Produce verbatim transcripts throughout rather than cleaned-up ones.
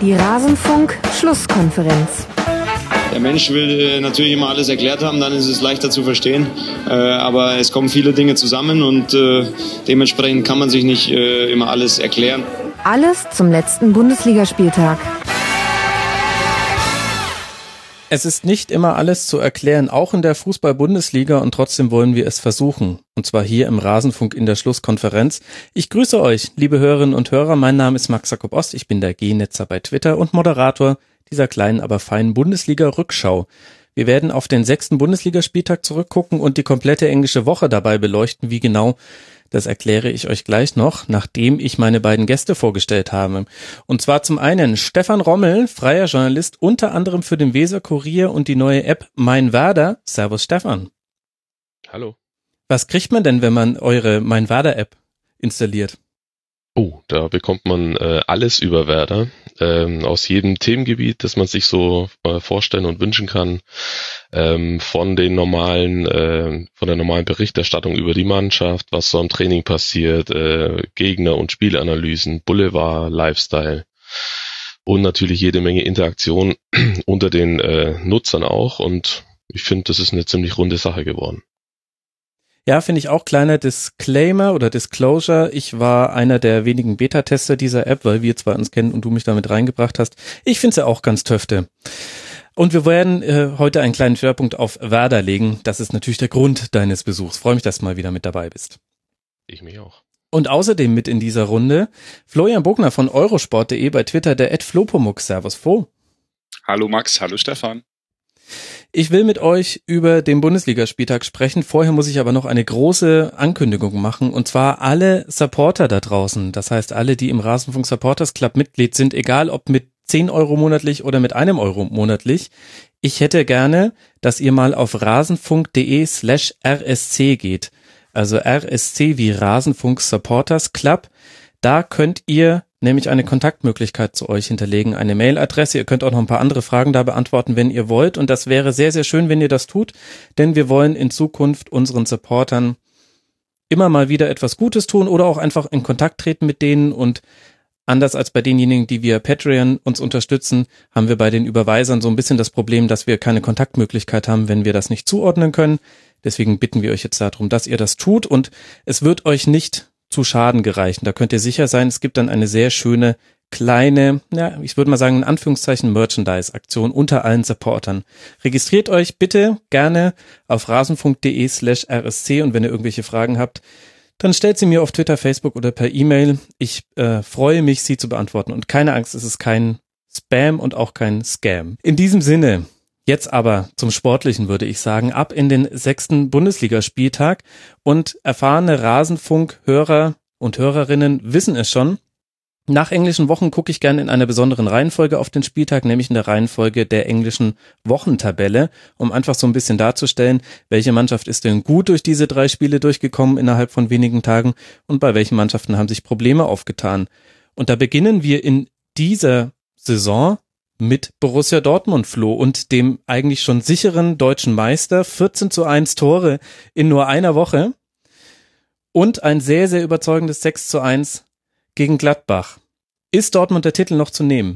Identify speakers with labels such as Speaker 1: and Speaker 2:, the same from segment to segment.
Speaker 1: Die Rasenfunk-Schlusskonferenz.
Speaker 2: Der Mensch will äh, natürlich immer alles erklärt haben, dann ist es leichter zu verstehen. Äh, aber es kommen viele Dinge zusammen und äh, dementsprechend kann man sich nicht äh, immer alles erklären.
Speaker 1: Alles zum letzten Bundesligaspieltag.
Speaker 3: Es ist nicht immer alles zu erklären, auch in der Fußball-Bundesliga, und trotzdem wollen wir es versuchen. Und zwar hier im Rasenfunk in der Schlusskonferenz. Ich grüße euch, liebe Hörerinnen und Hörer. Mein Name ist Max Jakob Ost. Ich bin der G-Netzer bei Twitter und Moderator dieser kleinen, aber feinen Bundesliga-Rückschau. Wir werden auf den sechsten Bundesligaspieltag zurückgucken und die komplette englische Woche dabei beleuchten. Wie genau, das erkläre ich euch gleich noch, nachdem ich meine beiden Gäste vorgestellt habe. Und zwar zum einen Stefan Rommel, freier Journalist, unter anderem für den Weser-Kurier und die neue App Mein Werder. Servus Stefan.
Speaker 4: Hallo.
Speaker 3: Was kriegt man denn, wenn man eure Mein Werder-App installiert?
Speaker 4: Oh, da bekommt man äh, alles über Werder, ähm, aus jedem Themengebiet, das man sich so äh, vorstellen und wünschen kann, ähm, von den normalen, äh, von der normalen Berichterstattung über die Mannschaft, was so im Training passiert, äh, Gegner- und Spielanalysen, Boulevard, Lifestyle und natürlich jede Menge Interaktion unter den äh, Nutzern auch, und ich finde, das ist eine ziemlich runde Sache geworden.
Speaker 3: Ja, finde ich auch. Kleiner Disclaimer oder Disclosure. Ich war einer der wenigen Beta-Tester dieser App, weil wir zwar uns kennen und du mich damit reingebracht hast. Ich finde sie auch ganz töfte. Und wir werden äh, heute einen kleinen Schwerpunkt auf Werder legen. Das ist natürlich der Grund deines Besuchs. Freue mich, dass du mal wieder mit dabei bist.
Speaker 4: Ich mich auch.
Speaker 3: Und außerdem mit in dieser Runde Florian Bogner von eurosport punkt de, bei Twitter der at flopomuk. Servus Flo.
Speaker 5: Hallo Max, hallo Stefan.
Speaker 3: Ich will mit euch über den Bundesligaspieltag sprechen. Vorher muss ich aber noch eine große Ankündigung machen, und zwar alle Supporter da draußen. Das heißt, alle, die im Rasenfunk Supporters Club Mitglied sind, egal ob mit zehn Euro monatlich oder mit einem Euro monatlich. Ich hätte gerne, dass ihr mal auf rasenfunk.de slash rsc geht. Also R S C wie Rasenfunk Supporters Club. Da könnt ihr nämlich eine Kontaktmöglichkeit zu euch hinterlegen, eine Mailadresse. Ihr könnt auch noch ein paar andere Fragen da beantworten, wenn ihr wollt. Und das wäre sehr, sehr schön, wenn ihr das tut, denn wir wollen in Zukunft unseren Supportern immer mal wieder etwas Gutes tun oder auch einfach in Kontakt treten mit denen. Und anders als bei denjenigen, die via Patreon uns unterstützen, haben wir bei den Überweisern so ein bisschen das Problem, dass wir keine Kontaktmöglichkeit haben, wenn wir das nicht zuordnen können. Deswegen bitten wir euch jetzt darum, dass ihr das tut, und es wird euch nicht zu Schaden gereichen. Da könnt ihr sicher sein, es gibt dann eine sehr schöne, kleine, ja, ich würde mal sagen, in Anführungszeichen Merchandise-Aktion unter allen Supportern. Registriert euch bitte gerne auf rasenfunk.de slash rsc, und wenn ihr irgendwelche Fragen habt, dann stellt sie mir auf Twitter, Facebook oder per E-Mail. Ich äh, freue mich, sie zu beantworten. Und keine Angst, es ist kein Spam und auch kein Scam. In diesem Sinne, jetzt aber zum Sportlichen, würde ich sagen, ab in den sechsten Bundesligaspieltag, und erfahrene Rasenfunk-Hörer und Hörerinnen wissen es schon. Nach englischen Wochen gucke ich gerne in einer besonderen Reihenfolge auf den Spieltag, nämlich in der Reihenfolge der englischen Wochentabelle, um einfach so ein bisschen darzustellen, welche Mannschaft ist denn gut durch diese drei Spiele durchgekommen innerhalb von wenigen Tagen und bei welchen Mannschaften haben sich Probleme aufgetan. Und da beginnen wir in dieser Saison mit Borussia Dortmund, Flo, und dem eigentlich schon sicheren deutschen Meister. vierzehn zu eins Tore in nur einer Woche und ein sehr, sehr überzeugendes sechs zu eins gegen Gladbach. Ist Dortmund der Titel noch zu nehmen?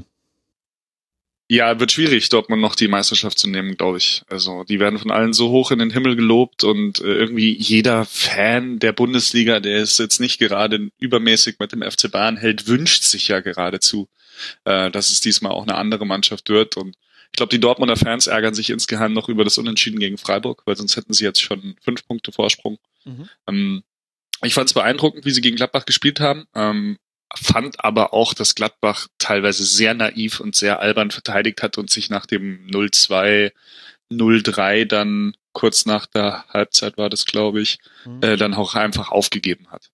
Speaker 5: Ja, wird schwierig, Dortmund noch die Meisterschaft zu nehmen, glaube ich. Also die werden von allen so hoch in den Himmel gelobt, und äh, irgendwie jeder Fan der Bundesliga, der es jetzt nicht gerade übermäßig mit dem F C Bayern hält, wünscht sich ja geradezu, äh, dass es diesmal auch eine andere Mannschaft wird. Und ich glaube, die Dortmunder Fans ärgern sich insgeheim noch über das Unentschieden gegen Freiburg, weil sonst hätten sie jetzt schon fünf Punkte Vorsprung. Mhm. Ähm, ich fand es beeindruckend, wie sie gegen Gladbach gespielt haben. Ähm, fand aber auch, dass Gladbach teilweise sehr naiv und sehr albern verteidigt hat und sich nach dem null zwei, null drei dann kurz nach der Halbzeit war das, glaube ich, mhm. äh, dann auch einfach aufgegeben hat.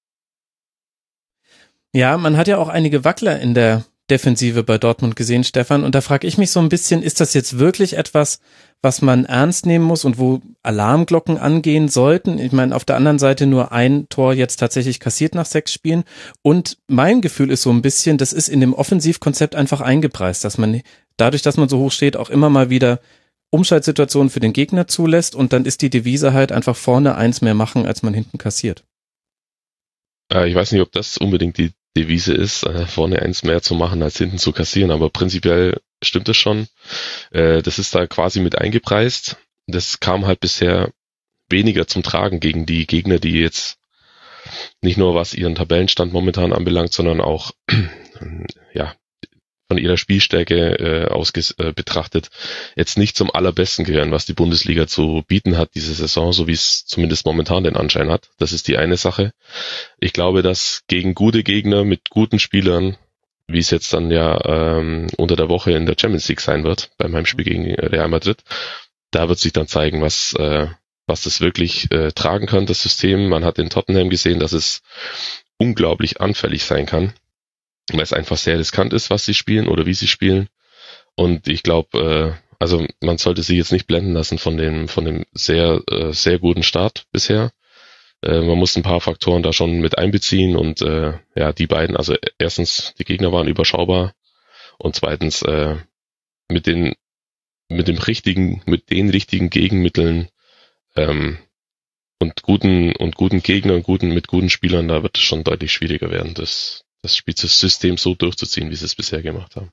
Speaker 3: Ja, man hat ja auch einige Wackler in der Defensive bei Dortmund gesehen, Stefan, und da frage ich mich so ein bisschen, ist das jetzt wirklich etwas, was man ernst nehmen muss und wo Alarmglocken angehen sollten? Ich meine, auf der anderen Seite nur ein Tor jetzt tatsächlich kassiert nach sechs Spielen, und mein Gefühl ist so ein bisschen, das ist in dem Offensivkonzept einfach eingepreist, dass man dadurch, dass man so hoch steht, auch immer mal wieder Umschaltsituationen für den Gegner zulässt, und dann ist die Devise halt einfach vorne eins mehr machen, als man hinten kassiert.
Speaker 4: Äh, ich weiß nicht, ob das unbedingt die Devise ist, äh, vorne eins mehr zu machen als hinten zu kassieren. Aber prinzipiell stimmt das schon. Äh, das ist da quasi mit eingepreist. Das kam halt bisher weniger zum Tragen gegen die Gegner, die jetzt nicht nur was ihren Tabellenstand momentan anbelangt, sondern auch ja von ihrer Spielstärke äh, aus äh, betrachtet jetzt nicht zum allerbesten gehören, was die Bundesliga zu bieten hat diese Saison, so wie es zumindest momentan den Anschein hat. Das ist die eine Sache. Ich glaube, dass gegen gute Gegner mit guten Spielern, wie es jetzt dann ja ähm, unter der Woche in der Champions League sein wird, beim Heimspiel gegen Real Madrid, da wird sich dann zeigen, was äh, was das wirklich äh, tragen kann, das System. Man hat in Tottenham gesehen, dass es unglaublich anfällig sein kann, weil es einfach sehr riskant ist, was sie spielen oder wie sie spielen. Und ich glaube, äh, also man sollte sich jetzt nicht blenden lassen von dem von dem sehr äh, sehr guten Start bisher. Äh, man muss ein paar Faktoren da schon mit einbeziehen und äh, ja, die beiden, also erstens, die Gegner waren überschaubar und zweitens äh, mit den mit dem richtigen, mit den richtigen Gegenmitteln ähm, und guten und guten Gegnern, guten mit guten Spielern, da wird es schon deutlich schwieriger werden, das das Spielsystem so durchzuziehen, wie sie es bisher gemacht haben.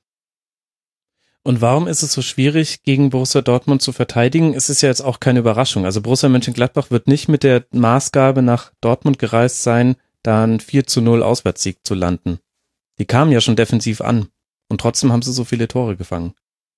Speaker 3: Und warum ist es so schwierig, gegen Borussia Dortmund zu verteidigen? Es ist ja jetzt auch keine Überraschung. Also Borussia Mönchengladbach wird nicht mit der Maßgabe nach Dortmund gereist sein, da einen vier zu null Auswärtssieg zu landen. Die kamen ja schon defensiv an und trotzdem haben sie so viele Tore gefangen.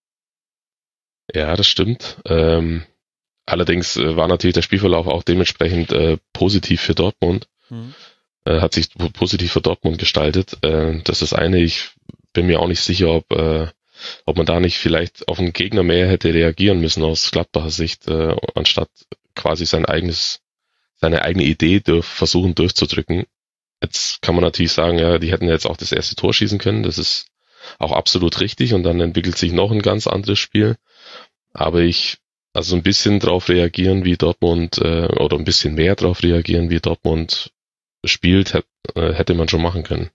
Speaker 4: Ja, das stimmt. Ähm, allerdings äh, war natürlich der Spielverlauf auch dementsprechend äh, positiv für Dortmund. Mhm. Äh, hat sich positiv für Dortmund gestaltet. Äh, das ist eine. Ich bin mir auch nicht sicher, ob äh, ob man da nicht vielleicht auf einen Gegner mehr hätte reagieren müssen aus Gladbacher Sicht, äh, anstatt quasi sein eigenes, seine eigene Idee durch, versuchen durchzudrücken. Jetzt kann man natürlich sagen, ja, die hätten jetzt auch das erste Tor schießen können. Das ist auch absolut richtig und dann entwickelt sich noch ein ganz anderes Spiel. Aber ich, also ein bisschen drauf reagieren, wie Dortmund, äh, oder ein bisschen mehr drauf reagieren, wie Dortmund spielt, hätte, äh, hätte man schon machen können.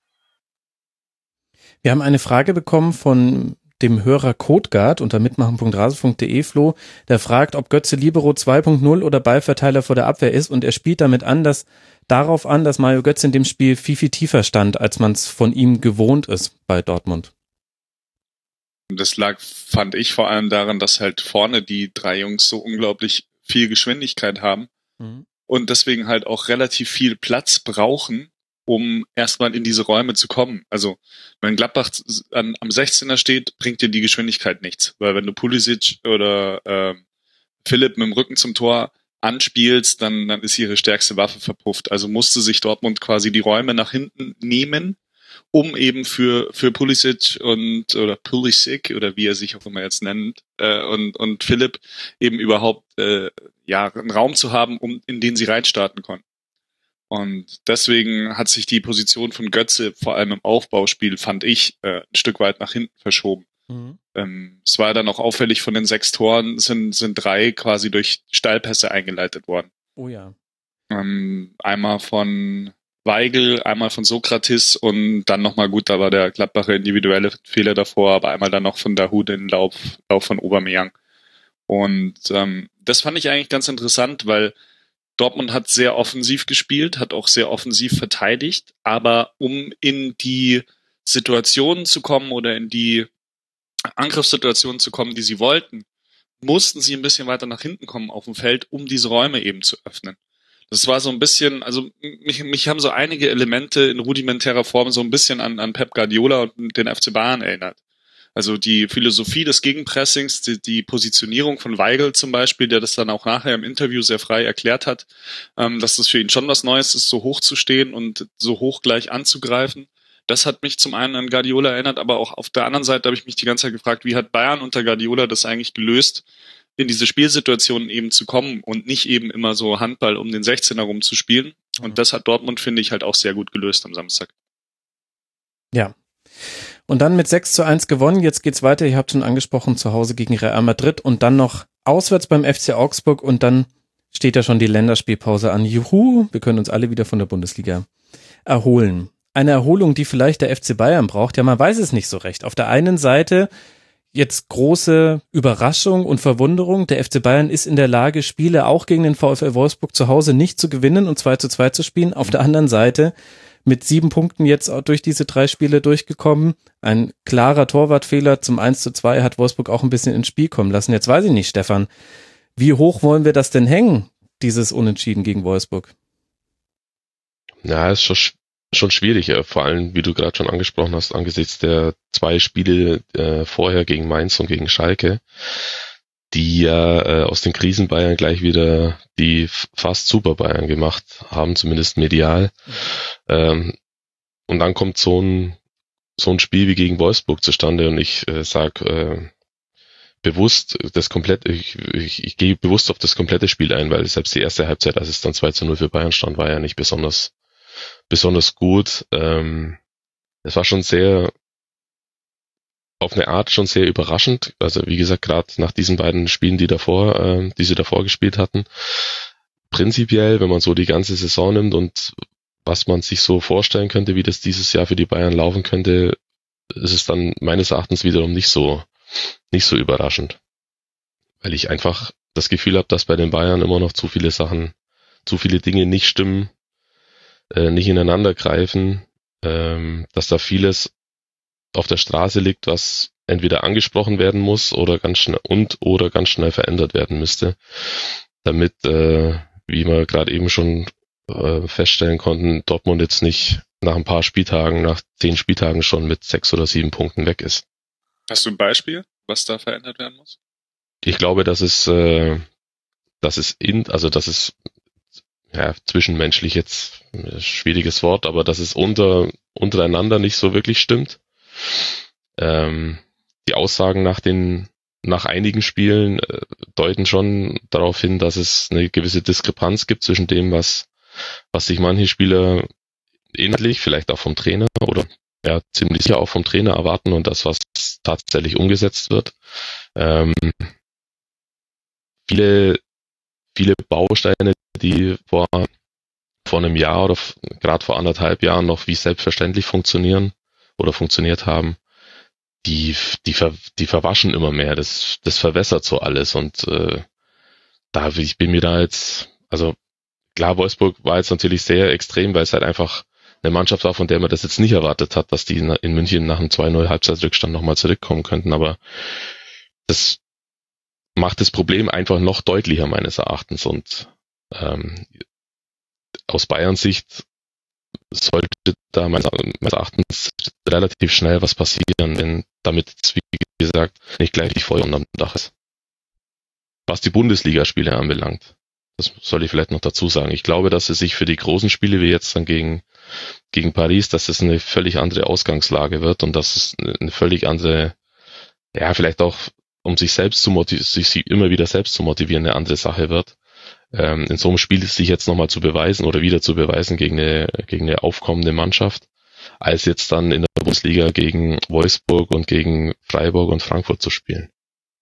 Speaker 3: Wir haben eine Frage bekommen von dem Hörer Kotgard unter mitmachen punkt rasenfunk punkt de, Flo, der fragt, ob Götze Libero zwei punkt null oder Ballverteiler vor der Abwehr ist, und er spielt damit an, dass darauf an, dass Mario Götze in dem Spiel viel, viel tiefer stand, als man es von ihm gewohnt ist bei Dortmund.
Speaker 5: Das lag, fand ich, vor allem daran, dass halt vorne die drei Jungs so unglaublich viel Geschwindigkeit haben mhm. und deswegen halt auch relativ viel Platz brauchen, um erstmal in diese Räume zu kommen. Also wenn Gladbach an, am sechzehner steht, bringt dir die Geschwindigkeit nichts. Weil wenn du Pulisic oder äh, Philipp mit dem Rücken zum Tor anspielst, dann, dann ist ihre stärkste Waffe verpufft. Also musste sich Dortmund quasi die Räume nach hinten nehmen, um eben für für Pulisic und oder Pulisic oder wie er sich auch immer jetzt nennt äh, und und Philipp eben überhaupt äh, ja einen Raum zu haben, um in den sie reinstarten konnten. Und deswegen hat sich die Position von Götze vor allem im Aufbauspiel, fand ich, äh, ein Stück weit nach hinten verschoben. Mhm. Ähm, es war dann auch auffällig, von den sechs Toren sind sind drei quasi durch Steilpässe eingeleitet worden.
Speaker 3: Oh ja.
Speaker 5: Ähm, einmal von Weigl, einmal von Sokratis und dann nochmal, gut, da war der Gladbacher individuelle Fehler davor, aber einmal dann noch von Dahoud in Lauf, Lauf von Aubameyang. Und ähm, das fand ich eigentlich ganz interessant, weil Dortmund hat sehr offensiv gespielt, hat auch sehr offensiv verteidigt, aber um in die Situationen zu kommen oder in die Angriffssituationen zu kommen, die sie wollten, mussten sie ein bisschen weiter nach hinten kommen auf dem Feld, um diese Räume eben zu öffnen. Das war so ein bisschen, also mich, mich haben so einige Elemente in rudimentärer Form so ein bisschen an, an Pep Guardiola und den F C Bayern erinnert. Also die Philosophie des Gegenpressings, die, die Positionierung von Weigl zum Beispiel, der das dann auch nachher im Interview sehr frei erklärt hat, ähm, dass das für ihn schon was Neues ist, so hoch zu stehen und so hoch gleich anzugreifen. Das hat mich zum einen an Guardiola erinnert, aber auch auf der anderen Seite habe ich mich die ganze Zeit gefragt, wie hat Bayern unter Guardiola das eigentlich gelöst, in diese Spielsituationen eben zu kommen und nicht eben immer so Handball um den sechzehner rum zu spielen. Und das hat Dortmund, finde ich, halt auch sehr gut gelöst am Samstag.
Speaker 3: Ja. Und dann mit sechs zu eins gewonnen. Jetzt geht's weiter. Ihr habt schon angesprochen, zu Hause gegen Real Madrid und dann noch auswärts beim F C Augsburg und dann steht ja schon die Länderspielpause an. Juhu, wir können uns alle wieder von der Bundesliga erholen. Eine Erholung, die vielleicht der F C Bayern braucht. Ja, man weiß es nicht so recht. Auf der einen Seite jetzt große Überraschung und Verwunderung. Der F C Bayern ist in der Lage, Spiele auch gegen den VfL Wolfsburg zu Hause nicht zu gewinnen und zwei zu zwei zu spielen. Auf der anderen Seite mit sieben Punkten jetzt auch durch diese drei Spiele durchgekommen. Ein klarer Torwartfehler zum eins zu zwei hat Wolfsburg auch ein bisschen ins Spiel kommen lassen. Jetzt weiß ich nicht, Stefan, wie hoch wollen wir das denn hängen, dieses Unentschieden gegen Wolfsburg?
Speaker 4: Ja, ist schon, schon schwierig, vor allem, wie du gerade schon angesprochen hast, angesichts der zwei Spiele äh, vorher gegen Mainz und gegen Schalke, die ja äh, aus den Krisen Bayern gleich wieder die fast Super Bayern gemacht haben, zumindest medial. Mhm. Ähm, und dann kommt so ein so ein Spiel wie gegen Wolfsburg zustande und ich äh, sag äh, bewusst das komplette, ich, ich, ich gehe bewusst auf das komplette Spiel ein, weil selbst die erste Halbzeit, als es dann zwei zu null für Bayern stand, war ja nicht besonders besonders gut. Ähm, es war schon sehr, auf eine Art schon sehr überraschend. Also wie gesagt, gerade nach diesen beiden Spielen, die davor, äh, die sie davor gespielt hatten. Prinzipiell, wenn man so die ganze Saison nimmt und was man sich so vorstellen könnte, wie das dieses Jahr für die Bayern laufen könnte, ist es dann meines Erachtens wiederum nicht so, nicht so überraschend. Weil ich einfach das Gefühl habe, dass bei den Bayern immer noch zu viele Sachen, zu viele Dinge nicht stimmen, nicht ineinander greifen, ähm, dass da vieles auf der Straße liegt, was entweder angesprochen werden muss oder ganz schnell und oder ganz schnell verändert werden müsste, damit, äh, wie wir gerade eben schon äh, feststellen konnten, Dortmund jetzt nicht nach ein paar Spieltagen, nach zehn Spieltagen schon mit sechs oder sieben Punkten weg ist.
Speaker 5: Hast du ein Beispiel, was da verändert werden muss?
Speaker 4: Ich glaube, dass es, äh, dass es in, also dass es ja, zwischenmenschlich jetzt ein schwieriges Wort, aber dass es unter untereinander nicht so wirklich stimmt. Ähm, die Aussagen nach den nach einigen Spielen äh, deuten schon darauf hin, dass es eine gewisse Diskrepanz gibt zwischen dem, was was sich manche Spieler inhaltlich, vielleicht auch vom Trainer oder ja ziemlich sicher auch vom Trainer erwarten und das, was tatsächlich umgesetzt wird. Ähm, viele viele Bausteine, die vor, vor einem Jahr oder gerade vor anderthalb Jahren noch wie selbstverständlich funktionieren oder funktioniert haben, die, die, ver, die verwaschen immer mehr. Das, das verwässert so alles und äh, da ich bin mir da jetzt, also klar, Wolfsburg war jetzt natürlich sehr extrem, weil es halt einfach eine Mannschaft war, von der man das jetzt nicht erwartet hat, dass die in München nach einem zwei null Halbzeitrückstand nochmal zurückkommen könnten, aber das macht das Problem einfach noch deutlicher meines Erachtens und ähm, aus Bayerns Sicht sollte da meines Erachtens relativ schnell was passieren, denn damit es, wie gesagt, nicht gleich die Feuer unterm Dach ist. Was die Bundesligaspiele anbelangt, das soll ich vielleicht noch dazu sagen. Ich glaube, dass es sich für die großen Spiele wie jetzt dann gegen gegen Paris, dass es eine völlig andere Ausgangslage wird und dass es eine völlig andere, ja, vielleicht auch um sich selbst zu motivieren, sich immer wieder selbst zu motivieren, eine andere Sache wird. Ähm, in so einem Spiel sich jetzt nochmal zu beweisen oder wieder zu beweisen gegen eine, gegen eine aufkommende Mannschaft, als jetzt dann in der Bundesliga gegen Wolfsburg und gegen Freiburg und Frankfurt zu spielen.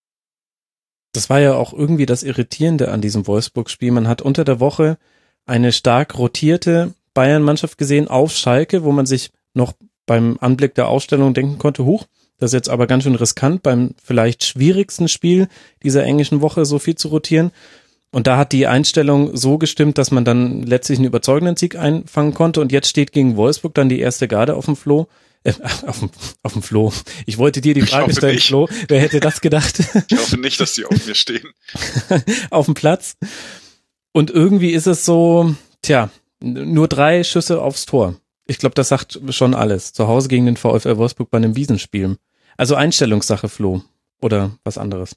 Speaker 3: Das war ja auch irgendwie das Irritierende an diesem Wolfsburg-Spiel. Man hat unter der Woche eine stark rotierte Bayern-Mannschaft gesehen auf Schalke, wo man sich noch beim Anblick der Aufstellung denken konnte, huch, das ist jetzt aber ganz schön riskant, beim vielleicht schwierigsten Spiel dieser englischen Woche so viel zu rotieren. Und da hat die Einstellung so gestimmt, dass man dann letztlich einen überzeugenden Sieg einfangen konnte. Und jetzt steht gegen Wolfsburg dann die erste Garde auf dem Floh. Äh, auf dem, auf dem Floh. Ich wollte dir die Frage stellen, nicht. Flo. Wer hätte das gedacht?
Speaker 5: Ich hoffe nicht, dass die auf mir stehen.
Speaker 3: Auf dem Platz. Und irgendwie ist es so, tja, nur drei Schüsse aufs Tor. Ich glaube, das sagt schon alles. Zu Hause gegen den VfL Wolfsburg bei einem Wiesenspiel. Also Einstellungssache, Flo. Oder was anderes?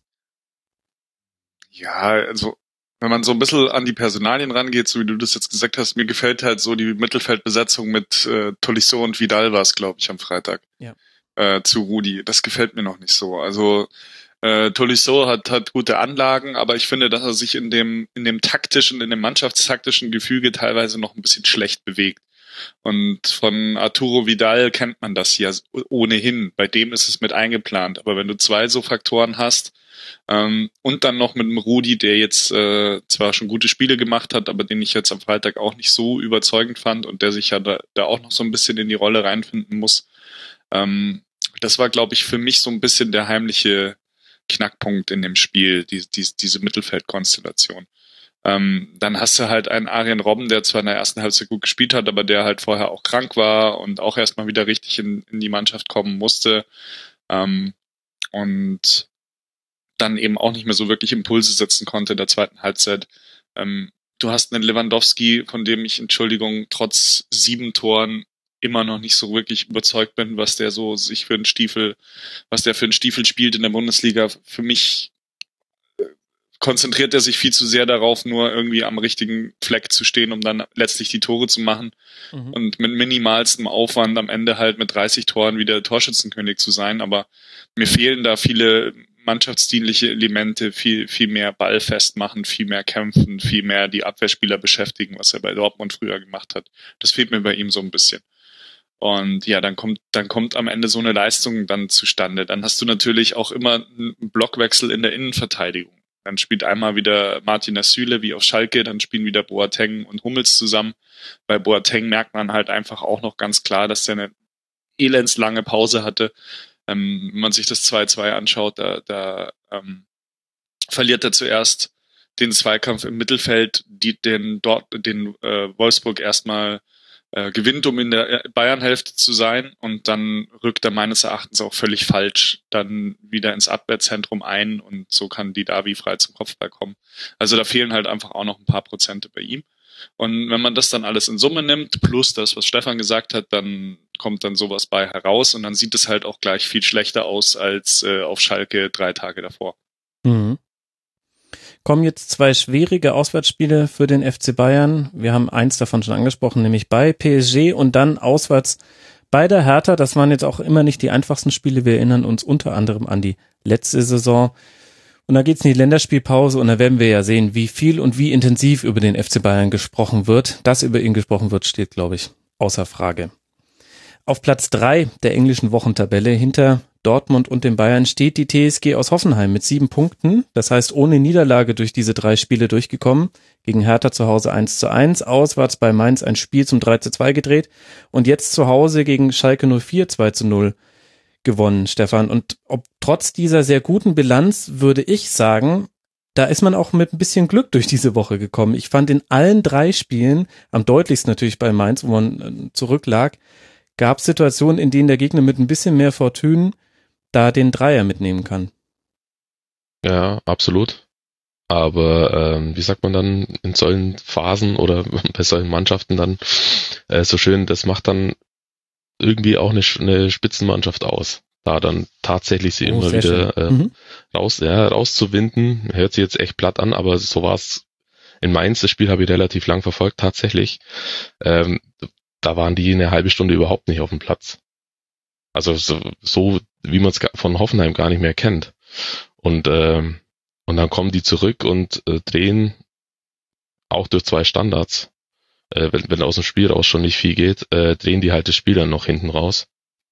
Speaker 5: Ja, also wenn man so ein bisschen an die Personalien rangeht, so wie du das jetzt gesagt hast, mir gefällt halt so die Mittelfeldbesetzung mit äh, Tolisso und Vidal war es, glaube ich, am Freitag.
Speaker 3: Ja.
Speaker 5: Äh, zu Rudi. Das gefällt mir noch nicht so. Also äh, Tolisso hat hat gute Anlagen, aber ich finde, dass er sich in dem in dem taktischen, in dem mannschaftstaktischen Gefüge teilweise noch ein bisschen schlecht bewegt. Und von Arturo Vidal kennt man das ja ohnehin. Bei dem ist es mit eingeplant. Aber wenn du zwei so Faktoren hast, ähm, und dann noch mit dem Rudi, der jetzt äh, zwar schon gute Spiele gemacht hat, aber den ich jetzt am Freitag auch nicht so überzeugend fand und der sich ja da, da auch noch so ein bisschen in die Rolle reinfinden muss. Ähm, das war, glaube ich, für mich so ein bisschen der heimliche Knackpunkt in dem Spiel, die, die, diese Mittelfeldkonstellation. Ähm, dann hast du halt einen Arjen Robben, der zwar in der ersten Halbzeit gut gespielt hat, aber der halt vorher auch krank war und auch erstmal wieder richtig in, in die Mannschaft kommen musste. Ähm, und dann eben auch nicht mehr so wirklich Impulse setzen konnte in der zweiten Halbzeit. Ähm, du hast einen Lewandowski, von dem ich, Entschuldigung, trotz sieben Toren immer noch nicht so wirklich überzeugt bin, was der so sich für einen Stiefel, was der für einen Stiefel spielt in der Bundesliga. Für mich konzentriert er sich viel zu sehr darauf, nur irgendwie am richtigen Fleck zu stehen, um dann letztlich die Tore zu machen mhm. und mit minimalstem Aufwand am Ende halt mit dreißig Toren wieder Torschützenkönig zu sein. Aber mir fehlen da viele mannschaftsdienliche Elemente, viel viel mehr Ball festmachen, viel mehr kämpfen, viel mehr die Abwehrspieler beschäftigen, was er bei Dortmund früher gemacht hat. Das fehlt mir bei ihm so ein bisschen. Und ja, dann kommt dann kommt am Ende so eine Leistung dann zustande. Dann hast du natürlich auch immer einen Blockwechsel in der Innenverteidigung. Dann spielt einmal wieder Martin Asyle wie auf Schalke, dann spielen wieder Boateng und Hummels zusammen. Bei Boateng merkt man halt einfach auch noch ganz klar, dass der eine elendslange Pause hatte. Ähm, wenn man sich das zwei zwei anschaut, da, da ähm, verliert er zuerst den Zweikampf im Mittelfeld, die den dort den äh, Wolfsburg erstmal äh, gewinnt, um in der Bayern-Hälfte zu sein, und dann rückt er meines Erachtens auch völlig falsch dann wieder ins Abwehrzentrum ein, und so kann Didavi frei zum Kopfball kommen. Also da fehlen halt einfach auch noch ein paar Prozente bei ihm. Und wenn man das dann alles in Summe nimmt, plus das, was Stefan gesagt hat, dann kommt dann sowas bei heraus, und dann sieht es halt auch gleich viel schlechter aus als äh, auf Schalke drei Tage davor.
Speaker 3: Mhm. Kommen jetzt zwei schwierige Auswärtsspiele für den F C Bayern. Wir haben eins davon schon angesprochen, nämlich bei P S G und dann auswärts bei der Hertha. Das waren jetzt auch immer nicht die einfachsten Spiele. Wir erinnern uns unter anderem an die letzte Saison. Und da geht's in die Länderspielpause, und da werden wir ja sehen, wie viel und wie intensiv über den F C Bayern gesprochen wird. Dass über ihn gesprochen wird, steht, glaube ich, außer Frage. Auf Platz drei der englischen Wochentabelle hinter Dortmund und den Bayern steht die T S G aus Hoffenheim mit sieben Punkten. Das heißt, ohne Niederlage durch diese drei Spiele durchgekommen. Gegen Hertha zu Hause eins zu eins, auswärts bei Mainz ein Spiel zum drei zu zwei gedreht und jetzt zu Hause gegen Schalke null vier zwei zu null gewonnen, Stefan. Und ob trotz dieser sehr guten Bilanz, würde ich sagen, da ist man auch mit ein bisschen Glück durch diese Woche gekommen. Ich fand in allen drei Spielen, am deutlichsten natürlich bei Mainz, wo man zurücklag, gab es Situationen, in denen der Gegner mit ein bisschen mehr Fortune da den Dreier mitnehmen kann.
Speaker 4: Ja, absolut. Aber ähm, wie sagt man dann in solchen Phasen oder bei solchen Mannschaften dann äh, so schön, das macht dann irgendwie auch eine, eine Spitzenmannschaft aus. Da dann tatsächlich sie oh, immer wieder äh, mhm. raus, ja, rauszuwinden. Hört sich jetzt echt platt an, aber so war es in Mainz. Das Spiel habe ich relativ lang verfolgt, tatsächlich. Ähm, da waren die eine halbe Stunde überhaupt nicht auf dem Platz. Also so, so wie man es von Hoffenheim gar nicht mehr kennt. Und ähm, und dann kommen die zurück und äh, drehen auch durch zwei Standards. Äh, wenn, wenn aus dem Spiel raus schon nicht viel geht, äh, drehen die halt das Spiel dann noch hinten raus.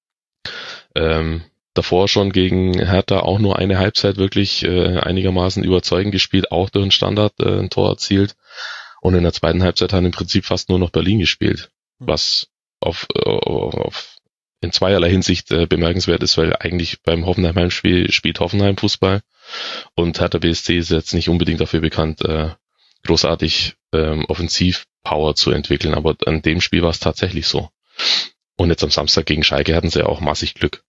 Speaker 4: Ähm, davor schon gegen Hertha auch nur eine Halbzeit wirklich äh, einigermaßen überzeugend gespielt, auch durch einen Standard äh, ein Tor erzielt. Und in der zweiten Halbzeit haben im Prinzip fast nur noch Berlin gespielt, was auf, auf, auf in zweierlei Hinsicht äh, bemerkenswert ist, weil eigentlich beim Hoffenheim-Heimspiel spielt Hoffenheim Fußball und Hertha B S C ist jetzt nicht unbedingt dafür bekannt, äh, großartig ähm, Offensiv-Power zu entwickeln, aber an dem Spiel war es tatsächlich so. Und jetzt am Samstag gegen Schalke hatten sie ja auch massig Glück.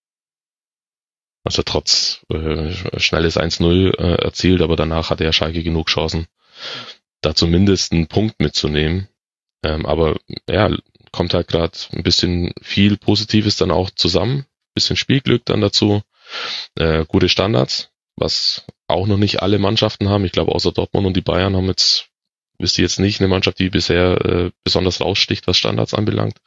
Speaker 4: Also trotz äh, schnelles eins null äh, erzielt, aber danach hatte ja Schalke genug Chancen, da zumindest einen Punkt mitzunehmen. Ähm, aber ja, kommt halt gerade ein bisschen viel Positives dann auch zusammen, bisschen Spielglück dann dazu, äh, gute Standards, was auch noch nicht alle Mannschaften haben. Ich glaube, außer Dortmund und die Bayern haben jetzt, wisst ihr jetzt nicht, eine Mannschaft, die bisher äh, besonders raussticht, was Standards anbelangt.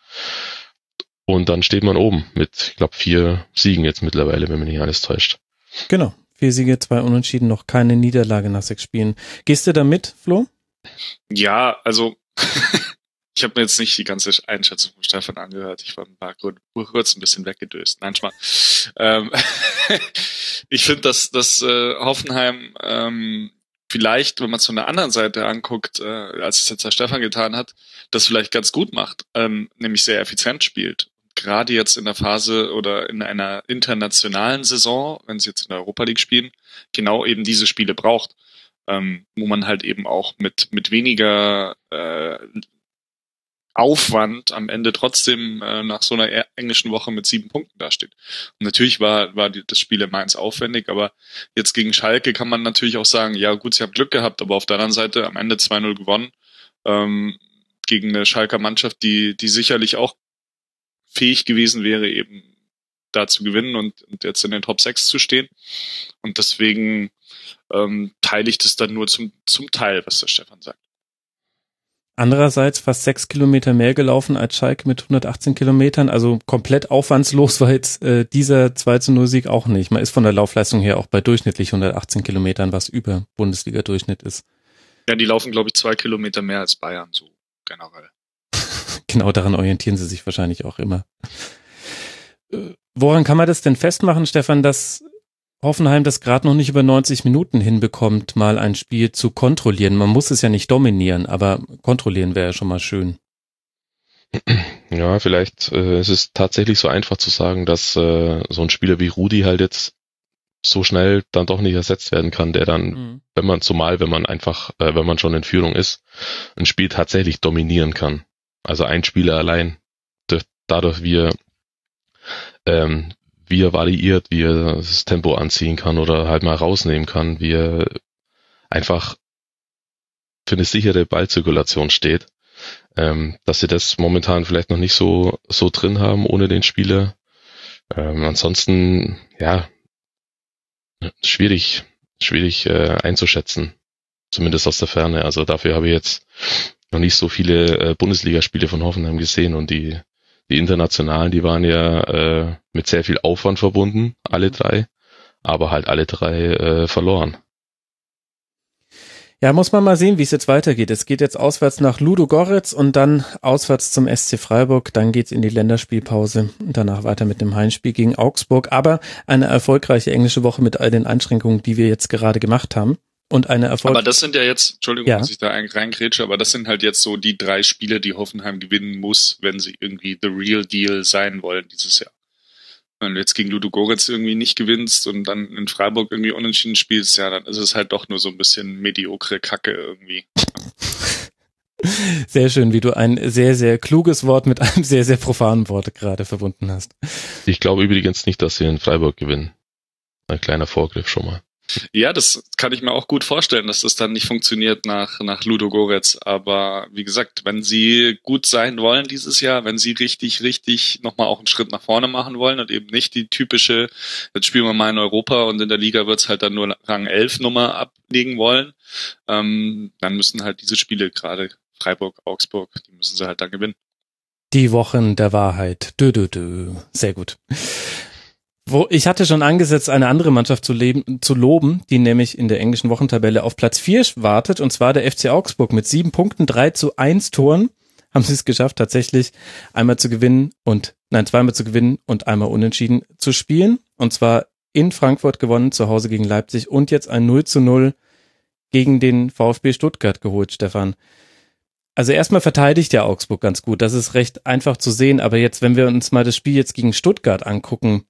Speaker 4: Und dann steht man oben mit, ich glaube, vier Siegen jetzt mittlerweile, wenn mich nicht alles täuscht.
Speaker 3: Genau, vier Siege, zwei Unentschieden, noch keine Niederlage nach sechs Spielen. Gehst du da mit, Flo?
Speaker 5: Ja, also ich habe mir jetzt nicht die ganze Einschätzung von Stefan angehört. Ich war ein paar kurz ein bisschen weggedöst. Nein, Spaß. Ähm, ich finde, dass, dass äh, Hoffenheim ähm, vielleicht, wenn man es von der anderen Seite anguckt, äh, als es jetzt der Stefan getan hat, das vielleicht ganz gut macht, ähm, nämlich sehr effizient spielt. Gerade jetzt in der Phase oder in einer internationalen Saison, wenn sie jetzt in der Europa League spielen, genau eben diese Spiele braucht. ähm, wo man halt eben auch mit mit weniger äh, Aufwand am Ende trotzdem äh, nach so einer englischen Woche mit sieben Punkten dasteht. Und natürlich war war die, das Spiel in Mainz aufwendig, aber jetzt gegen Schalke kann man natürlich auch sagen, ja gut, sie haben Glück gehabt, aber auf der anderen Seite am Ende zwei null gewonnen ähm, gegen eine Schalker Mannschaft, die die sicherlich auch fähig gewesen wäre, eben da zu gewinnen und, und jetzt in den Top sechs zu stehen. Und deswegen ähm, teile ich das dann nur zum zum Teil, was der Stefan sagt.
Speaker 3: Andererseits fast sechs Kilometer mehr gelaufen als Schalke mit hundertachtzehn Kilometern. Also komplett aufwandslos war jetzt äh, dieser zwei zu null Sieg auch nicht. Man ist von der Laufleistung her auch bei durchschnittlich hundertachtzehn Kilometern, was über Bundesliga-Durchschnitt ist.
Speaker 5: Ja, die laufen, glaube ich, zwei Kilometer mehr als Bayern, so generell.
Speaker 3: Genau, daran orientieren sie sich wahrscheinlich auch immer. Äh, woran kann man das denn festmachen, Stefan, dass Hoffenheim das gerade noch nicht über neunzig Minuten hinbekommt, mal ein Spiel zu kontrollieren? Man muss es ja nicht dominieren, aber kontrollieren wäre ja schon mal schön.
Speaker 4: Ja, vielleicht äh, es ist tatsächlich so einfach zu sagen, dass äh, so ein Spieler wie Rudi halt jetzt so schnell dann doch nicht ersetzt werden kann, der dann, mhm. wenn man, zumal wenn man einfach, äh, wenn man schon in Führung ist, ein Spiel tatsächlich dominieren kann. Also ein Spieler allein, dadurch wie er ähm, wie er variiert, wie er das Tempo anziehen kann oder halt mal rausnehmen kann, wie er einfach für eine sichere Ballzirkulation steht, ähm, dass sie das momentan vielleicht noch nicht so so drin haben ohne den Spieler. Ähm, ansonsten, ja, schwierig, schwierig äh, einzuschätzen, zumindest aus der Ferne. Also dafür habe ich jetzt noch nicht so viele äh, Bundesligaspiele von Hoffenheim gesehen und die Die internationalen, die waren ja äh, mit sehr viel Aufwand verbunden, alle drei, aber halt alle drei äh, verloren.
Speaker 3: Ja, muss man mal sehen, wie es jetzt weitergeht. Es geht jetzt auswärts nach Ludogorets und dann auswärts zum S C Freiburg. Dann geht's in die Länderspielpause und danach weiter mit dem Heimspiel gegen Augsburg. Aber eine erfolgreiche englische Woche mit all den Einschränkungen, die wir jetzt gerade gemacht haben. Und eine Erfolg.
Speaker 5: Aber das sind ja jetzt, Entschuldigung,
Speaker 3: ja.
Speaker 5: dass ich da reingrätsche, aber das sind halt jetzt so die drei Spiele, die Hoffenheim gewinnen muss, wenn sie irgendwie the real deal sein wollen dieses Jahr. Wenn du jetzt gegen Ludogorets irgendwie nicht gewinnst und dann in Freiburg irgendwie unentschieden spielst, ja, dann ist es halt doch nur so ein bisschen mediokre Kacke irgendwie.
Speaker 3: Sehr schön, wie du ein sehr, sehr kluges Wort mit einem sehr, sehr profanen Wort gerade verbunden hast.
Speaker 4: Ich glaube übrigens nicht, dass sie in Freiburg gewinnen. Ein kleiner Vorgriff schon mal.
Speaker 5: Ja, das kann ich mir auch gut vorstellen, dass das dann nicht funktioniert nach nach Ludogorets. Aber wie gesagt, wenn sie gut sein wollen dieses Jahr, wenn sie richtig, richtig nochmal auch einen Schritt nach vorne machen wollen und eben nicht die typische, jetzt spielen wir mal in Europa und in der Liga wird's halt dann nur Rang elf Nummer ablegen wollen, ähm, dann müssen halt diese Spiele, gerade Freiburg, Augsburg, die müssen sie halt dann gewinnen.
Speaker 3: Die Wochen der Wahrheit. Dö, dö, dö. Sehr gut. Wo, ich hatte schon angesetzt, eine andere Mannschaft zu, leben, zu loben, die nämlich in der englischen Wochentabelle auf Platz vier wartet, und zwar der F C Augsburg mit sieben Punkten, drei zu eins Toren. Haben sie es geschafft, tatsächlich einmal zu gewinnen und, nein, zweimal zu gewinnen und einmal unentschieden zu spielen. Und zwar in Frankfurt gewonnen, zu Hause gegen Leipzig und jetzt ein null zu null gegen den VfB Stuttgart geholt, Stefan. Also erstmal verteidigt ja Augsburg ganz gut, das ist recht einfach zu sehen, aber jetzt, wenn wir uns mal das Spiel jetzt gegen Stuttgart angucken,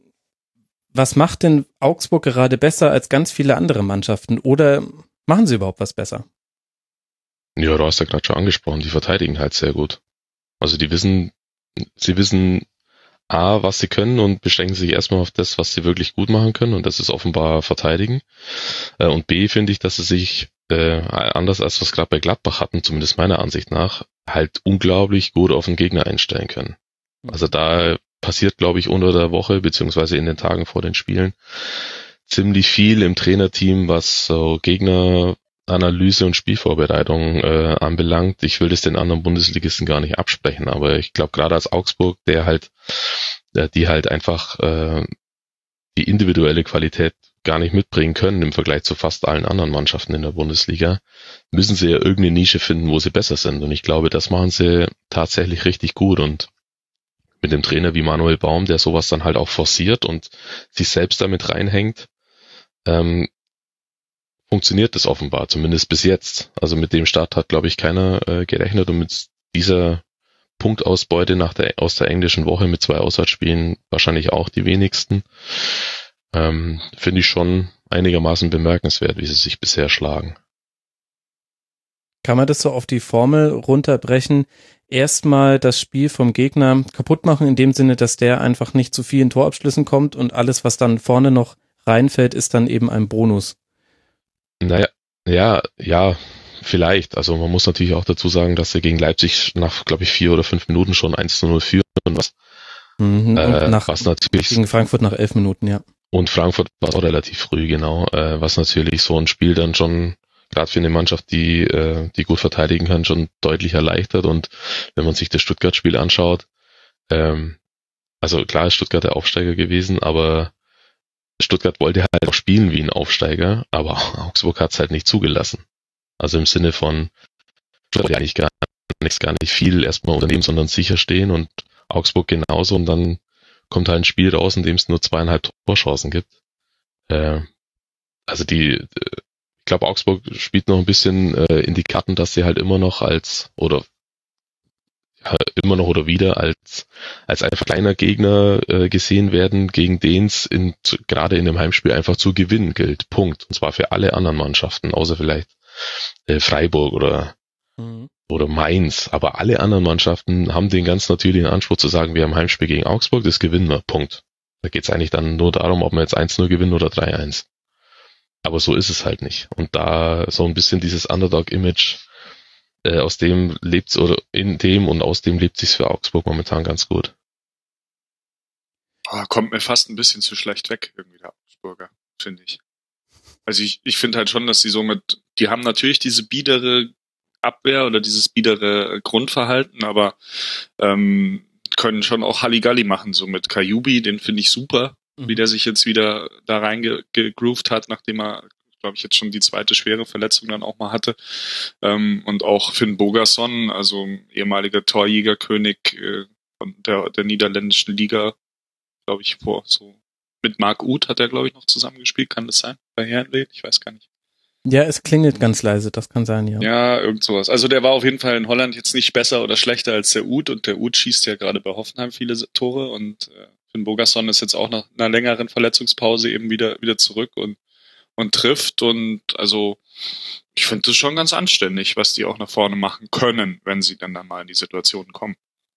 Speaker 3: was macht denn Augsburg gerade besser als ganz viele andere Mannschaften? Oder machen sie überhaupt was besser?
Speaker 4: Ja, du hast ja gerade schon angesprochen, die verteidigen halt sehr gut. Also die wissen, sie wissen A, was sie können und beschränken sich erstmal auf das, was sie wirklich gut machen können, und das ist offenbar verteidigen. Und B, finde ich, dass sie sich, äh, anders als wir es gerade bei Gladbach hatten, zumindest meiner Ansicht nach, halt unglaublich gut auf den Gegner einstellen können. Also da passiert, glaube ich, unter der Woche, beziehungsweise in den Tagen vor den Spielen, ziemlich viel im Trainerteam, was so Gegneranalyse und Spielvorbereitung äh, anbelangt. Ich will das den anderen Bundesligisten gar nicht absprechen, aber ich glaube, gerade als Augsburg, der halt, äh, die halt einfach äh, die individuelle Qualität gar nicht mitbringen können im Vergleich zu fast allen anderen Mannschaften in der Bundesliga, müssen sie ja irgendeine Nische finden, wo sie besser sind. Und ich glaube, das machen sie tatsächlich richtig gut, und mit dem Trainer wie Manuel Baum, der sowas dann halt auch forciert und sich selbst damit reinhängt, ähm, funktioniert das offenbar, zumindest bis jetzt. Also mit dem Start hat, glaube ich, keiner äh, gerechnet, und mit dieser Punktausbeute nach der, aus der englischen Woche mit zwei Auswärtsspielen wahrscheinlich auch die wenigsten. ähm, finde ich schon einigermaßen bemerkenswert, wie sie sich bisher schlagen.
Speaker 3: Kann man das so auf die Formel runterbrechen? Erstmal das Spiel vom Gegner kaputt machen, in dem Sinne, dass der einfach nicht zu vielen Torabschlüssen kommt und alles, was dann vorne noch reinfällt, ist dann eben ein Bonus.
Speaker 4: Naja, ja, ja, vielleicht. Also man muss natürlich auch dazu sagen, dass sie gegen Leipzig nach, glaube ich, vier oder fünf Minuten schon eins zu null führen. Was,
Speaker 3: mhm,
Speaker 4: äh,
Speaker 3: nach,
Speaker 4: was natürlich
Speaker 3: gegen Frankfurt nach elf Minuten, ja.
Speaker 4: Und Frankfurt war auch relativ früh, genau. Äh, was natürlich so ein Spiel dann schon gerade für eine Mannschaft, die äh, die gut verteidigen kann, schon deutlich erleichtert. Und wenn man sich das Stuttgart-Spiel anschaut, ähm, also klar ist Stuttgart der Aufsteiger gewesen, aber Stuttgart wollte halt auch spielen wie ein Aufsteiger, aber Augsburg hat es halt nicht zugelassen. Also im Sinne von, wollte eigentlich gar nichts, gar nicht viel erstmal unternehmen, sondern sicher stehen, und Augsburg genauso, und dann kommt halt ein Spiel raus, in dem es nur zweieinhalb Torchancen gibt. Äh, also die Ich glaube, Augsburg spielt noch ein bisschen äh, in die Karten, dass sie halt immer noch als, oder ja, immer noch oder wieder als als ein kleiner Gegner äh, gesehen werden, gegen den es in, gerade in dem Heimspiel einfach zu gewinnen gilt. Punkt. Und zwar für alle anderen Mannschaften, außer vielleicht äh, Freiburg oder mhm. oder Mainz. Aber alle anderen Mannschaften haben den ganz natürlichen Anspruch zu sagen, wir haben Heimspiel gegen Augsburg, das gewinnen wir. Punkt. Da geht es eigentlich dann nur darum, ob wir jetzt eins null gewinnen oder drei eins. Aber so ist es halt nicht. Und da so ein bisschen dieses Underdog-Image, äh, aus dem lebt's, oder in dem und aus dem lebt sich's für Augsburg momentan ganz gut.
Speaker 5: Oh, kommt mir fast ein bisschen zu schlecht weg, irgendwie der Augsburger, finde ich. Also ich, ich finde halt schon, dass sie somit, die haben natürlich diese biedere Abwehr oder dieses biedere Grundverhalten, aber ähm, können schon auch Halligalli machen, so mit Kajubi, den finde ich super. Wie der sich jetzt wieder da reingegroovt hat, nachdem er, glaube ich, jetzt schon die zweite schwere Verletzung dann auch mal hatte. Ähm, und auch Finn Bogason, also ehemaliger Torjägerkönig äh, von der, der niederländischen Liga, glaube ich, vor so mit Marc Uth hat er, glaube ich, noch zusammengespielt. Kann das sein? Bei Herrenlehn? Ich weiß gar nicht.
Speaker 3: Ja, es klingelt ganz leise, das kann sein, ja.
Speaker 5: Ja, irgend sowas. Also der war auf jeden Fall in Holland jetzt nicht besser oder schlechter als der Uth, und der Uth schießt ja gerade bei Hoffenheim viele Tore, und äh, Finn Bogason ist jetzt auch nach einer längeren Verletzungspause eben wieder wieder zurück und und trifft, und also ich finde das schon ganz anständig, was die auch nach vorne machen können, wenn sie dann, dann mal in die Situationen kommen.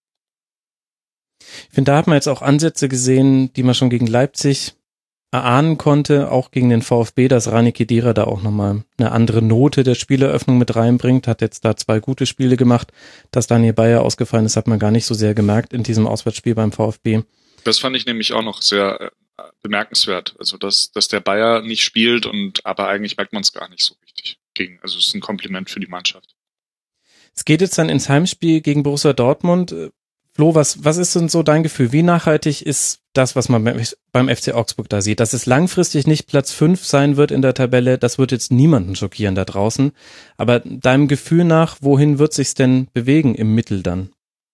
Speaker 3: Ich finde, da hat man jetzt auch Ansätze gesehen, die man schon gegen Leipzig erahnen konnte, auch gegen den VfB, dass Rani Khedira da auch nochmal eine andere Note der Spieleröffnung mit reinbringt, hat jetzt da zwei gute Spiele gemacht. Dass Daniel Bayer ausgefallen ist, hat man gar nicht so sehr gemerkt in diesem Auswärtsspiel beim VfB.
Speaker 5: Das fand ich nämlich auch noch sehr äh, bemerkenswert. Also, dass, dass der Bayer nicht spielt, und aber eigentlich merkt man es gar nicht so richtig gegen. Also, es ist ein Kompliment für die Mannschaft.
Speaker 3: Es geht jetzt dann ins Heimspiel gegen Borussia Dortmund. Flo, was, was ist denn so dein Gefühl? Wie nachhaltig ist das, was man beim F C Augsburg da sieht? Dass es langfristig nicht Platz fünf sein wird in der Tabelle, das wird jetzt niemanden schockieren da draußen. Aber deinem Gefühl nach, wohin wird sich's denn bewegen im Mittel dann?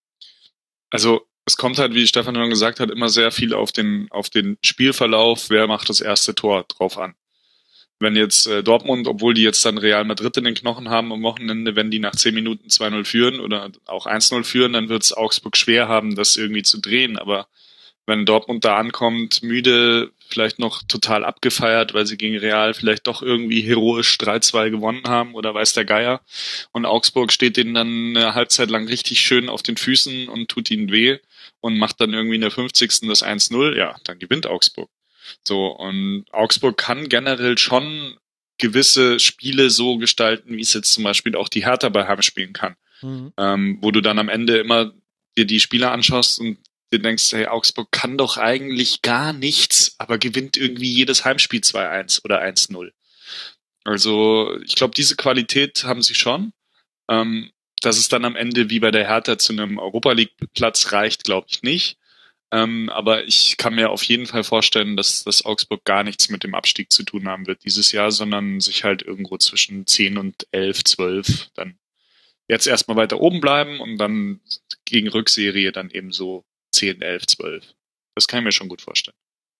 Speaker 5: Also, es kommt halt, wie Stefan schon gesagt hat, immer sehr viel auf den auf den Spielverlauf, wer macht das erste Tor, drauf an. Wenn jetzt äh, Dortmund, obwohl die jetzt dann Real Madrid in den Knochen haben am Wochenende, wenn die nach zehn Minuten zwei null führen oder auch eins null führen, dann wird es Augsburg schwer haben, das irgendwie zu drehen. Aber wenn Dortmund da ankommt, müde, vielleicht noch total abgefeiert, weil sie gegen Real vielleicht doch irgendwie heroisch drei zwei gewonnen haben oder weiß der Geier, und Augsburg steht denen dann eine Halbzeit lang richtig schön auf den Füßen und tut ihnen weh und macht dann irgendwie in der fünfzigsten das eins null, ja, dann gewinnt Augsburg. So, und Augsburg kann generell schon gewisse Spiele so gestalten, wie es jetzt zum Beispiel auch die Hertha bei Heimspielen kann. Mhm. Ähm, wo du dann am Ende immer dir die Spieler anschaust und dir denkst, hey, Augsburg kann doch eigentlich gar nichts, aber gewinnt irgendwie jedes Heimspiel zwei eins oder eins null. Also ich glaube, diese Qualität haben sie schon. Ähm, dass es dann am Ende wie bei der Hertha zu einem Europa-League-Platz reicht, glaube ich nicht. Ähm, aber ich kann mir auf jeden Fall vorstellen, dass das Augsburg gar nichts mit dem Abstieg zu tun haben wird dieses Jahr, sondern sich halt irgendwo zwischen zehn und elf, zwölf dann jetzt erstmal weiter oben bleiben und dann gegen Rückserie dann eben so zehn, elf, zwölf. Das kann ich mir schon gut vorstellen.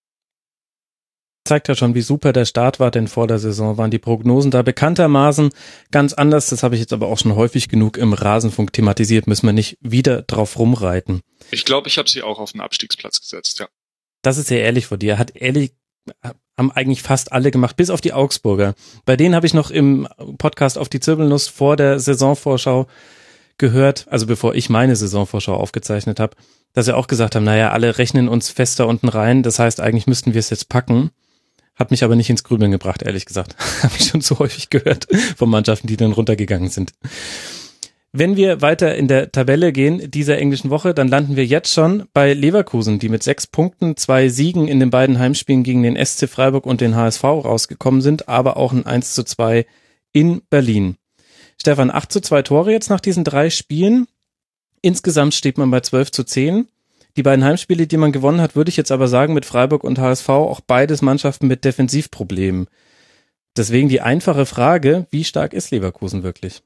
Speaker 3: Zeigt ja schon, wie super der Start war, denn vor der Saison waren die Prognosen da bekanntermaßen ganz anders. Das habe ich jetzt aber auch schon häufig genug im Rasenfunk thematisiert, müssen wir nicht wieder drauf rumreiten.
Speaker 5: Ich glaube, ich habe sie auch auf den Abstiegsplatz gesetzt, ja.
Speaker 3: Das ist sehr ehrlich von dir. Hat ehrlich haben eigentlich fast alle gemacht, bis auf die Augsburger. Bei denen habe ich noch im Podcast auf die Zirbelnuss vor der Saisonvorschau gehört, also bevor ich meine Saisonvorschau aufgezeichnet habe, dass sie auch gesagt haben, naja, alle rechnen uns fester unten rein, das heißt, eigentlich müssten wir es jetzt packen. Hat mich aber nicht ins Grübeln gebracht, ehrlich gesagt. Habe ich schon so häufig gehört von Mannschaften, die dann runtergegangen sind. Wenn wir weiter in der Tabelle gehen dieser englischen Woche, dann landen wir jetzt schon bei Leverkusen, die mit sechs Punkten, zwei Siegen in den beiden Heimspielen gegen den S C Freiburg und den H S V rausgekommen sind, aber auch ein eins zu zwei in Berlin. Stefan, acht zu zwei Tore jetzt nach diesen drei Spielen. Insgesamt steht man bei zwölf zu zehn. Die beiden Heimspiele, die man gewonnen hat, würde ich jetzt aber sagen, mit Freiburg und H S V, auch beides Mannschaften mit Defensivproblemen. Deswegen die einfache Frage, wie stark ist Leverkusen wirklich?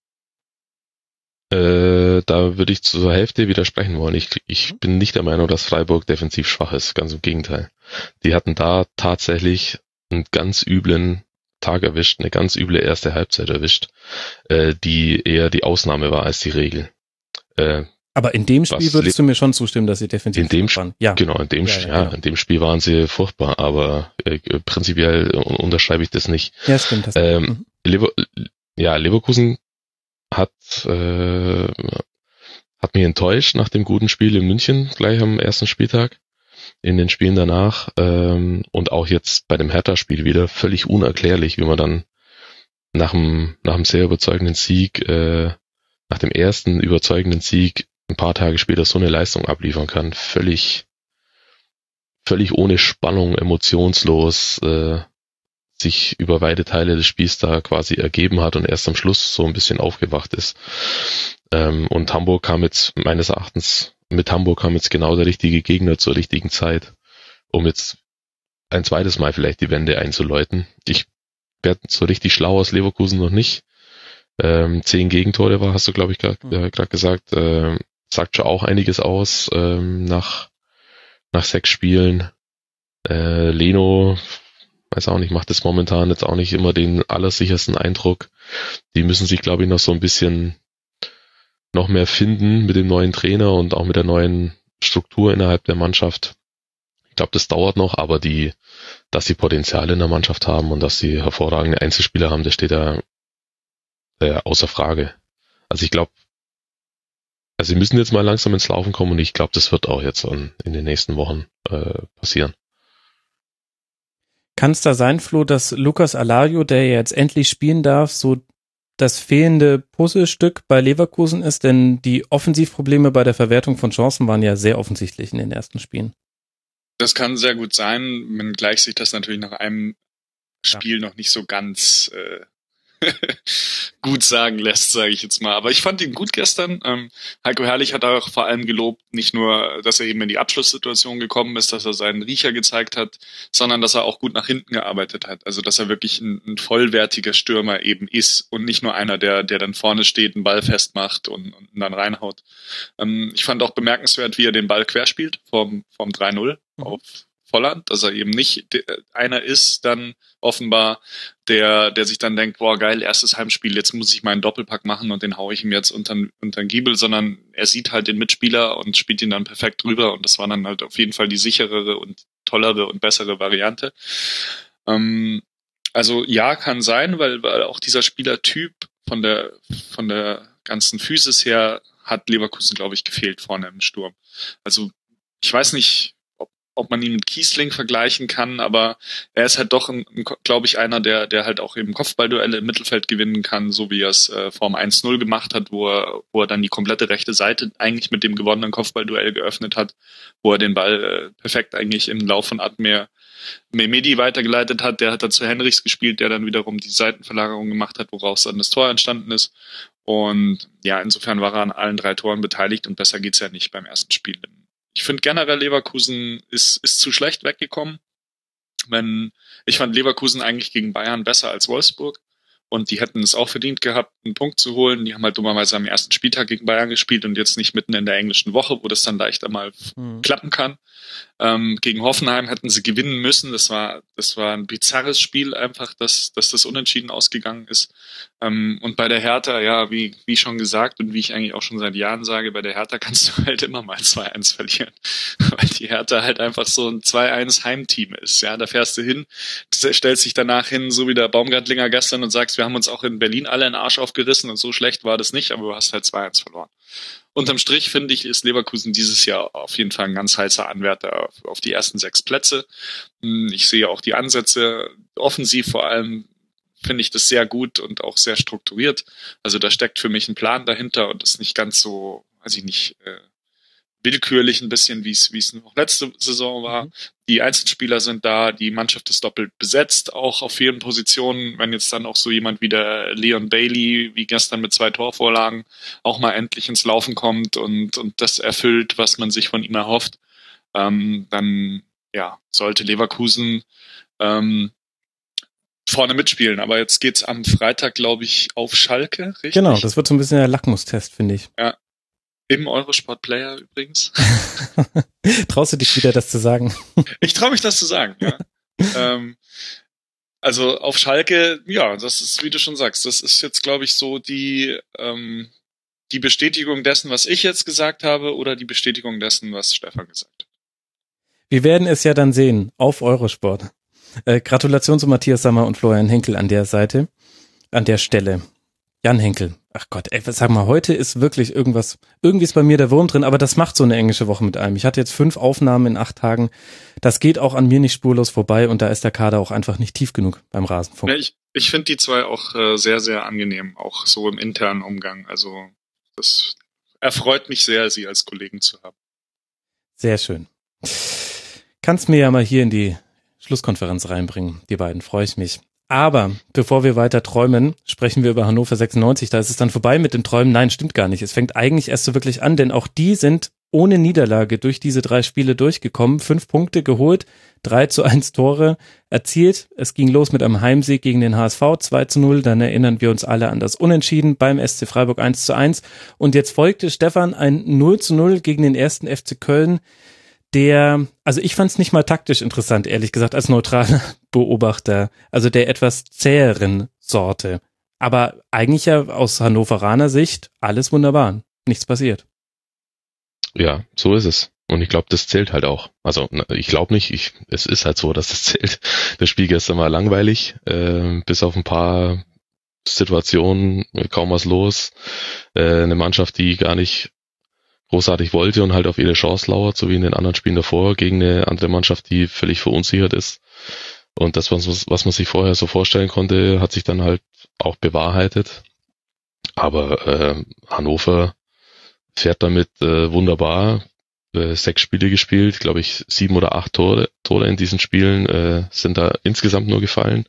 Speaker 4: Äh, da würde ich zur Hälfte widersprechen wollen. Ich, ich bin nicht der Meinung, dass Freiburg defensiv schwach ist, ganz im Gegenteil. Die hatten da tatsächlich einen ganz üblen Tag erwischt, eine ganz üble erste Halbzeit erwischt, äh, die eher die Ausnahme war als die Regel. Äh,
Speaker 3: Aber in dem Spiel würdest du mir schon zustimmen, dass sie defensiv
Speaker 4: in dem
Speaker 3: waren. Ja.
Speaker 4: Genau, in dem,
Speaker 3: ja,
Speaker 4: ja,
Speaker 3: ja, genau.
Speaker 4: in dem Spiel waren sie furchtbar, aber äh, prinzipiell unterschreibe ich das nicht.
Speaker 3: Ja, stimmt. Das
Speaker 4: ähm,
Speaker 3: mhm.
Speaker 4: Lever- ja, Leverkusen hat äh, hat mich enttäuscht nach dem guten Spiel in München gleich am ersten Spieltag, in den Spielen danach ähm, und auch jetzt bei dem Hertha-Spiel wieder völlig unerklärlich, wie man dann nach dem nach dem sehr überzeugenden Sieg, äh, nach dem ersten überzeugenden Sieg ein paar Tage später so eine Leistung abliefern kann. Völlig, völlig ohne Spannung, emotionslos, äh, sich über weite Teile des Spiels da quasi ergeben hat und erst am Schluss so ein bisschen aufgewacht ist. Ähm, und Hamburg kam jetzt, meines Erachtens, mit Hamburg kam jetzt genau der richtige Gegner zur richtigen Zeit, um jetzt ein zweites Mal vielleicht die Wende einzuläuten. Ich werde so richtig schlau aus Leverkusen noch nicht. Ähm, zehn Gegentore war, hast du, glaube ich, gerade äh, grad gesagt. Ähm, sagt schon auch einiges aus ähm, nach nach sechs Spielen. Äh, Leno, weiß auch nicht, macht das momentan jetzt auch nicht immer den allersichersten Eindruck. Die müssen sich, glaube ich, noch so ein bisschen noch mehr finden mit dem neuen Trainer und auch mit der neuen Struktur innerhalb der Mannschaft. Ich glaube, das dauert noch, aber die, dass sie Potenzial in der Mannschaft haben und dass sie hervorragende Einzelspieler haben, das steht da äh, außer Frage. Also ich glaube, also sie müssen jetzt mal langsam ins Laufen kommen und ich glaube, das wird auch jetzt in, in den nächsten Wochen äh, passieren.
Speaker 3: Kann es da sein, Flo, dass Lucas Alario, der jetzt endlich spielen darf, so das fehlende Puzzlestück bei Leverkusen ist? Denn die Offensivprobleme bei der Verwertung von Chancen waren ja sehr offensichtlich in den ersten Spielen.
Speaker 5: Das kann sehr gut sein, wenngleich sich das natürlich nach einem Spiel ja. noch nicht so ganz äh, gut sagen lässt, sage ich jetzt mal. Aber ich fand ihn gut gestern. Ähm, Heiko Herrlich hat auch vor allem gelobt, nicht nur, dass er eben in die Abschlusssituation gekommen ist, dass er seinen Riecher gezeigt hat, sondern dass er auch gut nach hinten gearbeitet hat. Also dass er wirklich ein, ein vollwertiger Stürmer eben ist und nicht nur einer, der der dann vorne steht, einen Ball festmacht und, und dann reinhaut. Ähm, ich fand auch bemerkenswert, wie er den Ball querspielt vom, vom drei null mhm. auf Volland, dass er eben nicht de- einer ist, dann offenbar, der der sich dann denkt, boah geil, erstes Heimspiel, jetzt muss ich meinen Doppelpack machen und den haue ich ihm jetzt unter den Giebel, sondern er sieht halt den Mitspieler und spielt ihn dann perfekt drüber und das war dann halt auf jeden Fall die sicherere und tollere und bessere Variante. Ähm, also ja, kann sein, weil, weil auch dieser Spielertyp von der von der ganzen Physis her hat Leverkusen, glaube ich, gefehlt vorne im Sturm. Also ich weiß nicht, ob man ihn mit Kiesling vergleichen kann, aber er ist halt doch, glaube ich, einer, der der halt auch eben Kopfballduelle im Mittelfeld gewinnen kann, so wie er es äh, vorm eins null gemacht hat, wo er, wo er dann die komplette rechte Seite eigentlich mit dem gewonnenen Kopfballduell geöffnet hat, wo er den Ball äh, perfekt eigentlich im Lauf von Admir Mehmedi weitergeleitet hat. Der hat dann zu Henrichs gespielt, der dann wiederum die Seitenverlagerung gemacht hat, woraus dann das Tor entstanden ist. Und ja, insofern war er an allen drei Toren beteiligt und besser geht's ja nicht beim ersten Spiel. Ich finde generell, Leverkusen ist ist zu schlecht weggekommen. Wenn ich fand Leverkusen eigentlich gegen Bayern besser als Wolfsburg und die hätten es auch verdient gehabt, einen Punkt zu holen. Die haben halt dummerweise am ersten Spieltag gegen Bayern gespielt und jetzt nicht mitten in der englischen Woche, wo das dann leicht einmal mhm. klappen kann. Ähm, gegen Hoffenheim hätten sie gewinnen müssen. Das war, das war ein bizarres Spiel einfach, dass, dass das unentschieden ausgegangen ist. Ähm, und bei der Hertha, ja, wie, wie schon gesagt und wie ich eigentlich auch schon seit Jahren sage, bei der Hertha kannst du halt immer mal zwei eins verlieren. Weil die Hertha halt einfach so ein zwei eins Heimteam ist. Ja, da fährst du hin, stellst dich danach hin, so wie der Baumgartlinger gestern und sagst, wir haben uns auch in Berlin alle den Arsch aufgerissen und so schlecht war das nicht, aber du hast halt zwei eins verloren. Unterm Strich, finde ich, ist Leverkusen dieses Jahr auf jeden Fall ein ganz heißer Anwärter auf, auf die ersten sechs Plätze. Ich sehe auch die Ansätze, offensiv vor allem, finde ich das sehr gut und auch sehr strukturiert. Also da steckt für mich ein Plan dahinter und ist nicht ganz so, weiß ich nicht, äh, willkürlich ein bisschen, wie es wie es noch letzte Saison war. Mhm. Die Einzelspieler sind da, die Mannschaft ist doppelt besetzt, auch auf vielen Positionen. Wenn jetzt dann auch so jemand wie der Leon Bailey, wie gestern mit zwei Torvorlagen, auch mal endlich ins Laufen kommt und und das erfüllt, was man sich von ihm erhofft, ähm, dann ja sollte Leverkusen ähm, vorne mitspielen. Aber jetzt geht's am Freitag, glaube ich, auf Schalke, richtig?
Speaker 3: Genau, das wird so ein bisschen der Lackmustest, finde ich.
Speaker 5: Ja. Im Eurosport Player übrigens.
Speaker 3: Traust du dich wieder, das zu sagen?
Speaker 5: Ich traue mich, das zu sagen, ja. ähm, also auf Schalke, ja, das ist, wie du schon sagst, das ist jetzt, glaube ich, so die ähm, die Bestätigung dessen, was ich jetzt gesagt habe, oder die Bestätigung dessen, was Stefan gesagt hat.
Speaker 3: Wir werden es ja dann sehen auf Eurosport. Äh, Gratulation zu Matthias Sammer und Florian Henkel an der Seite, an der Stelle. Jan Henkel. Ach Gott, ey, sag mal, heute ist wirklich irgendwas, irgendwie ist bei mir der Wurm drin, aber das macht so eine englische Woche mit einem. Ich hatte jetzt fünf Aufnahmen in acht Tagen. Das geht auch an mir nicht spurlos vorbei und da ist der Kader auch einfach nicht tief genug beim Rasenfunk.
Speaker 5: Ja, ich ich finde die zwei auch äh, sehr, sehr angenehm, auch so im internen Umgang. Also das erfreut mich sehr, sie als Kollegen zu haben.
Speaker 3: Sehr schön. Kannst mir ja mal hier in die Schlusskonferenz reinbringen, die beiden, freue ich mich. Aber bevor wir weiter träumen, sprechen wir über Hannover sechsundneunzig. Da ist es dann vorbei mit den Träumen. Nein, stimmt gar nicht. Es fängt eigentlich erst so wirklich an, denn auch die sind ohne Niederlage durch diese drei Spiele durchgekommen. Fünf Punkte geholt, drei zu eins Tore erzielt. Es ging los mit einem Heimsieg gegen den H S V, zwei zu null. Dann erinnern wir uns alle an das Unentschieden beim S C Freiburg eins zu eins. Und jetzt folgte, Stefan, ein null zu null gegen den ersten F C Köln. Der, also ich fand es nicht mal taktisch interessant, ehrlich gesagt, als neutraler Beobachter, also der etwas zäheren Sorte. Aber eigentlich ja aus Hannoveraner Sicht alles wunderbar, nichts passiert.
Speaker 4: Ja, so ist es. Und ich glaube, das zählt halt auch. Also ich glaube nicht, ich, es ist halt so, dass das zählt. Das Spiel gestern war langweilig, äh, bis auf ein paar Situationen, kaum was los. Äh, eine Mannschaft, die gar nicht großartig wollte und halt auf ihre Chance lauert, so wie in den anderen Spielen davor, gegen eine andere Mannschaft, die völlig verunsichert ist. Und das, was, was man sich vorher so vorstellen konnte, hat sich dann halt auch bewahrheitet. Aber äh, Hannover fährt damit äh, wunderbar. Äh, sechs Spiele gespielt, glaube ich, sieben oder acht Tore, Tore in diesen Spielen äh, sind da insgesamt nur gefallen.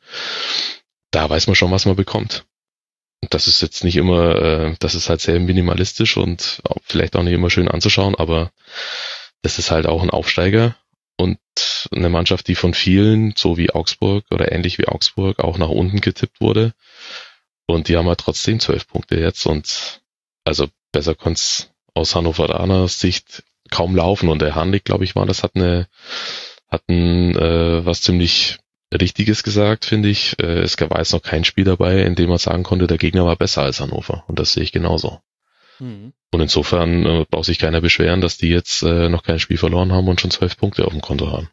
Speaker 4: Da weiß man schon, was man bekommt. Das ist jetzt nicht immer, äh, das ist halt sehr minimalistisch und auch vielleicht auch nicht immer schön anzuschauen, aber das ist halt auch ein Aufsteiger und eine Mannschaft, die von vielen, so wie Augsburg oder ähnlich wie Augsburg, auch nach unten getippt wurde. Und die haben halt trotzdem zwölf Punkte jetzt und also besser konnte es aus Hannoveraner Sicht kaum laufen. Und der Harnik, glaube ich, war, das hat eine, hat ein, äh, was ziemlich Richtiges gesagt, finde ich. Äh, es war jetzt noch kein Spiel dabei, in dem man sagen konnte, der Gegner war besser als Hannover. Und das sehe ich genauso. Mhm. Und insofern äh, braucht sich keiner beschweren, dass die jetzt äh, noch kein Spiel verloren haben und schon zwölf Punkte auf dem Konto haben.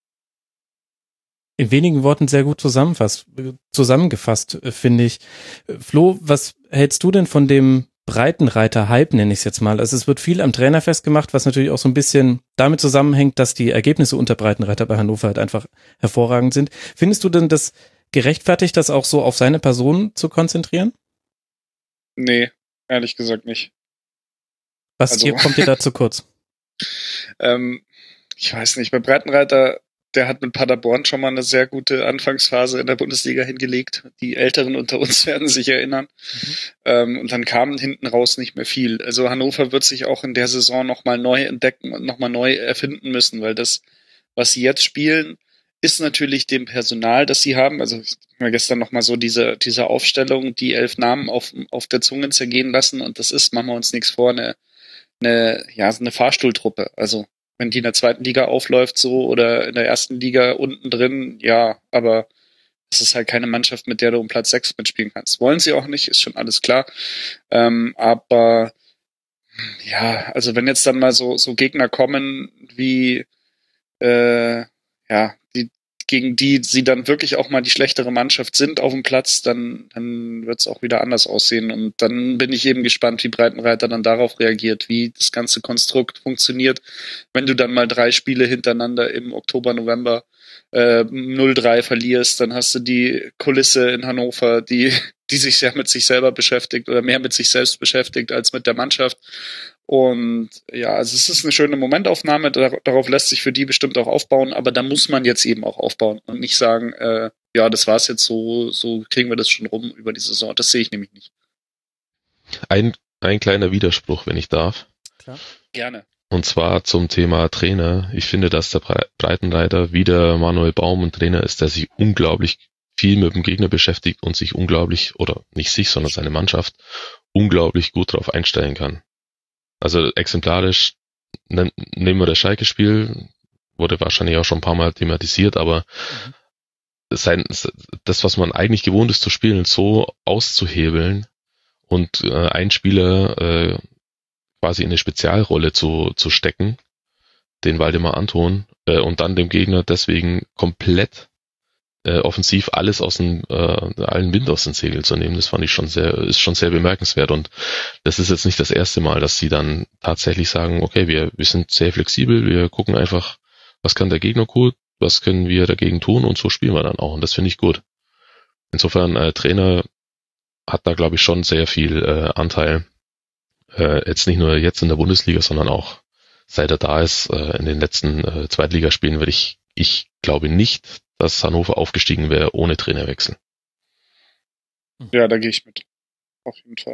Speaker 3: In wenigen Worten sehr gut zusammenfasst, zusammengefasst, finde ich. Flo, was hältst du denn von dem Breitenreiter-Hype, nenne ich es jetzt mal? Also es wird viel am Trainer festgemacht, was natürlich auch so ein bisschen damit zusammenhängt, dass die Ergebnisse unter Breitenreiter bei Hannover halt einfach hervorragend sind. Findest du denn das gerechtfertigt, das auch so auf seine Person zu konzentrieren?
Speaker 5: Nee, ehrlich gesagt nicht.
Speaker 3: Was
Speaker 5: also,
Speaker 3: hier, kommt dir da zu kurz?
Speaker 5: ähm, ich weiß nicht, bei Breitenreiter, der hat mit Paderborn schon mal eine sehr gute Anfangsphase in der Bundesliga hingelegt. Die Älteren unter uns werden sich erinnern. Mhm. Ähm, und dann kam hinten raus nicht mehr viel. Also Hannover wird sich auch in der Saison nochmal neu entdecken und nochmal neu erfinden müssen, weil das, was sie jetzt spielen, ist natürlich dem Personal, das sie haben. Also ich habe mir gestern nochmal so diese, diese Aufstellung, die elf Namen auf, auf der Zunge zergehen lassen. Und das ist, machen wir uns nichts vor, eine, eine, ja, eine Fahrstuhltruppe. Also wenn die in der zweiten Liga aufläuft so oder in der ersten Liga unten drin, ja, aber es ist halt keine Mannschaft, mit der du um Platz sechs mitspielen kannst. Wollen sie auch nicht, ist schon alles klar. Ähm, aber ja, also wenn jetzt dann mal so, so Gegner kommen, wie äh, ja, die, gegen die sie dann wirklich auch mal die schlechtere Mannschaft sind auf dem Platz, dann, dann wird es auch wieder anders aussehen. Und dann bin ich eben gespannt, wie Breitenreiter dann darauf reagiert, wie das ganze Konstrukt funktioniert, wenn du dann mal drei Spiele hintereinander im Oktober, November äh, null drei verlierst, dann hast du die Kulisse in Hannover, die, die sich sehr mit sich selber beschäftigt oder mehr mit sich selbst beschäftigt als mit der Mannschaft. Und ja, also es ist eine schöne Momentaufnahme, darauf lässt sich für die bestimmt auch aufbauen, aber da muss man jetzt eben auch aufbauen und nicht sagen, äh, ja, das war's jetzt so, so kriegen wir das schon rum über die Saison. Das sehe ich nämlich nicht.
Speaker 4: Ein, ein kleiner Widerspruch, wenn ich darf.
Speaker 5: Klar. Gerne.
Speaker 4: Und zwar zum Thema Trainer. Ich finde, dass der Breitenreiter wieder Manuel Baum ein Trainer ist, der sich unglaublich viel mit dem Gegner beschäftigt und sich unglaublich, oder nicht sich, sondern seine Mannschaft, unglaublich gut darauf einstellen kann. Also exemplarisch, nehmen wir das Schalke-Spiel, wurde wahrscheinlich auch schon ein paar Mal thematisiert, aber mhm. sein, das, was man eigentlich gewohnt ist zu spielen, so auszuhebeln und äh, einen Spieler äh, quasi in eine Spezialrolle zu, zu stecken, den Waldemar Anton, äh, und dann dem Gegner deswegen komplett äh, offensiv alles aus dem, äh, allen Wind aus den Segeln zu nehmen, das fand ich schon sehr, ist schon sehr bemerkenswert. Und das ist jetzt nicht das erste Mal, dass sie dann tatsächlich sagen, okay, wir, wir sind sehr flexibel, wir gucken einfach, was kann der Gegner gut, was können wir dagegen tun, und so spielen wir dann auch. Und das finde ich gut. Insofern, äh, Trainer hat da, glaube ich, schon sehr viel äh, Anteil. Äh, jetzt nicht nur jetzt in der Bundesliga, sondern auch seit er da ist, äh, in den letzten äh, Zweitligaspielen, weil ich, ich glaube nicht, dass Hannover aufgestiegen wäre ohne Trainerwechsel.
Speaker 5: Ja, da gehe ich mit. Auf jeden Fall.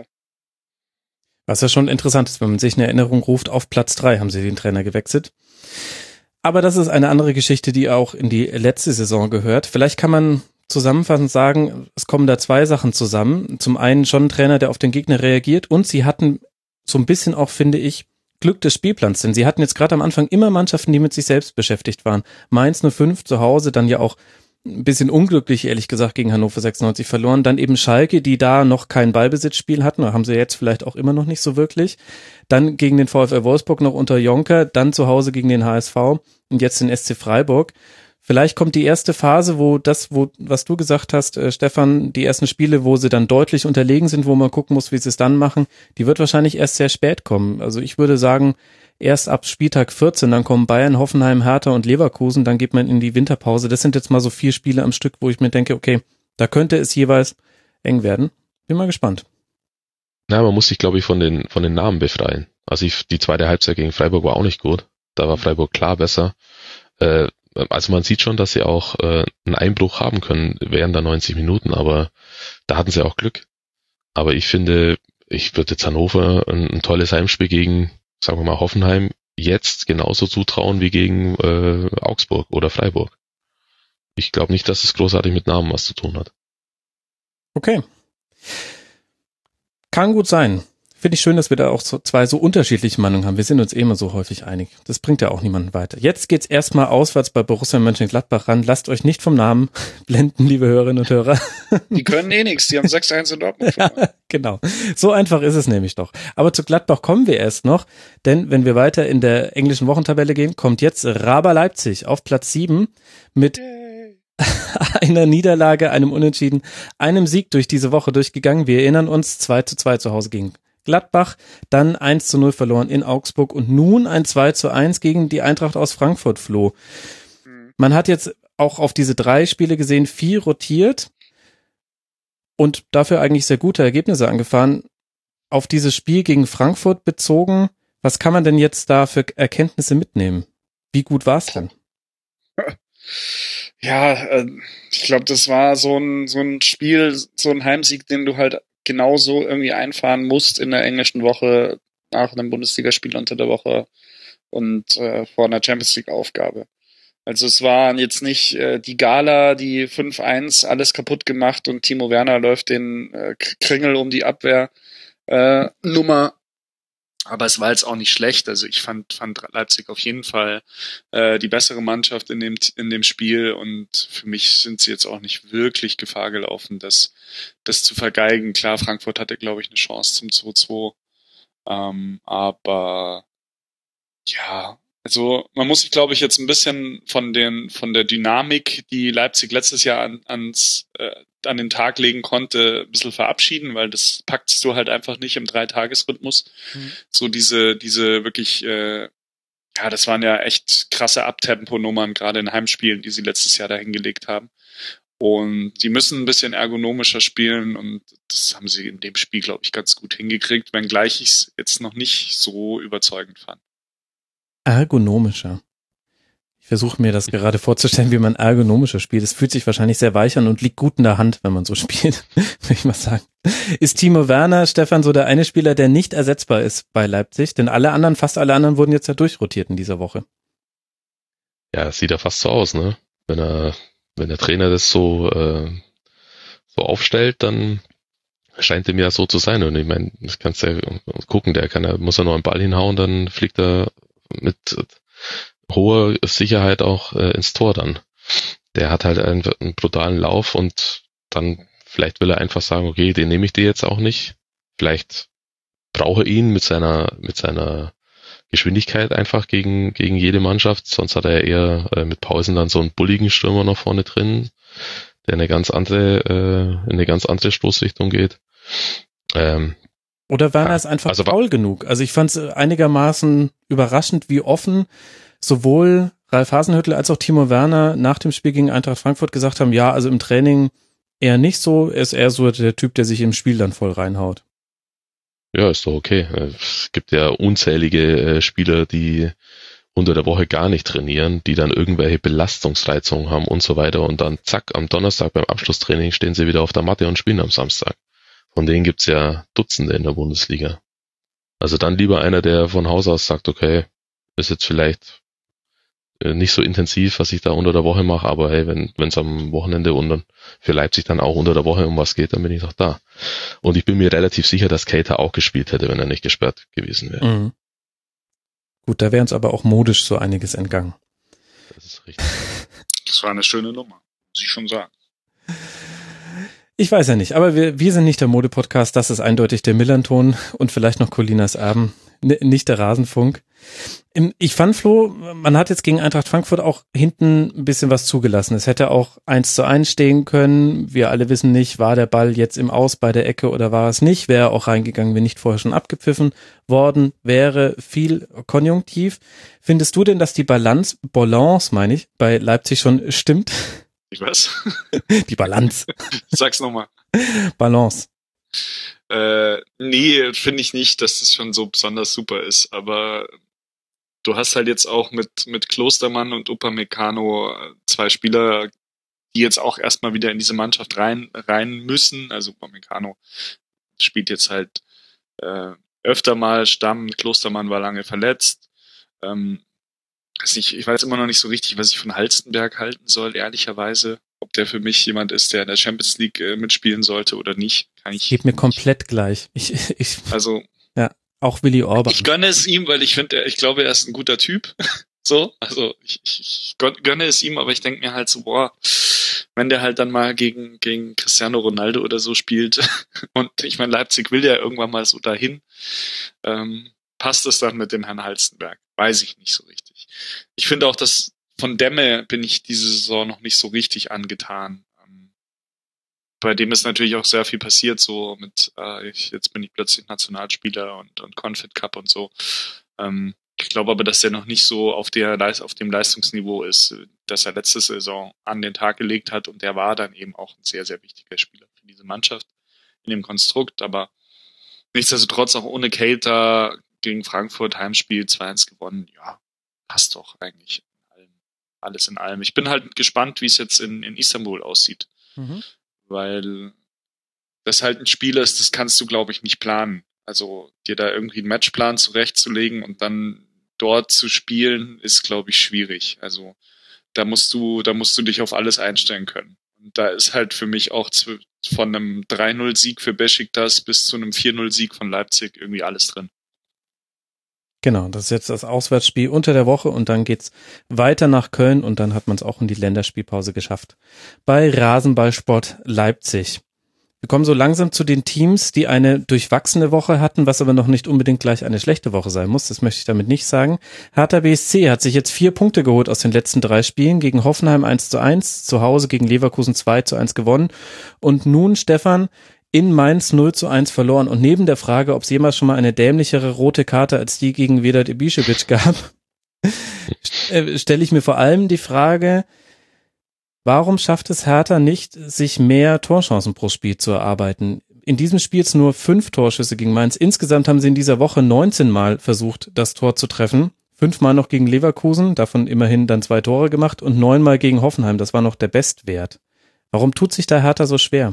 Speaker 3: Was ja schon interessant ist, wenn man sich in Erinnerung ruft, auf Platz drei haben sie den Trainer gewechselt. Aber das ist eine andere Geschichte, die auch in die letzte Saison gehört. Vielleicht kann man zusammenfassend sagen, es kommen da zwei Sachen zusammen. Zum einen schon ein Trainer, der auf den Gegner reagiert, und sie hatten so ein bisschen auch, finde ich, Glück des Spielplans, denn sie hatten jetzt gerade am Anfang immer Mannschaften, die mit sich selbst beschäftigt waren. Mainz null fünf zu Hause, dann ja auch ein bisschen unglücklich, ehrlich gesagt, gegen Hannover sechsundneunzig verloren. Dann eben Schalke, die da noch kein Ballbesitzspiel hatten, oder haben sie jetzt vielleicht auch immer noch nicht so wirklich. Dann gegen den VfL Wolfsburg noch unter Jonker, dann zu Hause gegen den H S V und jetzt den S C Freiburg. Vielleicht kommt die erste Phase, wo das, wo, was du gesagt hast, äh, Stefan, die ersten Spiele, wo sie dann deutlich unterlegen sind, wo man gucken muss, wie sie es dann machen, die wird wahrscheinlich erst sehr spät kommen. Also ich würde sagen, erst ab Spieltag vierzehn, dann kommen Bayern, Hoffenheim, Hertha und Leverkusen, dann geht man in die Winterpause. Das sind jetzt mal so vier Spiele am Stück, wo ich mir denke, okay, da könnte es jeweils eng werden. Bin mal gespannt.
Speaker 4: Na, man muss sich, glaube ich, von den, von den Namen befreien. Also ich, die zweite Halbzeit gegen Freiburg war auch nicht gut. Da war Freiburg klar besser. Äh, Also man sieht schon, dass sie auch äh, einen Einbruch haben können während der neunzig Minuten, aber da hatten sie auch Glück. Aber ich finde, ich würde jetzt Hannover ein, ein tolles Heimspiel gegen, sagen wir mal, Hoffenheim jetzt genauso zutrauen wie gegen äh, Augsburg oder Freiburg. Ich glaube nicht, dass es großartig mit Namen was zu tun hat.
Speaker 3: Okay. Kann gut sein. Finde ich schön, dass wir da auch so zwei so unterschiedliche Meinungen haben. Wir sind uns eh immer so häufig einig. Das bringt ja auch niemanden weiter. Jetzt geht's erstmal auswärts bei Borussia Mönchengladbach ran. Lasst euch nicht vom Namen blenden, liebe Hörerinnen und Hörer.
Speaker 5: Die können eh nichts. Die haben sechs eins in Dortmund.
Speaker 3: Ja, genau. So einfach ist es nämlich doch. Aber zu Gladbach kommen wir erst noch. Denn wenn wir weiter in der englischen Wochentabelle gehen, kommt jetzt Raber Leipzig auf Platz sieben mit einer Niederlage, einem Unentschieden, einem Sieg durch diese Woche durchgegangen. Wir erinnern uns, zwei zu zwei zu Hause gegen Gladbach, dann eins zu null verloren in Augsburg und nun ein zwei zu eins gegen die Eintracht aus Frankfurt, Flo. Man hat jetzt auch auf diese drei Spiele gesehen, viel rotiert und dafür eigentlich sehr gute Ergebnisse angefahren. Auf dieses Spiel gegen Frankfurt bezogen, was kann man denn jetzt da für Erkenntnisse mitnehmen? Wie gut war es denn?
Speaker 5: Ja, äh, ich glaube, das war so ein, so ein Spiel, so ein Heimsieg, den du halt genauso irgendwie einfahren musst in der englischen Woche nach einem Bundesligaspiel unter der Woche und äh, vor einer Champions-League-Aufgabe. Also es war jetzt nicht äh, die Gala, die fünf eins alles kaputt gemacht und Timo Werner läuft den äh, Kringel um die Abwehr äh, Nummer, Aber es war jetzt auch nicht schlecht. Also ich fand, fand Leipzig auf jeden Fall äh, die bessere Mannschaft in dem, in dem Spiel. Und für mich sind sie jetzt auch nicht wirklich Gefahr gelaufen, das, das zu vergeigen. Klar, Frankfurt hatte, glaube ich, eine Chance zum zwei zwei. Ähm, aber ja, also man muss sich, glaube ich, jetzt ein bisschen von den von der Dynamik, die Leipzig letztes Jahr an, ans äh, an den Tag legen konnte, ein bisschen verabschieden, weil das packst du halt einfach nicht im Dreitagesrhythmus. Mhm. So diese diese wirklich, äh, ja, das waren ja echt krasse Abtempo-Nummern, gerade in Heimspielen, die sie letztes Jahr da hingelegt haben. Und die müssen ein bisschen ergonomischer spielen und das haben sie in dem Spiel, glaube ich, ganz gut hingekriegt, wenngleich ich es jetzt noch nicht so überzeugend fand.
Speaker 3: Ergonomischer. Ich versuche mir das gerade vorzustellen, wie man ergonomischer spielt. Es fühlt sich wahrscheinlich sehr weich an und liegt gut in der Hand, wenn man so spielt, würde ich mal sagen. Ist Timo Werner, Stefan, so der eine Spieler, der nicht ersetzbar ist bei Leipzig? Denn alle anderen, fast alle anderen wurden jetzt ja durchrotiert in dieser Woche.
Speaker 4: Ja, das sieht ja fast so aus, ne? Wenn er, wenn der Trainer das so, äh, so aufstellt, dann scheint dem ja so zu sein. Und ich meine, das kannst du ja gucken, der kann ja, muss er nur einen Ball hinhauen, dann fliegt er mit hoher Sicherheit auch äh, ins Tor dann. Der hat halt einen, einen brutalen Lauf und dann vielleicht will er einfach sagen, okay, den nehme ich dir jetzt auch nicht. Vielleicht brauche ihn mit seiner mit seiner Geschwindigkeit einfach gegen gegen jede Mannschaft. Sonst hat er eher äh, mit Pausen dann so einen bulligen Stürmer noch vorne drin, der eine ganz andere äh, in eine ganz andere Stoßrichtung geht. Ähm,
Speaker 3: Oder Werner ja, ist einfach also, faul genug. Also ich fand es einigermaßen überraschend, wie offen sowohl Ralf Hasenhüttl als auch Timo Werner nach dem Spiel gegen Eintracht Frankfurt gesagt haben, ja, also im Training eher nicht so, er ist eher so der Typ, der sich im Spiel dann voll reinhaut.
Speaker 4: Ja, ist doch okay. Es gibt ja unzählige Spieler, die unter der Woche gar nicht trainieren, die dann irgendwelche Belastungsreizungen haben und so weiter und dann zack, am Donnerstag beim Abschlusstraining stehen sie wieder auf der Matte und spielen am Samstag. Von denen gibt's ja Dutzende in der Bundesliga. Also dann lieber einer, der von Haus aus sagt, okay, ist jetzt vielleicht nicht so intensiv, was ich da unter der Woche mache, aber hey, wenn es am Wochenende und dann für Leipzig dann auch unter der Woche um was geht, dann bin ich doch da. Und ich bin mir relativ sicher, dass Keita auch gespielt hätte, wenn er nicht gesperrt gewesen wäre.
Speaker 3: Mhm. Gut, da wäre uns aber auch modisch so einiges entgangen.
Speaker 4: Das ist richtig.
Speaker 5: Das war eine schöne Nummer, muss ich schon sagen.
Speaker 3: Ich weiß ja nicht, aber wir, wir sind nicht der Mode-Podcast, das ist eindeutig der Millanton und vielleicht noch Colinas Erben, N- nicht der Rasenfunk. Ich fand, Flo, man hat jetzt gegen Eintracht Frankfurt auch hinten ein bisschen was zugelassen. Es hätte auch eins zu eins stehen können. Wir alle wissen nicht, war der Ball jetzt im Aus bei der Ecke oder war es nicht. Wäre auch reingegangen, wenn nicht vorher schon abgepfiffen worden wäre. Viel Konjunktiv. Findest du denn, dass die Balance, Balance meine ich, bei Leipzig schon stimmt?
Speaker 5: Ich was?
Speaker 3: Die Balance.
Speaker 5: Sag's nochmal.
Speaker 3: Balance.
Speaker 5: Äh, nee, finde ich nicht, dass das schon so besonders super ist, aber du hast halt jetzt auch mit mit Klostermann und Upamecano zwei Spieler, die jetzt auch erstmal wieder in diese Mannschaft rein rein müssen. Also Upamecano spielt jetzt halt äh, öfter mal Stamm, Klostermann war lange verletzt. Ähm, also ich, ich weiß immer noch nicht so richtig, was ich von Halstenberg halten soll, ehrlicherweise. Ob der für mich jemand ist, der in der Champions League äh, mitspielen sollte oder nicht, kann ich.
Speaker 3: Geht mir komplett gleich. Ich, ich,
Speaker 5: also
Speaker 3: ja, auch Willi Orban.
Speaker 5: Ich gönne es ihm, weil ich finde, ich glaube, er ist ein guter Typ. So, also ich, ich gönne es ihm, aber ich denke mir halt so, boah, wenn der halt dann mal gegen gegen Cristiano Ronaldo oder so spielt und ich meine, Leipzig will ja irgendwann mal so dahin, ähm, passt es dann mit dem Herrn Halstenberg? Weiß ich nicht so richtig. Ich finde auch, dass von Demme bin ich diese Saison noch nicht so richtig angetan. Ähm, bei dem ist natürlich auch sehr viel passiert, so mit, äh, ich, jetzt bin ich plötzlich Nationalspieler und, und Confed Cup und so. Ähm, ich glaube aber, dass er noch nicht so auf der auf dem Leistungsniveau ist, das er letzte Saison an den Tag gelegt hat, und der war dann eben auch ein sehr, sehr wichtiger Spieler für diese Mannschaft in dem Konstrukt, aber nichtsdestotrotz auch ohne Keita gegen Frankfurt Heimspiel zwei eins gewonnen, ja, passt doch eigentlich in allem, alles in allem. Ich bin halt gespannt, wie es jetzt in, in Istanbul aussieht, mhm. weil das halt ein Spiel ist, das kannst du, glaube ich, nicht planen. Also dir da irgendwie einen Matchplan zurechtzulegen und dann dort zu spielen, ist, glaube ich, schwierig. Also da musst du, da musst du dich auf alles einstellen können. Und da ist halt für mich auch zu, von einem drei null Sieg für Beşiktaş bis zu einem vier null Sieg von Leipzig irgendwie alles drin.
Speaker 3: Genau, das ist jetzt das Auswärtsspiel unter der Woche und dann geht's weiter nach Köln und dann hat man es auch in die Länderspielpause geschafft. Bei Rasenballsport Leipzig. Wir kommen so langsam zu den Teams, die eine durchwachsene Woche hatten, was aber noch nicht unbedingt gleich eine schlechte Woche sein muss. Das möchte ich damit nicht sagen. Hertha B S C hat sich jetzt vier Punkte geholt aus den letzten drei Spielen. Gegen Hoffenheim eins zu eins, zu Hause gegen Leverkusen zwei zu eins gewonnen. Und nun, Stefan, in Mainz null zu eins verloren. Und neben der Frage, ob es jemals schon mal eine dämlichere rote Karte als die gegen Vedat Ibišević gab, stelle ich mir vor allem die Frage, warum schafft es Hertha nicht, sich mehr Torchancen pro Spiel zu erarbeiten? In diesem Spiel ist nur fünf Torschüsse gegen Mainz. Insgesamt haben sie in dieser Woche neunzehn Mal versucht, das Tor zu treffen. Fünfmal noch gegen Leverkusen, davon immerhin dann zwei Tore gemacht und neunmal gegen Hoffenheim. Das war noch der Bestwert. Warum tut sich da Hertha so schwer?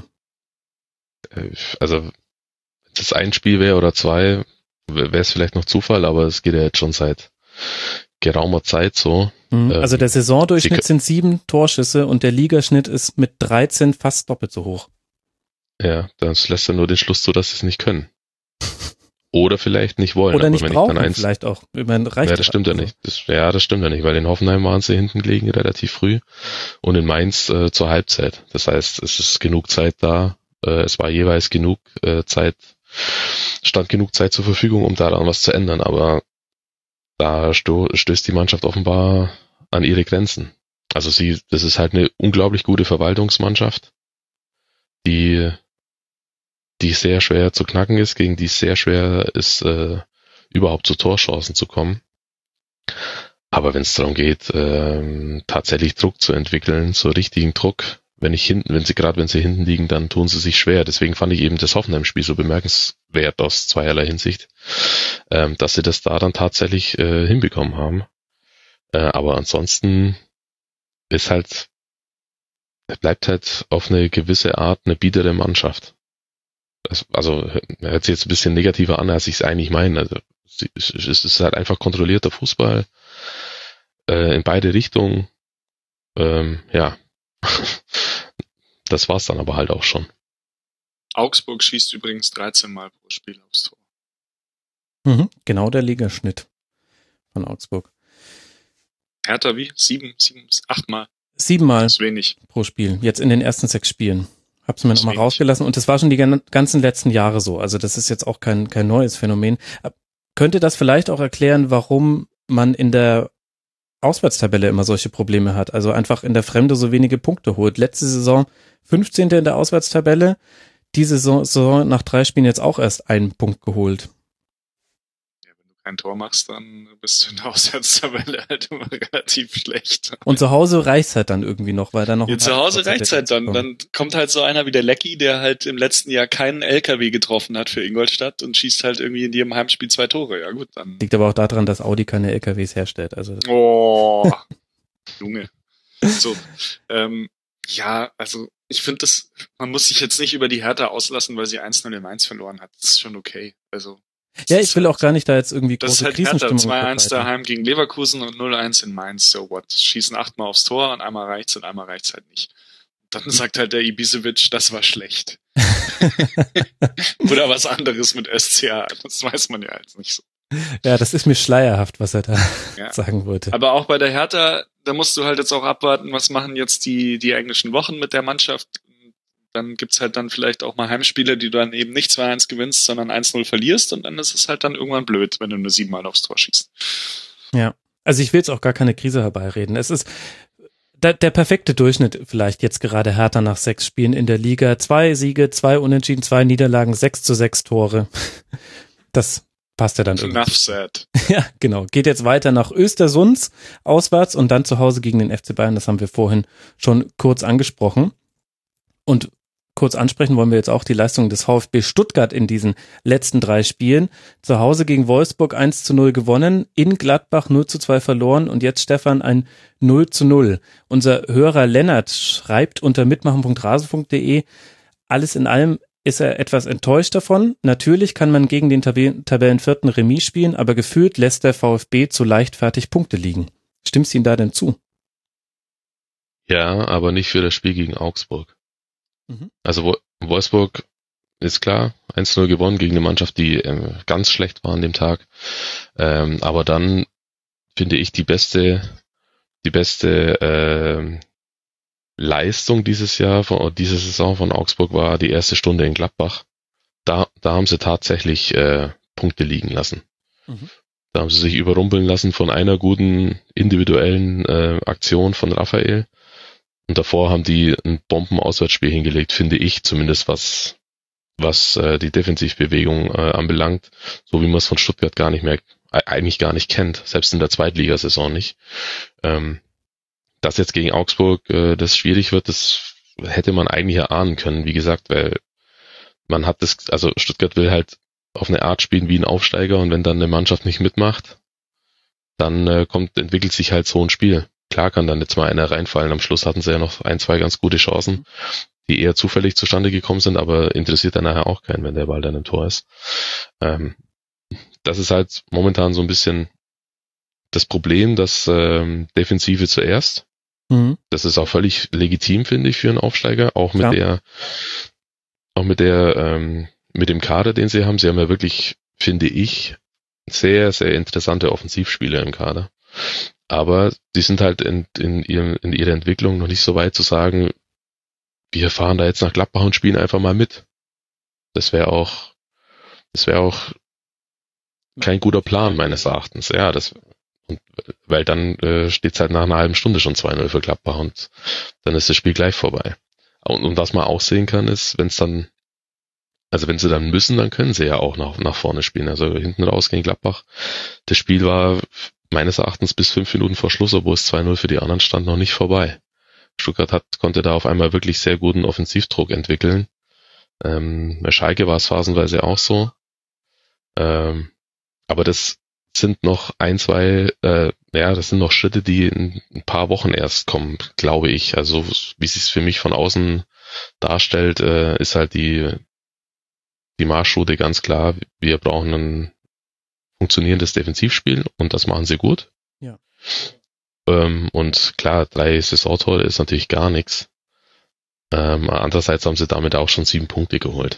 Speaker 4: Also, wenn es ein Spiel wäre oder zwei, wäre es vielleicht noch Zufall, aber es geht ja jetzt schon seit geraumer Zeit so.
Speaker 3: Also der Saisondurchschnitt sind sieben Torschüsse und der Ligaschnitt ist mit dreizehn fast doppelt so hoch.
Speaker 4: Ja, das lässt ja nur den Schluss zu, dass sie es nicht können. Oder vielleicht nicht wollen.
Speaker 3: Oder
Speaker 4: aber
Speaker 3: nicht
Speaker 4: wenn
Speaker 3: brauchen,
Speaker 4: ich dann eins,
Speaker 3: vielleicht auch. Ich meine, reicht
Speaker 4: ja, das stimmt ja nicht. Das, ja, das stimmt ja nicht, weil in Hoffenheim waren sie hinten gelegen relativ früh und in Mainz äh, zur Halbzeit. Das heißt, es ist genug Zeit da. Äh, es war jeweils genug äh, Zeit, stand genug Zeit zur Verfügung, um daran was zu ändern. Aber da sto- stößt die Mannschaft offenbar an ihre Grenzen. Also sie, das ist halt eine unglaublich gute Verwaltungsmannschaft, die, die sehr schwer zu knacken ist, gegen die es sehr schwer ist, äh, überhaupt zu Torchancen zu kommen. Aber wenn es darum geht, äh, tatsächlich Druck zu entwickeln, so richtigen Druck, wenn ich hinten, wenn sie gerade wenn sie hinten liegen, dann tun sie sich schwer. Deswegen fand ich eben das Hoffenheim-Spiel so bemerkenswert aus zweierlei Hinsicht, ähm, dass sie das da dann tatsächlich äh, hinbekommen haben. Äh, aber ansonsten ist halt, bleibt halt auf eine gewisse Art eine biedere Mannschaft. Das, also hört sich jetzt ein bisschen negativer an, als ich es eigentlich meine. Also es ist halt einfach kontrollierter Fußball äh, in beide Richtungen. Ähm, ja, das war's dann aber halt auch schon.
Speaker 5: Augsburg schießt übrigens dreizehn Mal pro Spiel aufs Tor.
Speaker 3: Mhm, genau der Ligaschnitt von Augsburg.
Speaker 5: Hertha wie? Sieben, sieben, acht Mal.
Speaker 3: Siebenmal
Speaker 5: Das ist wenig.
Speaker 3: pro Spiel, jetzt in den ersten sechs Spielen. Hab's mir
Speaker 5: Das ist
Speaker 3: nochmal
Speaker 5: wenig.
Speaker 3: rausgelassen und das war schon die gan- ganzen letzten Jahre so. Also das ist jetzt auch kein, kein neues Phänomen. Könnte das vielleicht auch erklären, warum man in der Auswärtstabelle immer solche Probleme hat? Also einfach in der Fremde so wenige Punkte holt. Letzte Saison fünfzehnte in der Auswärtstabelle, diese Saison nach drei Spielen jetzt auch erst einen Punkt geholt.
Speaker 5: Ja, wenn du kein Tor machst, dann bist du in der Auswärtstabelle halt immer relativ schlecht.
Speaker 3: Und zu Hause reicht's halt dann irgendwie noch, weil dann noch...
Speaker 5: Ja, zu Hause reicht's halt dann. Dann kommt halt so einer wie der Lecky, der halt im letzten Jahr keinen L K W getroffen hat für Ingolstadt und schießt halt irgendwie in jedem Heimspiel zwei Tore. Ja gut, dann...
Speaker 3: Liegt aber auch daran, dass Audi keine L K Ws herstellt. Also
Speaker 5: Oh, Junge. So, ähm, ja, also ich finde das, man muss sich jetzt nicht über die Hertha auslassen, weil sie eins null in Mainz verloren hat. Das ist schon okay. Also
Speaker 3: ja, ich will auch gar nicht da jetzt irgendwie
Speaker 5: das ist
Speaker 3: große
Speaker 5: halt Hertha,
Speaker 3: Krisenstimmung
Speaker 5: zwei eins
Speaker 3: verbreiten.
Speaker 5: daheim gegen Leverkusen und null eins in Mainz. So what? Schießen achtmal aufs Tor und einmal reicht's und einmal reicht's halt nicht. Dann sagt halt der Ibišević, das war schlecht. Oder was anderes mit S C A. Das weiß man ja jetzt nicht so.
Speaker 3: Ja, das ist mir schleierhaft, was er da
Speaker 5: Ja.
Speaker 3: sagen wollte.
Speaker 5: Aber auch bei der Hertha, da musst du halt jetzt auch abwarten, was machen jetzt die, die englischen Wochen mit der Mannschaft. Dann gibt's halt dann vielleicht auch mal Heimspiele, die du dann eben nicht zwei eins gewinnst, sondern eins null verlierst und dann ist es halt dann irgendwann blöd, wenn du nur siebenmal aufs Tor schießt.
Speaker 3: Ja, also ich will jetzt auch gar keine Krise herbeireden. Es ist der, der perfekte Durchschnitt vielleicht jetzt gerade Hertha nach sechs Spielen in der Liga. Zwei Siege, zwei Unentschieden, zwei Niederlagen, sechs zu sechs Tore. Das passt ja dann irgendwie.
Speaker 5: Enough said.
Speaker 3: Ja, genau. Geht jetzt weiter nach Östersunds auswärts und dann zu Hause gegen den F C Bayern. Das haben wir vorhin schon kurz angesprochen. Und kurz ansprechen wollen wir jetzt auch die Leistung des VfB Stuttgart in diesen letzten drei Spielen. Zu Hause gegen Wolfsburg eins zu null gewonnen, in Gladbach null zu zwei verloren und jetzt, Stefan, ein null zu null. Unser Hörer Lennart schreibt unter mitmachen punkt rasen punkt de, alles in allem ist er etwas enttäuscht davon. Natürlich kann man gegen den Tab- Tabellenvierten Remis spielen, aber gefühlt lässt der VfB zu leichtfertig Punkte liegen. Stimmst du ihm da denn zu?
Speaker 4: Ja, aber nicht für das Spiel gegen Augsburg.
Speaker 3: Mhm.
Speaker 4: Also Wo- Wolfsburg ist klar, eins zu null gewonnen gegen eine Mannschaft, die äh, ganz schlecht war an dem Tag. Ähm, aber dann finde ich die beste, die beste äh, Leistung dieses Jahr, von, diese Saison von Augsburg war die erste Stunde in Gladbach. Da, da haben sie tatsächlich äh, Punkte liegen lassen. Mhm. Da haben sie sich überrumpeln lassen von einer guten individuellen äh, Aktion von Raphael. Und davor haben die ein Bomben-Auswärtsspiel hingelegt, finde ich, zumindest was was äh, die Defensivbewegung äh, anbelangt, so wie man es von Stuttgart gar nicht mehr, äh, eigentlich gar nicht kennt, selbst in der Zweitligasaison nicht. Ähm, dass jetzt gegen Augsburg äh, das schwierig wird, das hätte man eigentlich erahnen können, wie gesagt, weil man hat das, also Stuttgart will halt auf eine Art spielen wie ein Aufsteiger und wenn dann eine Mannschaft nicht mitmacht, dann äh, kommt, entwickelt sich halt so ein Spiel. Klar kann dann jetzt mal einer reinfallen, am Schluss hatten sie ja noch ein, zwei ganz gute Chancen, die eher zufällig zustande gekommen sind, aber interessiert dann nachher auch keinen, wenn der Ball dann im Tor ist. Ähm, das ist halt momentan so ein bisschen das Problem, dass ähm, Defensive zuerst. Mhm. Das ist auch völlig legitim, finde ich, für einen Aufsteiger, auch mit ja. der, auch mit der, ähm, mit dem Kader, den sie haben. Sie haben ja wirklich, finde ich, sehr, sehr interessante Offensivspieler im Kader. Aber die sind halt in, in, ihrem, in ihrer Entwicklung noch nicht so weit zu sagen, wir fahren da jetzt nach Gladbach und spielen einfach mal mit. Das wäre auch, das wäre auch kein guter Plan meines Erachtens. Ja, das, und, weil dann äh, steht es halt nach einer halben Stunde schon zwei null für Gladbach und dann ist das Spiel gleich vorbei. Und, und was man auch sehen kann, ist, wenn es dann, also wenn sie dann müssen, dann können sie ja auch nach, nach vorne spielen. Also hinten raus gegen Gladbach. Das Spiel war meines Erachtens bis fünf Minuten vor Schluss, obwohl es zwei null für die anderen stand, noch nicht vorbei. Stuttgart hat, konnte da auf einmal wirklich sehr guten Offensivdruck entwickeln. Ähm, bei Schalke war es phasenweise auch so. Ähm, aber das sind noch ein, zwei, äh, ja, das sind noch Schritte, die in ein paar Wochen erst kommen, glaube ich. Also wie es sich für mich von außen darstellt, äh, ist halt die, die Marschroute ganz klar. Wir brauchen ein funktionierendes Defensivspiel und das machen sie gut.
Speaker 3: Ja.
Speaker 4: Ähm, und klar, drei Saisontore ist natürlich gar nichts. Ähm, andererseits haben sie damit auch schon sieben Punkte geholt.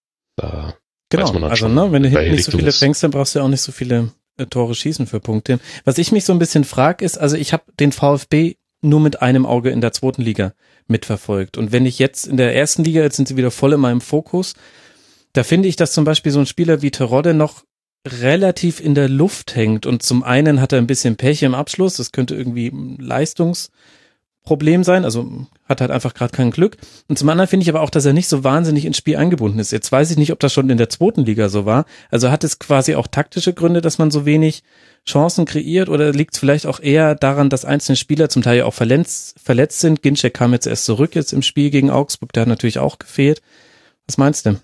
Speaker 4: Da
Speaker 3: genau,
Speaker 4: weiß man
Speaker 3: also
Speaker 4: schon,
Speaker 3: ne, wenn du hinten nicht so viele
Speaker 4: ist.
Speaker 3: fängst, dann brauchst du ja auch nicht so viele äh, Tore schießen für Punkte. Was ich mich so ein bisschen frage, ist, also ich habe den VfB nur mit einem Auge in der zweiten Liga mitverfolgt. Und wenn ich jetzt in der ersten Liga, jetzt sind sie wieder voll in meinem Fokus, da finde ich, dass zum Beispiel so ein Spieler wie Terodde noch relativ in der Luft hängt und zum einen hat er ein bisschen Pech im Abschluss, das könnte irgendwie ein Leistungsproblem sein, also hat halt einfach gerade kein Glück und zum anderen finde ich aber auch, dass er nicht so wahnsinnig ins Spiel eingebunden ist. Jetzt weiß ich nicht, ob das schon in der zweiten Liga so war, also hat es quasi auch taktische Gründe, dass man so wenig Chancen kreiert oder liegt es vielleicht auch eher daran, dass einzelne Spieler zum Teil ja auch verletzt, verletzt sind. Ginczek kam jetzt erst zurück jetzt im Spiel gegen Augsburg, der hat natürlich auch gefehlt. Was meinst du?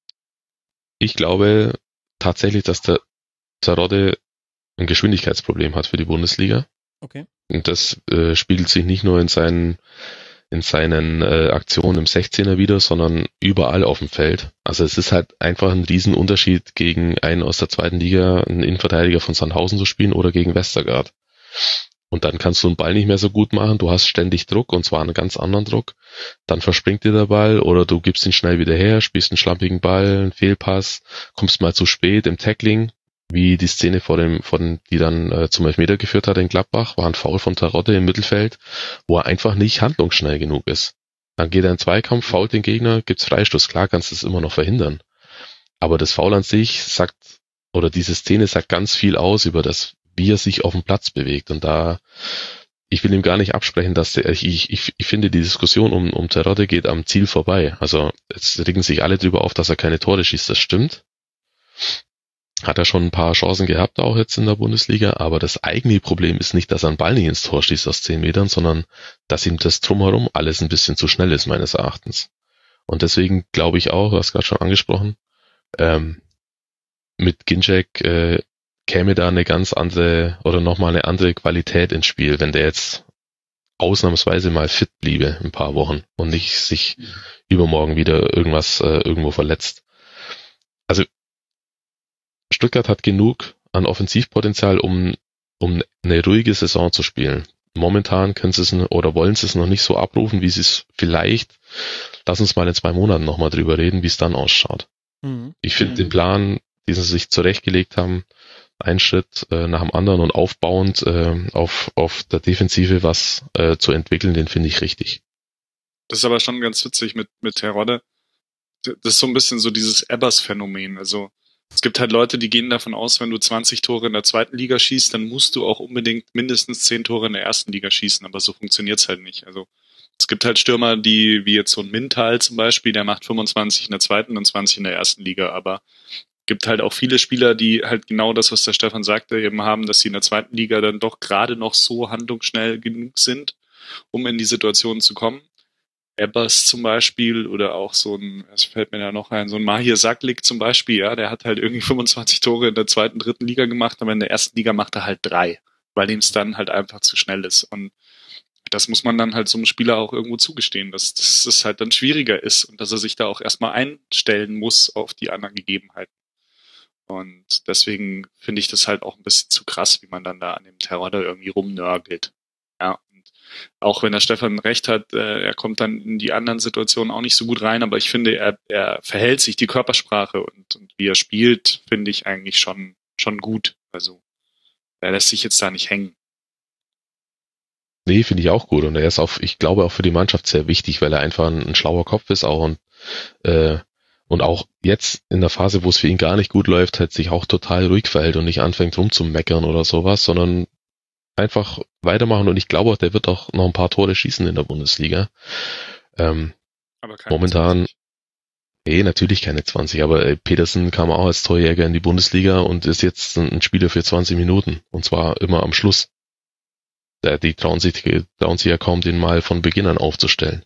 Speaker 4: Ich glaube tatsächlich, dass der Terodde ein Geschwindigkeitsproblem hat für die Bundesliga.
Speaker 3: Okay.
Speaker 4: Und das äh, spiegelt sich nicht nur in seinen in seinen äh, Aktionen im sechzehner wieder, sondern überall auf dem Feld. Also es ist halt einfach ein Riesenunterschied, gegen einen aus der zweiten Liga, einen Innenverteidiger von Sandhausen zu spielen oder gegen Westergaard. Und dann kannst du den Ball nicht mehr so gut machen, du hast ständig Druck und zwar einen ganz anderen Druck. Dann verspringt dir der Ball oder du gibst ihn schnell wieder her, spielst einen schlampigen Ball, einen Fehlpass, kommst mal zu spät im Tackling, wie die Szene vor dem, von, die dann äh, zum Elfmeter geführt hat in Gladbach, war ein Foul von Terodde im Mittelfeld, wo er einfach nicht handlungsschnell genug ist. Dann geht er in Zweikampf, fault den Gegner, gibt's Freistoß, klar kannst du es immer noch verhindern. Aber das Foul an sich sagt, oder diese Szene sagt ganz viel aus über das, wie er sich auf dem Platz bewegt. Und da, ich will ihm gar nicht absprechen, dass der, ich, ich, ich finde, die Diskussion um, um Terodde geht am Ziel vorbei. Also, jetzt regen sich alle drüber auf, dass er keine Tore schießt. Das stimmt. Hat er schon ein paar Chancen gehabt, auch jetzt in der Bundesliga. Aber das eigentliche Problem ist nicht, dass er einen Ball nicht ins Tor schießt aus zehn Metern, sondern, dass ihm das drumherum alles ein bisschen zu schnell ist, meines Erachtens. Und deswegen glaube ich auch, du hast gerade schon angesprochen, ähm, mit Ginczek, äh, käme da eine ganz andere oder nochmal eine andere Qualität ins Spiel, wenn der jetzt ausnahmsweise mal fit bliebe ein paar Wochen und nicht sich mhm. übermorgen wieder irgendwas äh, irgendwo verletzt. Also Stuttgart hat genug an Offensivpotenzial, um um eine ruhige Saison zu spielen. Momentan können sie es oder wollen sie es noch nicht so abrufen, wie sie es vielleicht, lass uns mal in zwei Monaten nochmal drüber reden, wie es dann ausschaut. Mhm. Ich finde mhm. den Plan, den sie sich zurechtgelegt haben, einen Schritt äh, nach dem anderen und aufbauend äh, auf, auf der Defensive was äh, zu entwickeln, den finde ich richtig.
Speaker 5: Das ist aber schon ganz witzig mit, mit Terodde. Das ist so ein bisschen so dieses Ebbers-Phänomen. Also es gibt halt Leute, die gehen davon aus, wenn du zwanzig Tore in der zweiten Liga schießt, dann musst du auch unbedingt mindestens zehn Tore in der ersten Liga schießen, aber so funktioniert's halt nicht. Also es gibt halt Stürmer, die, wie jetzt so ein Mintal zum Beispiel, der macht fünfundzwanzig in der zweiten und zwanzig in der ersten Liga, aber gibt halt auch viele Spieler, die halt genau das, was der Stefan sagte, eben haben, dass sie in der zweiten Liga dann doch gerade noch so handlungsschnell genug sind, um in die Situation zu kommen. Ebbers zum Beispiel oder auch so ein, es fällt mir da noch ein, so ein Mahir Saklik zum Beispiel, ja, der hat halt irgendwie fünfundzwanzig Tore in der zweiten, dritten Liga gemacht, aber in der ersten Liga macht er halt drei, weil ihm es dann halt einfach zu schnell ist. Und das muss man dann halt so einem Spieler auch irgendwo zugestehen, dass, dass es halt dann schwieriger ist und dass er sich da auch erstmal einstellen muss auf die anderen Gegebenheiten. Und deswegen finde ich das halt auch ein bisschen zu krass, wie man dann da an dem Terror da irgendwie rumnörgelt. Ja, und auch wenn der Stefan recht hat, äh, er kommt dann in die anderen Situationen auch nicht so gut rein, aber ich finde, er, er verhält sich, die Körpersprache und, und wie er spielt, finde ich eigentlich schon, schon gut. Also er lässt sich jetzt da nicht hängen.
Speaker 4: Nee, finde ich auch gut und er ist auch, ich glaube auch für die Mannschaft sehr wichtig, weil er einfach ein, ein schlauer Kopf ist auch und äh, und auch jetzt in der Phase, wo es für ihn gar nicht gut läuft, halt sich auch total ruhig verhält und nicht anfängt rumzumeckern oder sowas, sondern einfach weitermachen und ich glaube auch, der wird auch noch ein paar Tore schießen in der Bundesliga. Ähm, aber keine momentan, zwanzig. Nee, natürlich keine zwanzig, aber äh, Petersen kam auch als Torjäger in die Bundesliga und ist jetzt ein, ein Spieler für zwanzig Minuten und zwar immer am Schluss. Der, die trauen sich, trauen sich ja kaum, den mal von Beginn an aufzustellen.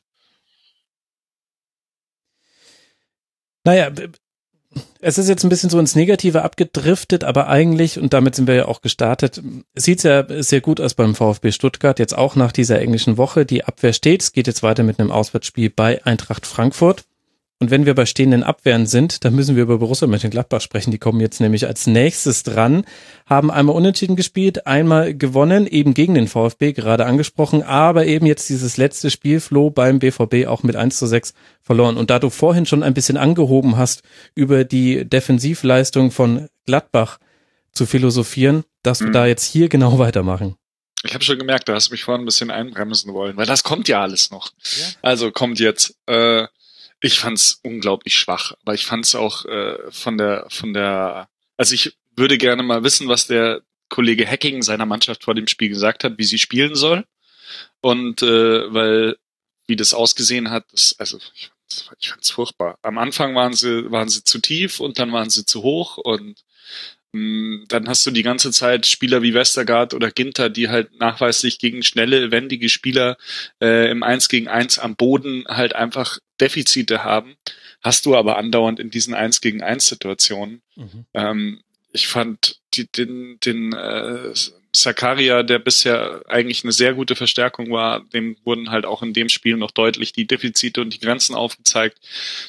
Speaker 3: Naja, es ist jetzt ein bisschen so ins Negative abgedriftet, aber eigentlich, und damit sind wir ja auch gestartet, sieht es ja sehr gut aus beim VfB Stuttgart, jetzt auch nach dieser englischen Woche. Die Abwehr steht, es geht jetzt weiter mit einem Auswärtsspiel bei Eintracht Frankfurt. Und wenn wir bei stehenden Abwehren sind, dann müssen wir über Borussia Mönchengladbach sprechen. Die kommen jetzt nämlich als nächstes dran, haben einmal unentschieden gespielt, einmal gewonnen, eben gegen den VfB, gerade angesprochen, aber eben jetzt dieses letzte Spiel, Flo, beim B V B auch mit eins zu sechs verloren. Und da du vorhin schon ein bisschen angehoben hast, über die Defensivleistung von Gladbach zu philosophieren, darfst du mhm. da jetzt hier genau weitermachen.
Speaker 5: Ich habe schon gemerkt, da hast du mich vorhin ein bisschen einbremsen wollen, weil das kommt ja alles noch. Ja. Also kommt jetzt... Äh Ich fand's unglaublich schwach, aber ich fand's auch äh, von der, von der, also ich würde gerne mal wissen, was der Kollege Hacking seiner Mannschaft vor dem Spiel gesagt hat, wie sie spielen soll. Und äh, weil, wie das ausgesehen hat, das, also ich, ich fand's furchtbar. Am Anfang waren sie, waren sie zu tief und dann waren sie zu hoch und mh, dann hast du die ganze Zeit Spieler wie Westergaard oder Ginter, die halt nachweislich gegen schnelle, wendige Spieler äh, im Eins gegen Eins am Boden halt einfach Defizite haben, hast du aber andauernd in diesen eins gegen eins Situationen. Mhm. Ähm, ich fand die, den, den äh, Zakaria, der bisher eigentlich eine sehr gute Verstärkung war, dem wurden halt auch in dem Spiel noch deutlich die Defizite und die Grenzen aufgezeigt.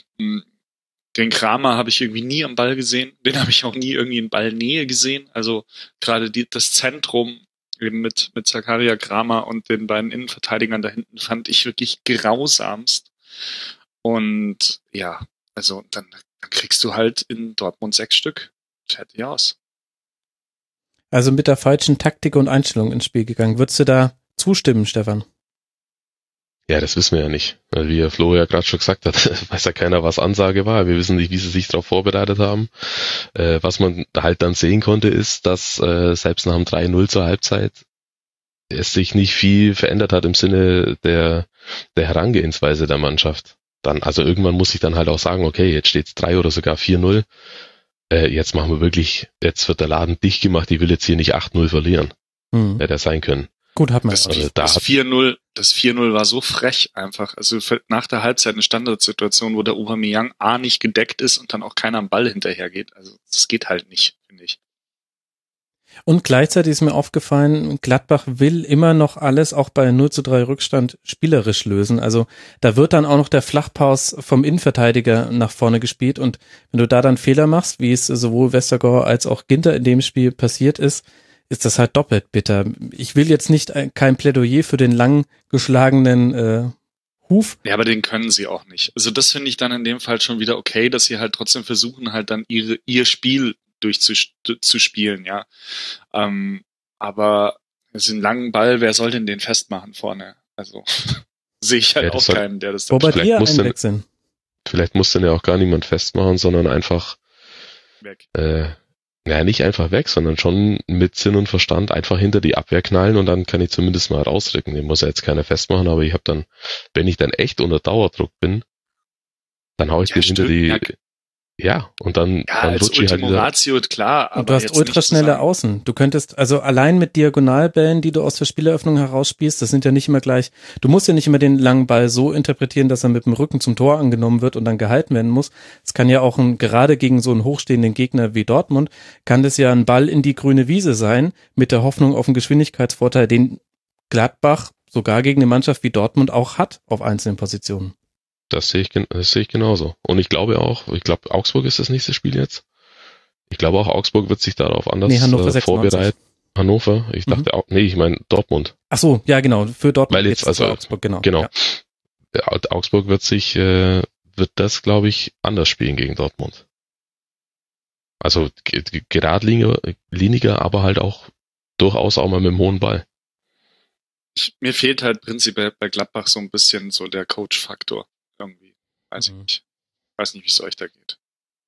Speaker 5: Den Kramer habe ich irgendwie nie am Ball gesehen, den habe ich auch nie irgendwie in Ballnähe gesehen. Also gerade die, das Zentrum eben mit, mit Zakaria, Kramer und den beiden Innenverteidigern da hinten fand ich wirklich grausamst. Und ja, also dann, dann kriegst du halt in Dortmund sechs Stück. Fertig aus.
Speaker 3: Also mit der falschen Taktik und Einstellung ins Spiel gegangen. Würdest du da zustimmen, Stefan?
Speaker 4: Ja, das wissen wir ja nicht. Wie Flo ja gerade schon gesagt hat, weiß ja keiner, was Ansage war. Wir wissen nicht, wie sie sich darauf vorbereitet haben. Äh, was man halt dann sehen konnte, ist, dass äh, selbst nach dem drei null zur Halbzeit es sich nicht viel verändert hat im Sinne der, der Herangehensweise der Mannschaft. Dann, also irgendwann muss ich dann halt auch sagen, okay, jetzt steht's drei oder sogar vier null. Äh, jetzt machen wir wirklich, jetzt wird der Laden dicht gemacht, ich will jetzt hier nicht acht null verlieren. Mhm. Hätte er sein können.
Speaker 3: Gut, hat man
Speaker 5: das,
Speaker 3: ja.
Speaker 5: Also da das vier null, das vier null war so frech einfach. Also nach der Halbzeit eine Standardsituation, wo der Aubameyang A nicht gedeckt ist und dann auch keiner am Ball hinterher geht. Also das geht halt nicht, finde ich.
Speaker 3: Und gleichzeitig ist mir aufgefallen, Gladbach will immer noch alles, auch bei null zu drei Rückstand, spielerisch lösen. Also da wird dann auch noch der Flachpass vom Innenverteidiger nach vorne gespielt. Und wenn du da dann Fehler machst, wie es sowohl Westergaard als auch Ginter in dem Spiel passiert ist, ist das halt doppelt bitter. Ich will jetzt nicht kein Plädoyer für den lang geschlagenen äh, Huf.
Speaker 5: Ja, aber den können sie auch nicht. Also das finde ich dann in dem Fall schon wieder okay, dass sie halt trotzdem versuchen, halt dann ihre ihr Spiel durchzuspielen, ja. Ähm, aber es ist ein langen Ball, wer soll denn den festmachen vorne? Also sehe ich halt
Speaker 4: ja,
Speaker 5: auch
Speaker 4: soll,
Speaker 5: keinen, der das dann
Speaker 3: Wobei dir
Speaker 4: muss
Speaker 3: einwechseln.
Speaker 4: Vielleicht muss dann ja auch gar niemand festmachen, sondern einfach
Speaker 5: weg.
Speaker 4: Äh, ja, nicht einfach weg, sondern schon mit Sinn und Verstand einfach hinter die Abwehr knallen und dann kann ich zumindest mal rausrücken. Den muss ja jetzt keiner festmachen, aber ich habe dann, wenn ich dann echt unter Dauerdruck bin, dann hau ich
Speaker 5: Ja,
Speaker 4: den hinter die,
Speaker 5: ja.
Speaker 4: ja, und dann,
Speaker 5: Ja,
Speaker 4: dann
Speaker 5: als
Speaker 4: rutsche ich halt
Speaker 5: Ultimo
Speaker 4: wieder.
Speaker 5: Ratio, klar, aber
Speaker 3: Und du hast
Speaker 5: jetzt nicht
Speaker 3: ultraschnelle
Speaker 5: zusammen.
Speaker 3: Außen. Du könntest, also allein mit Diagonalbällen, die du aus der Spieleröffnung herausspielst, das sind ja nicht immer gleich, du musst ja nicht immer den langen Ball so interpretieren, dass er mit dem Rücken zum Tor angenommen wird und dann gehalten werden muss. Es kann ja auch ein, gerade gegen so einen hochstehenden Gegner wie Dortmund, kann das ja ein Ball in die grüne Wiese sein, mit der Hoffnung auf einen Geschwindigkeitsvorteil, den Gladbach sogar gegen eine Mannschaft wie Dortmund auch hat auf einzelnen Positionen.
Speaker 4: Das sehe ich, das sehe ich genauso. Und ich glaube auch, ich glaube, Augsburg ist das nächste Spiel jetzt. Ich glaube auch, Augsburg wird sich darauf anders
Speaker 3: Nee, Hannover
Speaker 4: äh, vorbereiten. Hannover, ich dachte auch, nee, ich meine Dortmund.
Speaker 3: Ach so, ja genau, für Dortmund
Speaker 4: Weil jetzt,
Speaker 3: geht's
Speaker 4: also,
Speaker 3: zu Augsburg, genau.
Speaker 4: Genau.
Speaker 3: Ja.
Speaker 4: Ja, Augsburg wird sich, äh, wird das, glaube ich, anders spielen gegen Dortmund. Also g- g- geradliniger, aber halt auch durchaus auch mal mit dem hohen Ball.
Speaker 5: Ich, mir fehlt halt prinzipiell bei Gladbach so ein bisschen so der Coach-Faktor irgendwie. Weiß
Speaker 3: Mhm.
Speaker 5: ich nicht. Weiß nicht, wie es euch da geht.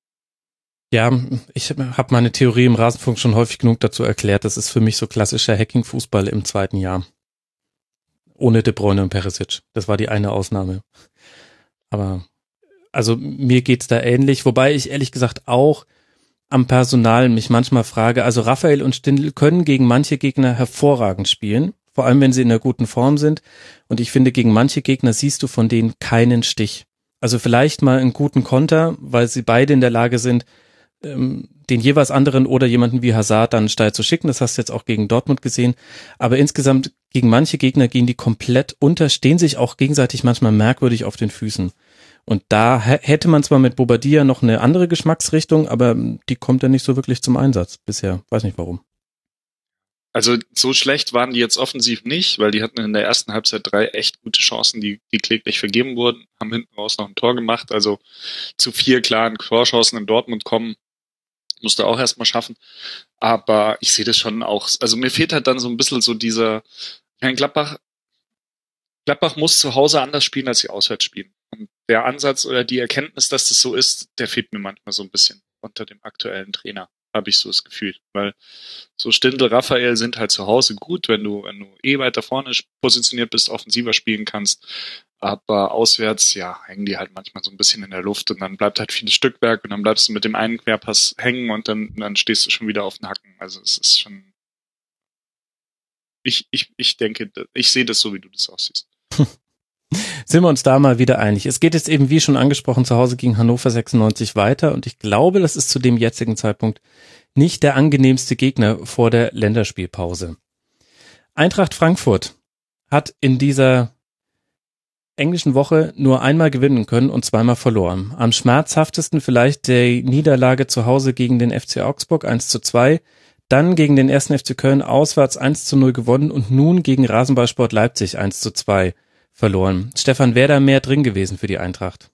Speaker 3: Ja, ich habe meine Theorie im Rasenfunk schon häufig genug dazu erklärt. Das ist für mich so klassischer Hacking-Fußball im zweiten Jahr. Ohne De Bruyne und Perisic. Das war die eine Ausnahme. Aber also mir geht's da ähnlich. Wobei ich ehrlich gesagt auch am Personal mich manchmal frage, also Raphael und Stindl können gegen manche Gegner hervorragend spielen. Vor allem, wenn sie in einer guten Form sind. Und ich finde, gegen manche Gegner siehst du von denen keinen Stich. Also vielleicht mal einen guten Konter, weil sie beide in der Lage sind, ähm, den jeweils anderen oder jemanden wie Hazard dann steil zu schicken. Das hast du jetzt auch gegen Dortmund gesehen. Aber insgesamt gegen manche Gegner gehen die komplett unter, stehen sich auch gegenseitig manchmal merkwürdig auf den Füßen. Und da h- hätte man zwar mit Bobadilla noch eine andere Geschmacksrichtung, aber die kommt ja nicht so wirklich zum Einsatz bisher. Weiß nicht warum.
Speaker 5: Also so schlecht waren die jetzt offensiv nicht, weil die hatten in der ersten Halbzeit drei echt gute Chancen, die, die kläglich vergeben wurden, haben hinten raus noch ein Tor gemacht, also zu vier klaren Torchancen in Dortmund kommen, musste auch erstmal schaffen. Aber ich sehe das schon auch, also mir fehlt halt dann so ein bisschen so dieser, Herrn Gladbach, Gladbach muss zu Hause anders spielen, als sie auswärts spielen. Und der Ansatz oder die Erkenntnis, dass das so ist, der fehlt mir manchmal so ein bisschen unter dem aktuellen Trainer, habe ich so das Gefühl. Weil so Stindl, Raphael sind halt zu Hause gut, wenn du, wenn du eh weiter vorne positioniert bist, offensiver spielen kannst. Aber auswärts, ja, hängen die halt manchmal so ein bisschen in der Luft und dann bleibt halt vieles Stückwerk und dann bleibst du mit dem einen Querpass hängen und dann, dann stehst du schon wieder auf den Hacken. Also es ist schon, ich, ich, ich denke, ich sehe das so, wie du das aussiehst.
Speaker 3: Sind wir uns da mal wieder einig. Es geht jetzt eben, wie schon angesprochen, zu Hause gegen Hannover sechsundneunzig weiter und ich glaube, das ist zu dem jetzigen Zeitpunkt nicht der angenehmste Gegner vor der Länderspielpause. Eintracht Frankfurt hat in dieser englischen Woche nur einmal gewinnen können und zweimal verloren. Am schmerzhaftesten vielleicht die Niederlage zu Hause gegen den F C Augsburg eins zu zwei, dann gegen den ersten F C Köln auswärts eins zu null gewonnen und nun gegen Rasenballsport Leipzig eins zu zwei verloren. Stefan, wäre da mehr drin gewesen für die Eintracht?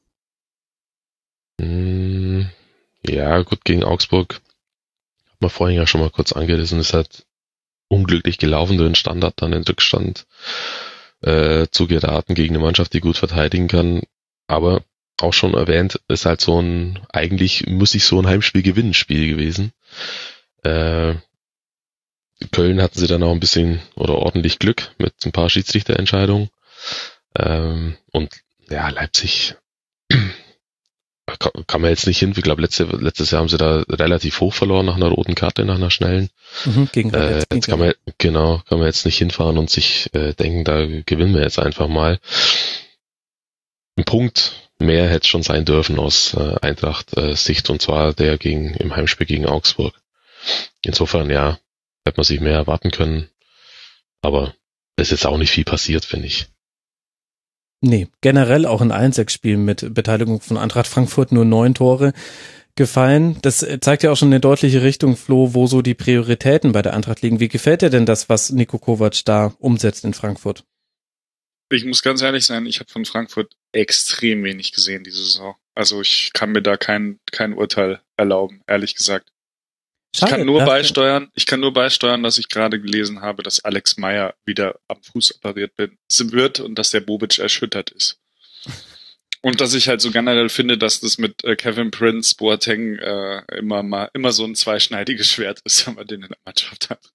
Speaker 4: Ja, gut, gegen Augsburg hat man vorhin ja schon mal kurz angerissen, ist halt unglücklich gelaufen, durch den Standard dann in Rückstand äh, zu geraten gegen eine Mannschaft, die gut verteidigen kann. Aber auch schon erwähnt, ist halt so ein, eigentlich muss ich so ein Heimspiel-Gewinnen-Spiel gewesen. Äh, Köln hatten sie dann auch ein bisschen oder ordentlich Glück mit ein paar Schiedsrichterentscheidungen. Ähm, und ja, Leipzig kann, kann man jetzt nicht hin. Ich glaube, letzte, letztes Jahr haben sie da relativ hoch verloren nach einer roten Karte, nach einer schnellen.
Speaker 3: Mhm, gegen
Speaker 4: äh, jetzt kann man, genau, kann man jetzt nicht hinfahren und sich äh, denken, da gewinnen wir jetzt einfach mal. Ein Punkt mehr hätte schon sein dürfen aus äh, Eintracht äh, Sicht, und zwar der gegen im Heimspiel gegen Augsburg. Insofern, ja, hätte man sich mehr erwarten können. Aber es ist jetzt auch nicht viel passiert, finde ich.
Speaker 3: Nee, generell auch in allen sechs Spielen mit Beteiligung von Eintracht Frankfurt nur neun Tore gefallen. Das zeigt ja auch schon eine deutliche Richtung, Flo, wo so die Prioritäten bei der Eintracht liegen. Wie gefällt dir denn das, was Niko Kovac da umsetzt in Frankfurt?
Speaker 5: Ich muss ganz ehrlich sein, ich habe von Frankfurt extrem wenig gesehen diese Saison. Also ich kann mir da kein kein Urteil erlauben, ehrlich gesagt.
Speaker 3: Schade,
Speaker 5: ich kann nur
Speaker 3: dass-
Speaker 5: beisteuern, ich kann nur beisteuern, dass ich gerade gelesen habe, dass Alex Meyer wieder am Fuß operiert wird und dass der Bobic erschüttert ist. Und dass ich halt so generell finde, dass das mit äh, Kevin Prince Boateng äh, immer mal immer so ein zweischneidiges Schwert ist, wenn man den in der Mannschaft hat.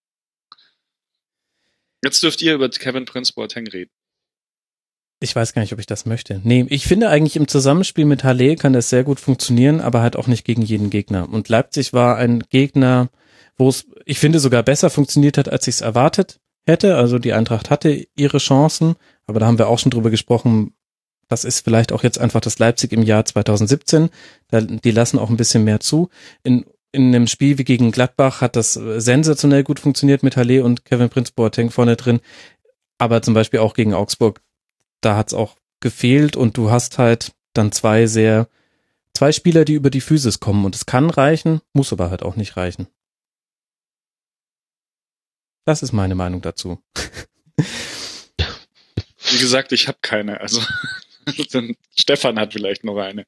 Speaker 5: Jetzt dürft ihr über Kevin Prince Boateng reden.
Speaker 3: Ich weiß gar nicht, ob ich das möchte. Nee, ich finde eigentlich im Zusammenspiel mit Halle kann das sehr gut funktionieren, aber halt auch nicht gegen jeden Gegner. Und Leipzig war ein Gegner, wo es, ich finde, sogar besser funktioniert hat, als ich es erwartet hätte. Also die Eintracht hatte ihre Chancen, aber da haben wir auch schon drüber gesprochen, das ist vielleicht auch jetzt einfach das Leipzig im Jahr zwanzig siebzehn. Da, die lassen auch ein bisschen mehr zu. In, in einem Spiel wie gegen Gladbach hat das sensationell gut funktioniert mit Halle und Kevin Prince Boateng vorne drin. Aber zum Beispiel auch gegen Augsburg, da hat's auch gefehlt und du hast halt dann zwei sehr, zwei Spieler, die über die Physis kommen und es kann reichen, muss aber halt auch nicht reichen. Das ist meine Meinung dazu.
Speaker 5: Wie gesagt, ich habe keine, also Stefan hat vielleicht noch eine.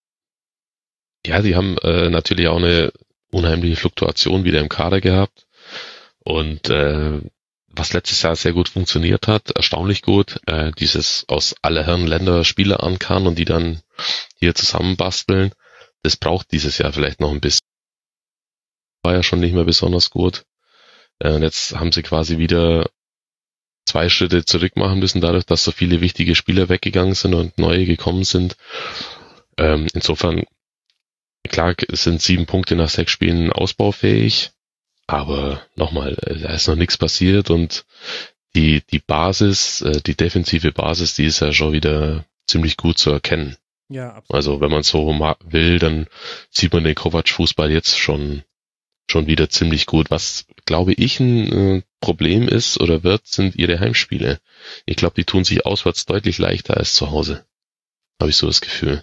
Speaker 4: Ja, die haben äh, natürlich auch eine unheimliche Fluktuation wieder im Kader gehabt und äh, was letztes Jahr sehr gut funktioniert hat, erstaunlich gut, äh, dieses aus aller Herren Länder Spieler ankarren und die dann hier zusammenbasteln, das braucht dieses Jahr vielleicht noch ein bisschen. War ja schon nicht mehr besonders gut. Äh, und jetzt haben sie quasi wieder zwei Schritte zurück machen müssen, dadurch, dass so viele wichtige Spieler weggegangen sind und neue gekommen sind. Ähm, insofern, klar, es sind sieben Punkte nach sechs Spielen ausbaufähig, aber nochmal, da ist noch nichts passiert und die die Basis, die defensive Basis, die ist ja schon wieder ziemlich gut zu erkennen.
Speaker 3: Ja, absolut.
Speaker 4: Also wenn man so will, dann sieht man den Kovac-Fußball jetzt schon schon wieder ziemlich gut. Was, glaube ich, ein äh, Problem ist oder wird, sind ihre Heimspiele. Ich glaube, die tun sich auswärts deutlich leichter als zu Hause. Habe ich so das Gefühl.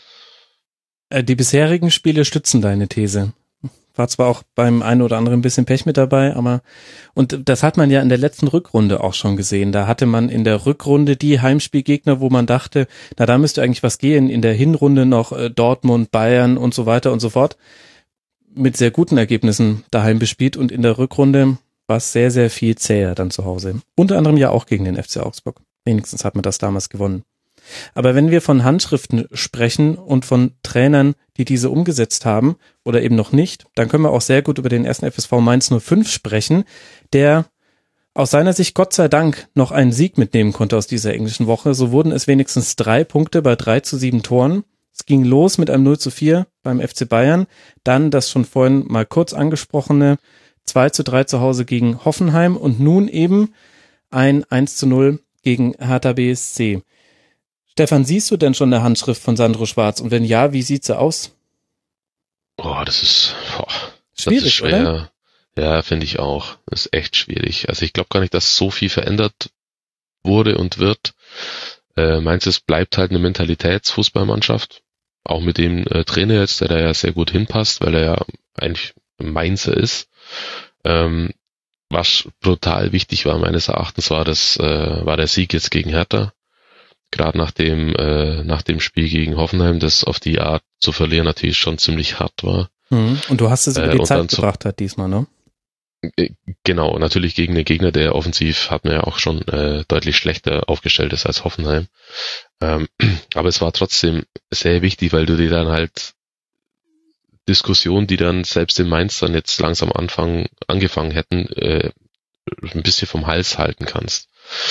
Speaker 3: Die bisherigen Spiele stützen deine These. War zwar auch beim einen oder anderen ein bisschen Pech mit dabei, aber und das hat man ja in der letzten Rückrunde auch schon gesehen. Da hatte man in der Rückrunde die Heimspielgegner, wo man dachte, na da müsste eigentlich was gehen. In der Hinrunde noch äh, Dortmund, Bayern und so weiter und so fort. Mit sehr guten Ergebnissen daheim bespielt und in der Rückrunde war es sehr, sehr viel zäher dann zu Hause. Unter anderem ja auch gegen den F C Augsburg. Wenigstens hat man das damals gewonnen. Aber wenn wir von Handschriften sprechen und von Trainern, die diese umgesetzt haben oder eben noch nicht, dann können wir auch sehr gut über den ersten F S V Mainz null fünf sprechen, der aus seiner Sicht Gott sei Dank noch einen Sieg mitnehmen konnte aus dieser englischen Woche. So wurden es wenigstens drei Punkte bei drei zu sieben Toren. Es ging los mit einem null zu vier beim F C Bayern, dann das schon vorhin mal kurz angesprochene zwei zu drei zu Hause gegen Hoffenheim und nun eben ein eins zu null gegen Hertha B S C. Stefan, siehst du denn schon eine Handschrift von Sandro Schwarz? Und wenn ja, wie sieht sie aus?
Speaker 4: Boah, das ist, boah,
Speaker 3: Schwierig,
Speaker 4: das ist schwer.
Speaker 3: oder?
Speaker 4: Ja, finde ich auch. Das ist echt schwierig. Also ich glaube gar nicht, dass so viel verändert wurde und wird. Äh, Mainz, es bleibt halt eine Mentalitätsfußballmannschaft. Auch mit dem äh, Trainer jetzt, der da ja sehr gut hinpasst, weil er ja eigentlich Mainzer ist. Ähm, was brutal wichtig war meines Erachtens, war das, äh, war der Sieg jetzt gegen Hertha. Gerade nach dem, äh, nach dem Spiel gegen Hoffenheim, das auf die Art zu verlieren natürlich schon ziemlich hart war.
Speaker 3: Mhm. Und du hast es über
Speaker 4: Äh,
Speaker 3: die
Speaker 4: und
Speaker 3: Zeit
Speaker 4: dann zu-
Speaker 3: gebracht hat diesmal, ne?
Speaker 4: Genau, natürlich gegen den Gegner, der offensiv hat man ja auch schon äh, deutlich schlechter aufgestellt ist als Hoffenheim. Ähm, aber es war trotzdem sehr wichtig, weil du dir dann halt Diskussionen, die dann selbst in Mainz dann jetzt langsam anfangen, angefangen hätten, äh, ein bisschen vom Hals halten kannst.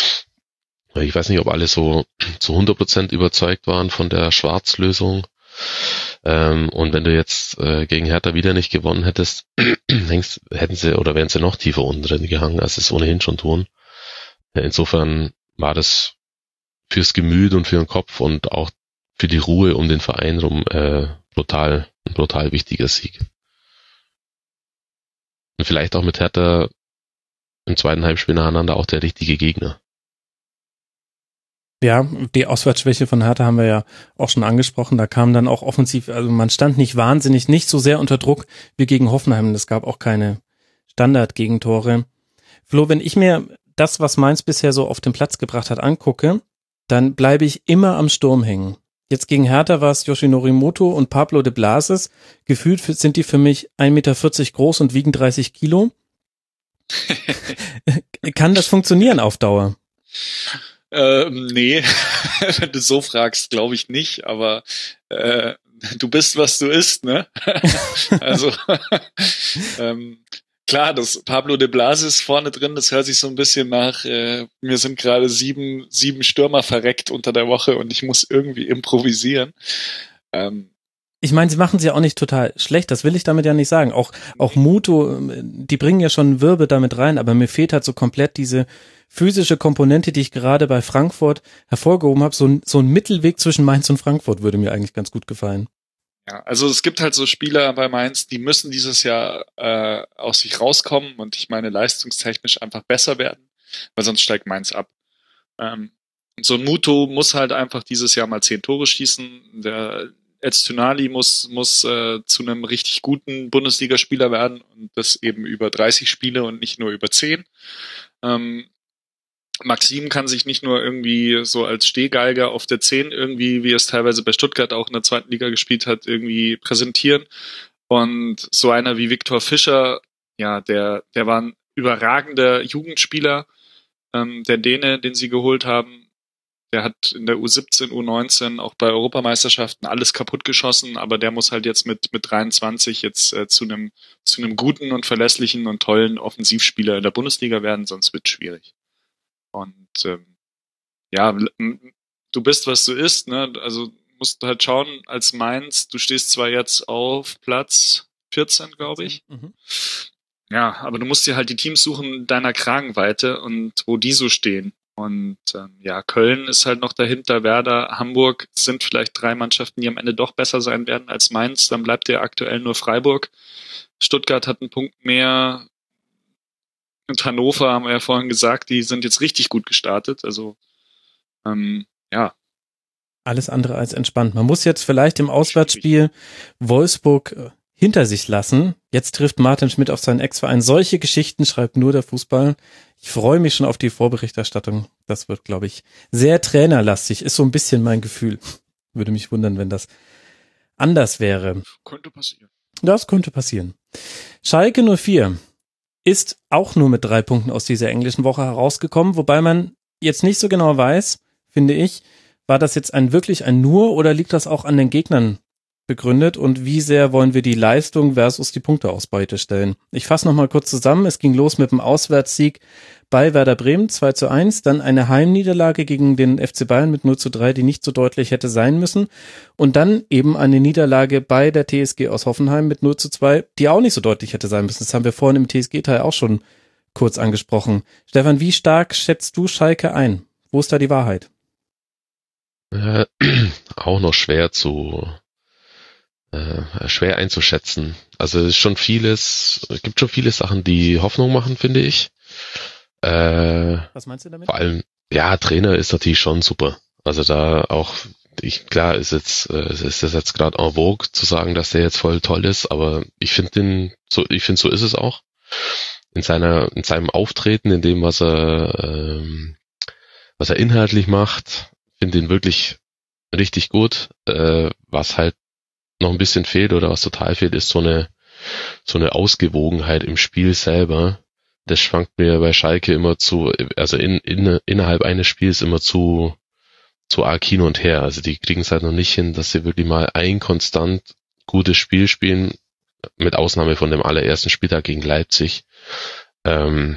Speaker 4: Ich weiß nicht, ob alle so zu hundert Prozent überzeugt waren von der Schwarzlösung. Ähm, und wenn du jetzt äh, gegen Hertha wieder nicht gewonnen hättest, hängst, hätten sie oder wären sie noch tiefer unten drin gehangen, als sie es ohnehin schon tun. Insofern war das fürs Gemüt und für den Kopf und auch für die Ruhe um den Verein rum äh, brutal, ein brutal wichtiger Sieg. Und vielleicht auch mit Hertha im zweiten Heimspiel nacheinander auch der richtige Gegner.
Speaker 3: Ja, die Auswärtsschwäche von Hertha haben wir ja auch schon angesprochen. Da kam dann auch offensiv, also man stand nicht wahnsinnig, nicht so sehr unter Druck wie gegen Hoffenheim. Es gab auch keine Standard-Gegentore. Flo, wenn ich mir das, was Mainz bisher so auf den Platz gebracht hat, angucke, dann bleibe ich immer am Sturm hängen. Jetzt gegen Hertha war es Yoshinori Moto und Pablo de Blasis. Gefühlt sind die für mich ein Meter vierzig groß und wiegen dreißig Kilo. Kann das funktionieren auf Dauer?
Speaker 5: Ähm, nee, wenn du so fragst, glaube ich nicht, aber äh, du bist, was du isst, ne? Also ähm, klar, das Pablo de Blasis vorne drin, das hört sich so ein bisschen nach, äh, mir sind gerade sieben, sieben Stürmer verreckt unter der Woche und ich muss irgendwie improvisieren. Ähm,
Speaker 3: Ich meine, sie machen es ja auch nicht total schlecht, das will ich damit ja nicht sagen. Auch, auch Muto, die bringen ja schon Wirbel damit rein, aber mir fehlt halt so komplett diese physische Komponente, die ich gerade bei Frankfurt hervorgehoben habe. So ein, so ein Mittelweg zwischen Mainz und Frankfurt würde mir eigentlich ganz gut gefallen.
Speaker 5: Ja, also es gibt halt so Spieler bei Mainz, die müssen dieses Jahr äh, aus sich rauskommen und ich meine leistungstechnisch einfach besser werden, weil sonst steigt Mainz ab. Ähm, so ein Muto muss halt einfach dieses Jahr mal zehn Tore schießen. Der Öztunali muss muss äh, zu einem richtig guten Bundesligaspieler werden und das eben über dreißig Spiele und nicht nur über zehn. Ähm, Maxim kann sich nicht nur irgendwie so als Stehgeiger auf der zehn irgendwie, wie er es teilweise bei Stuttgart auch in der zweiten Liga gespielt hat, irgendwie präsentieren. Und so einer wie Viktor Fischer, ja, der der war ein überragender Jugendspieler, ähm, der Däne, den sie geholt haben. Der hat in der U siebzehn, U neunzehn auch bei Europameisterschaften alles kaputt geschossen, aber der muss halt jetzt mit mit dreiundzwanzig jetzt äh, zu einem zu einem guten und verlässlichen und tollen Offensivspieler in der Bundesliga werden, sonst wird es schwierig. Und ähm, ja, du bist, was du isst, ne? Also musst du halt schauen, als Mainz, du stehst zwar jetzt auf Platz vierzehn, glaube ich. Mhm. Ja, aber du musst dir halt die Teams suchen deiner Kragenweite und wo die so stehen. Und ähm, ja, Köln ist halt noch dahinter, Werder, Hamburg sind vielleicht drei Mannschaften, die am Ende doch besser sein werden als Mainz. Dann bleibt dir aktuell nur Freiburg. Stuttgart hat einen Punkt mehr. Und Hannover, haben wir ja vorhin gesagt, die sind jetzt richtig gut gestartet. Also, ähm, ja.
Speaker 3: Alles andere als entspannt. Man muss jetzt vielleicht im Auswärtsspiel Wolfsburg hinter sich lassen. Jetzt trifft Martin Schmidt auf seinen Ex-Verein. Solche Geschichten schreibt nur der Fußball. Ich freue mich schon auf die Vorberichterstattung. Das wird, glaube ich, sehr trainerlastig. Ist so ein bisschen mein Gefühl. Würde mich wundern, wenn das anders wäre.
Speaker 5: Könnte passieren.
Speaker 3: Das könnte passieren. Schalke null vier ist auch nur mit drei Punkten aus dieser englischen Woche herausgekommen, wobei man jetzt nicht so genau weiß, finde ich, war das jetzt ein wirklich ein Nur oder liegt das auch an den Gegnern begründet und wie sehr wollen wir die Leistung versus die Punkteausbeute stellen? Ich fasse nochmal kurz zusammen. Es ging los mit dem Auswärtssieg bei Werder Bremen zwei zu eins, dann eine Heimniederlage gegen den F C Bayern mit null zu drei, die nicht so deutlich hätte sein müssen und dann eben eine Niederlage bei der T S G aus Hoffenheim mit null zu zwei, die auch nicht so deutlich hätte sein müssen. Das haben wir vorhin im T S G-Teil auch schon kurz angesprochen. Stefan, wie stark schätzt du Schalke ein? Wo ist da die Wahrheit?
Speaker 4: Äh, auch noch schwer zu Äh, schwer einzuschätzen. Also es ist schon vieles, es gibt schon viele Sachen, die Hoffnung machen, finde ich. Äh,
Speaker 3: Was meinst du damit?
Speaker 4: Vor allem, ja, Trainer ist natürlich schon super. Also da auch, ich klar ist jetzt, äh, ist das jetzt gerade en vogue zu sagen, dass der jetzt voll toll ist, aber ich finde den, so, ich finde so ist es auch. In seiner, in seinem Auftreten, in dem was er, ähm, was er inhaltlich macht, finde ihn wirklich richtig gut. Äh, was halt noch ein bisschen fehlt oder was total fehlt, ist so eine so eine Ausgewogenheit im Spiel selber. Das schwankt mir bei Schalke immer zu, also in, in innerhalb eines Spiels immer zu zu arg hin und her. Also die kriegen es halt noch nicht hin, dass sie wirklich mal ein konstant gutes Spiel spielen, mit Ausnahme von dem allerersten Spieltag gegen Leipzig, ähm,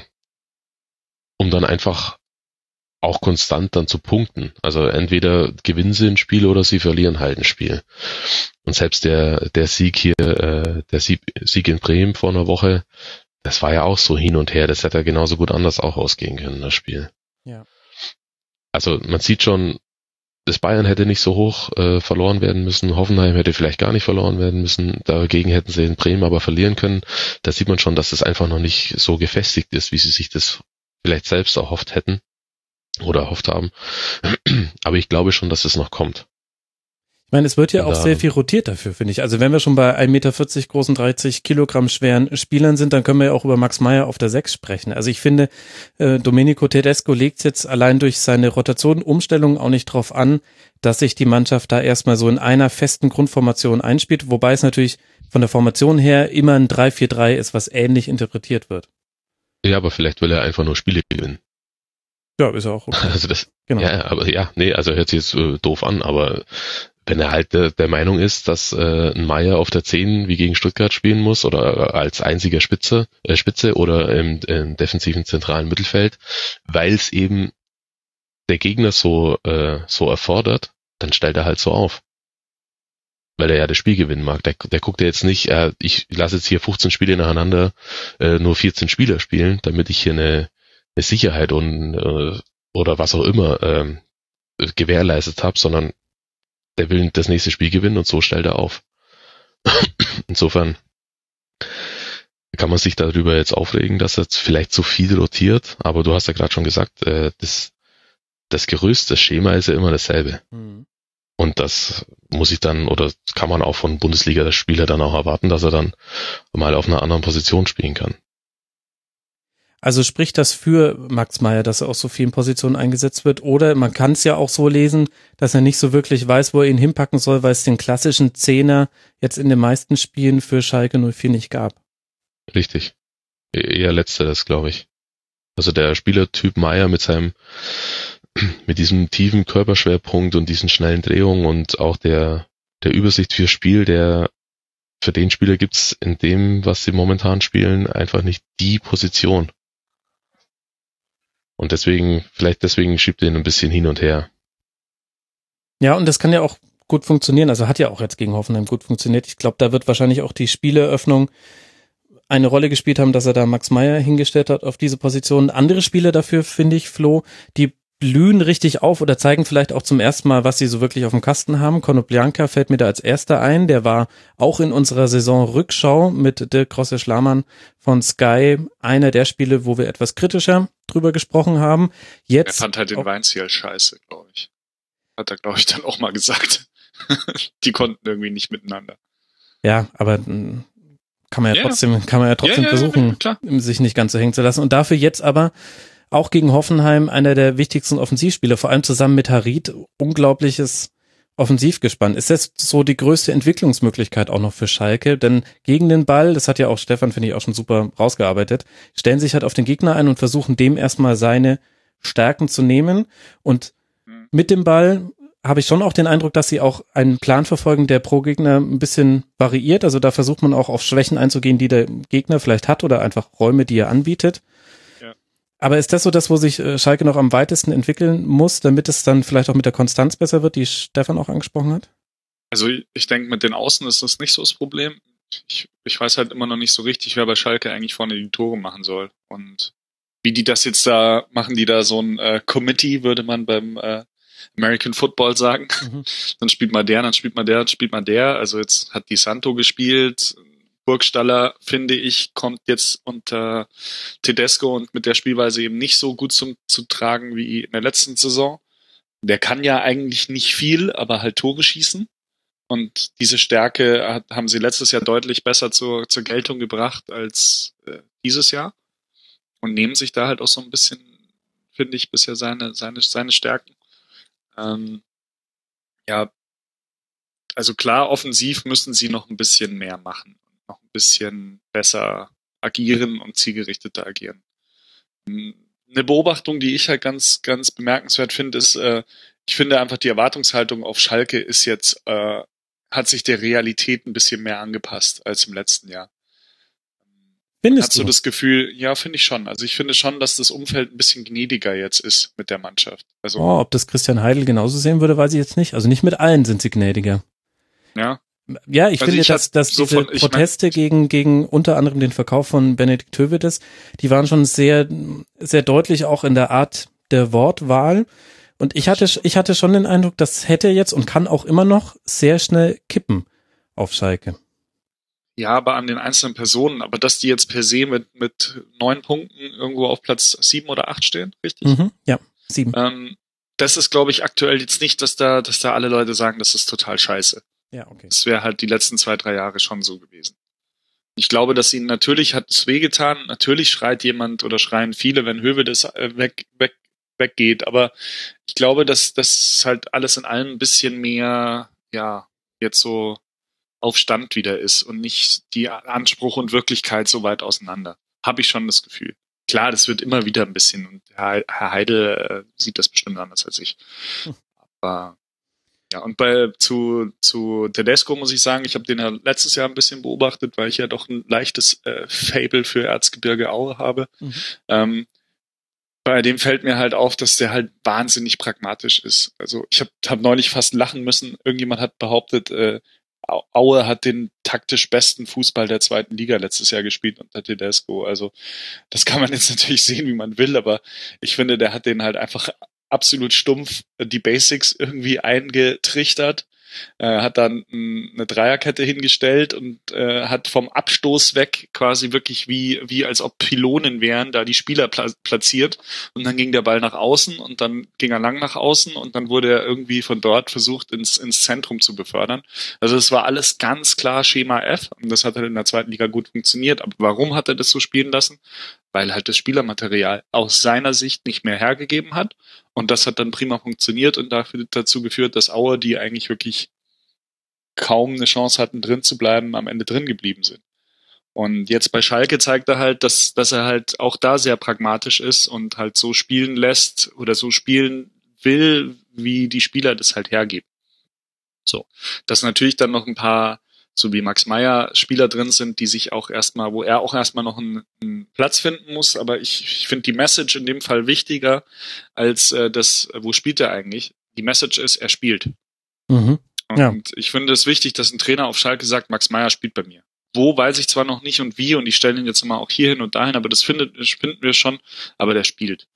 Speaker 4: um dann einfach auch konstant dann zu punkten. Also entweder gewinnen sie ein Spiel oder sie verlieren halt ein Spiel. Und selbst der der Sieg hier, äh, der Sieg, Sieg in Bremen vor einer Woche, das war ja auch so hin und her. Das hätte ja genauso gut anders auch ausgehen können, das Spiel.
Speaker 3: Ja.
Speaker 4: Also man sieht schon, das Bayern hätte nicht so hoch äh, verloren werden müssen. Hoffenheim hätte vielleicht gar nicht verloren werden müssen. Dagegen hätten sie in Bremen aber verlieren können. Da sieht man schon, dass es einfach noch nicht so gefestigt ist, wie sie sich das vielleicht selbst erhofft hätten oder erhofft haben. Aber ich glaube schon, dass es noch kommt.
Speaker 3: Ich meine, es wird ja
Speaker 4: Und
Speaker 3: auch
Speaker 4: da-
Speaker 3: sehr viel rotiert dafür, finde ich. Also wenn wir schon bei ein Meter vierzig großen, dreißig Kilogramm schweren Spielern sind, dann können wir ja auch über Max Meyer auf der sechs sprechen. Also ich finde, äh, Domenico Tedesco legt jetzt allein durch seine Rotation-Umstellung auch nicht drauf an, dass sich die Mannschaft da erstmal so in einer festen Grundformation einspielt, wobei es natürlich von der Formation her immer ein drei vier drei ist, was ähnlich interpretiert wird.
Speaker 4: Ja, aber vielleicht will er einfach nur Spiele gewinnen.
Speaker 3: Ja, ist ja auch okay.
Speaker 4: Also das,
Speaker 3: Genau.
Speaker 4: ja, aber ja, nee, also hört sich jetzt äh, doof an, aber wenn er halt der, der Meinung ist, dass äh, ein Meier auf der zehn wie gegen Stuttgart spielen muss oder äh, als einziger Spitze, äh, Spitze oder im, im defensiven zentralen Mittelfeld, weil es eben der Gegner so äh, so erfordert, dann stellt er halt so auf. Weil er ja das Spiel gewinnen mag. Der, der guckt ja jetzt nicht, äh, ich lasse jetzt hier fünfzehn Spiele nacheinander äh, nur vierzehn Spieler spielen, damit ich hier eine, eine Sicherheit und äh, oder was auch immer ähm, gewährleistet habe, sondern der will das nächste Spiel gewinnen und so stellt er auf. Insofern kann man sich darüber jetzt aufregen, dass er jetzt vielleicht zu viel rotiert, aber du hast ja gerade schon gesagt, äh, das, das Gerüst, das Schema ist ja immer dasselbe.
Speaker 3: Mhm.
Speaker 4: Und das muss ich dann, oder kann man auch von Bundesliga der Spieler dann auch erwarten, dass er dann mal auf einer anderen Position spielen kann.
Speaker 3: Also spricht das für Max Meyer, dass er auf so vielen Positionen eingesetzt wird? Oder man kann es ja auch so lesen, dass er nicht so wirklich weiß, wo er ihn hinpacken soll, weil es den klassischen Zehner jetzt in den meisten Spielen für Schalke null vier nicht gab.
Speaker 4: Richtig. E- Eher letzteres, glaube ich. Also der Spielertyp Meyer mit seinem, mit diesem tiefen Körperschwerpunkt und diesen schnellen Drehungen und auch der, der Übersicht fürs Spiel, der, für den Spieler gibt's in dem, was sie momentan spielen, einfach nicht die Position. Und deswegen, vielleicht deswegen schiebt er ihn ein bisschen hin und her.
Speaker 3: Ja, und das kann ja auch gut funktionieren. Also hat ja auch jetzt gegen Hoffenheim gut funktioniert. Ich glaube, da wird wahrscheinlich auch die Spieleröffnung eine Rolle gespielt haben, dass er da Max Meyer hingestellt hat auf diese Position. Andere Spieler dafür, finde ich, Flo, die blühen richtig auf oder zeigen vielleicht auch zum ersten Mal, was sie so wirklich auf dem Kasten haben. Konoplyanka fällt mir da als erster ein. Der war auch in unserer Saison-Rückschau mit Dirk Grosse-Schlamann von Sky einer der Spiele, wo wir etwas kritischer drüber gesprochen haben. Jetzt
Speaker 5: Er fand halt den
Speaker 3: auch,
Speaker 5: Weinziel scheiße, glaube ich. Hat er, glaube ich, dann auch mal gesagt. Die konnten irgendwie nicht miteinander.
Speaker 3: ja, aber mh, kann man ja,
Speaker 5: Ja.
Speaker 3: trotzdem, kann man ja trotzdem
Speaker 5: Ja, ja,
Speaker 3: versuchen,
Speaker 5: ja, klar.
Speaker 3: sich nicht ganz so hängen zu lassen. Und dafür jetzt aber auch gegen Hoffenheim einer der wichtigsten Offensivspieler, vor allem zusammen mit Harit, unglaubliches Offensivgespann. Ist das so die größte Entwicklungsmöglichkeit auch noch für Schalke? Denn gegen den Ball, das hat ja auch Stefan, finde ich, auch schon super rausgearbeitet, stellen sich halt auf den Gegner ein und versuchen dem erstmal seine Stärken zu nehmen. Und mit dem Ball habe ich schon auch den Eindruck, dass sie auch einen Plan verfolgen, der pro Gegner ein bisschen variiert. Also da versucht man auch auf Schwächen einzugehen, die der Gegner vielleicht hat oder einfach Räume, die er anbietet.
Speaker 5: Ja.
Speaker 3: Aber ist das so das, wo sich äh, Schalke noch am weitesten entwickeln muss, damit es dann vielleicht auch mit der Konstanz besser wird, die Stefan auch angesprochen hat?
Speaker 5: Also ich denke, mit den Außen ist das nicht so das Problem. Ich, ich weiß halt immer noch nicht so richtig, wer bei Schalke eigentlich vorne die Tore machen soll. Und wie die das jetzt da machen, die da so ein äh, Committee, würde man beim äh, American Football sagen.
Speaker 3: Mhm.
Speaker 5: Dann spielt mal der, dann spielt mal der, dann spielt mal der. Also jetzt hat Di Santo gespielt. Burgstaller, finde ich, kommt jetzt unter Tedesco und mit der Spielweise eben nicht so gut zum, zu tragen wie in der letzten Saison. Der kann ja eigentlich nicht viel, aber halt Tore schießen. Und diese Stärke hat, haben sie letztes Jahr deutlich besser zur, zur Geltung gebracht als äh, dieses Jahr. Und nehmen sich da halt auch so ein bisschen, finde ich, bisher seine, seine, seine Stärken. Ähm, ja, also klar, offensiv müssen sie noch ein bisschen mehr machen. Noch ein bisschen besser agieren und zielgerichteter agieren. Eine Beobachtung, die ich halt ganz, ganz bemerkenswert finde, ist, äh, ich finde einfach die Erwartungshaltung auf Schalke ist jetzt, äh, hat sich der Realität ein bisschen mehr angepasst als im letzten Jahr.
Speaker 3: Findest
Speaker 5: Hast
Speaker 3: du?
Speaker 5: du das Gefühl, ja, finde ich schon. Also ich finde schon, dass das Umfeld ein bisschen gnädiger jetzt ist mit der Mannschaft. Also,
Speaker 3: Oh, ob das Christian Heidel genauso sehen würde, weiß ich jetzt nicht. Also nicht mit allen sind sie gnädiger.
Speaker 5: ja.
Speaker 3: Ja, ich
Speaker 5: Also
Speaker 3: finde,
Speaker 5: ich
Speaker 3: dass,
Speaker 5: hab
Speaker 3: dass
Speaker 5: so
Speaker 3: diese
Speaker 5: von- ich
Speaker 3: Proteste gegen, gegen unter anderem den Verkauf von Benedikt Höwedes, die waren schon sehr, sehr deutlich auch in der Art der Wortwahl. Und ich hatte, ich hatte schon den Eindruck, das hätte jetzt und kann auch immer noch sehr schnell kippen auf Schalke.
Speaker 5: Ja, aber an den einzelnen Personen. Aber dass die jetzt per se mit, mit neun Punkten irgendwo auf Platz sieben oder acht stehen, richtig?
Speaker 3: Mhm, ja, sieben.
Speaker 5: Ähm, das ist, glaube ich, aktuell jetzt nicht, dass da, dass da alle Leute sagen, das ist total scheiße.
Speaker 3: Ja, okay.
Speaker 5: Das wäre halt die letzten zwei, drei Jahre schon so gewesen. Ich glaube, dass ihnen natürlich hat es wehgetan. Natürlich schreit jemand oder schreien viele, wenn Höwedes weg, weg, weggeht. Aber ich glaube, dass das halt alles in allem ein bisschen mehr, ja, jetzt so auf Stand wieder ist und nicht die Anspruch und Wirklichkeit so weit auseinander. Habe ich schon das Gefühl. Klar, das wird immer wieder ein bisschen und Herr Heidel äh, sieht das bestimmt anders als ich. Hm. Aber ja, und bei zu zu Tedesco muss ich sagen, ich habe den ja letztes Jahr ein bisschen beobachtet, weil ich ja doch ein leichtes äh, Fable für Erzgebirge Aue habe. Mhm. Ähm, bei dem fällt mir halt auf, dass der halt wahnsinnig pragmatisch ist. Also ich habe hab neulich fast lachen müssen. Irgendjemand hat behauptet, äh, Aue hat den taktisch besten Fußball der zweiten Liga letztes Jahr gespielt unter Tedesco. Also das kann man jetzt natürlich sehen, wie man will, aber ich finde, der hat den halt einfach absolut stumpf die Basics irgendwie eingetrichtert, äh, hat dann eine Dreierkette hingestellt und äh, hat vom Abstoß weg quasi wirklich wie wie als ob Pylonen wären, da die Spieler pla- platziert und dann ging der Ball nach außen und dann ging er lang nach außen und dann wurde er irgendwie von dort versucht ins ins Zentrum zu befördern. Also es war alles ganz klar Schema F und das hat halt in der zweiten Liga gut funktioniert. Aber warum hat er das so spielen lassen? Weil halt das Spielermaterial aus seiner Sicht nicht mehr hergegeben hat. Und das hat dann prima funktioniert und dafür, dazu geführt, dass Aue, die eigentlich wirklich kaum eine Chance hatten, drin zu bleiben, am Ende drin geblieben sind. Und jetzt bei Schalke zeigt er halt, dass, dass er halt auch da sehr pragmatisch ist und halt so spielen lässt oder so spielen will, wie die Spieler das halt hergeben. So. Dass natürlich dann noch ein paar, so wie Max Meyer, Spieler drin sind, die sich auch erstmal, wo er auch erstmal noch einen, einen Platz finden muss. Aber ich, ich finde die Message in dem Fall wichtiger als äh, das, wo spielt er eigentlich? Die Message ist, er spielt. Mhm. Ja. Und ich finde es wichtig, dass ein Trainer auf Schalke sagt, Max Meyer spielt bei mir. Wo, weiß ich zwar noch nicht und wie und ich stelle ihn jetzt mal auch hier hin und dahin, aber das findet, das finden wir schon, aber der spielt.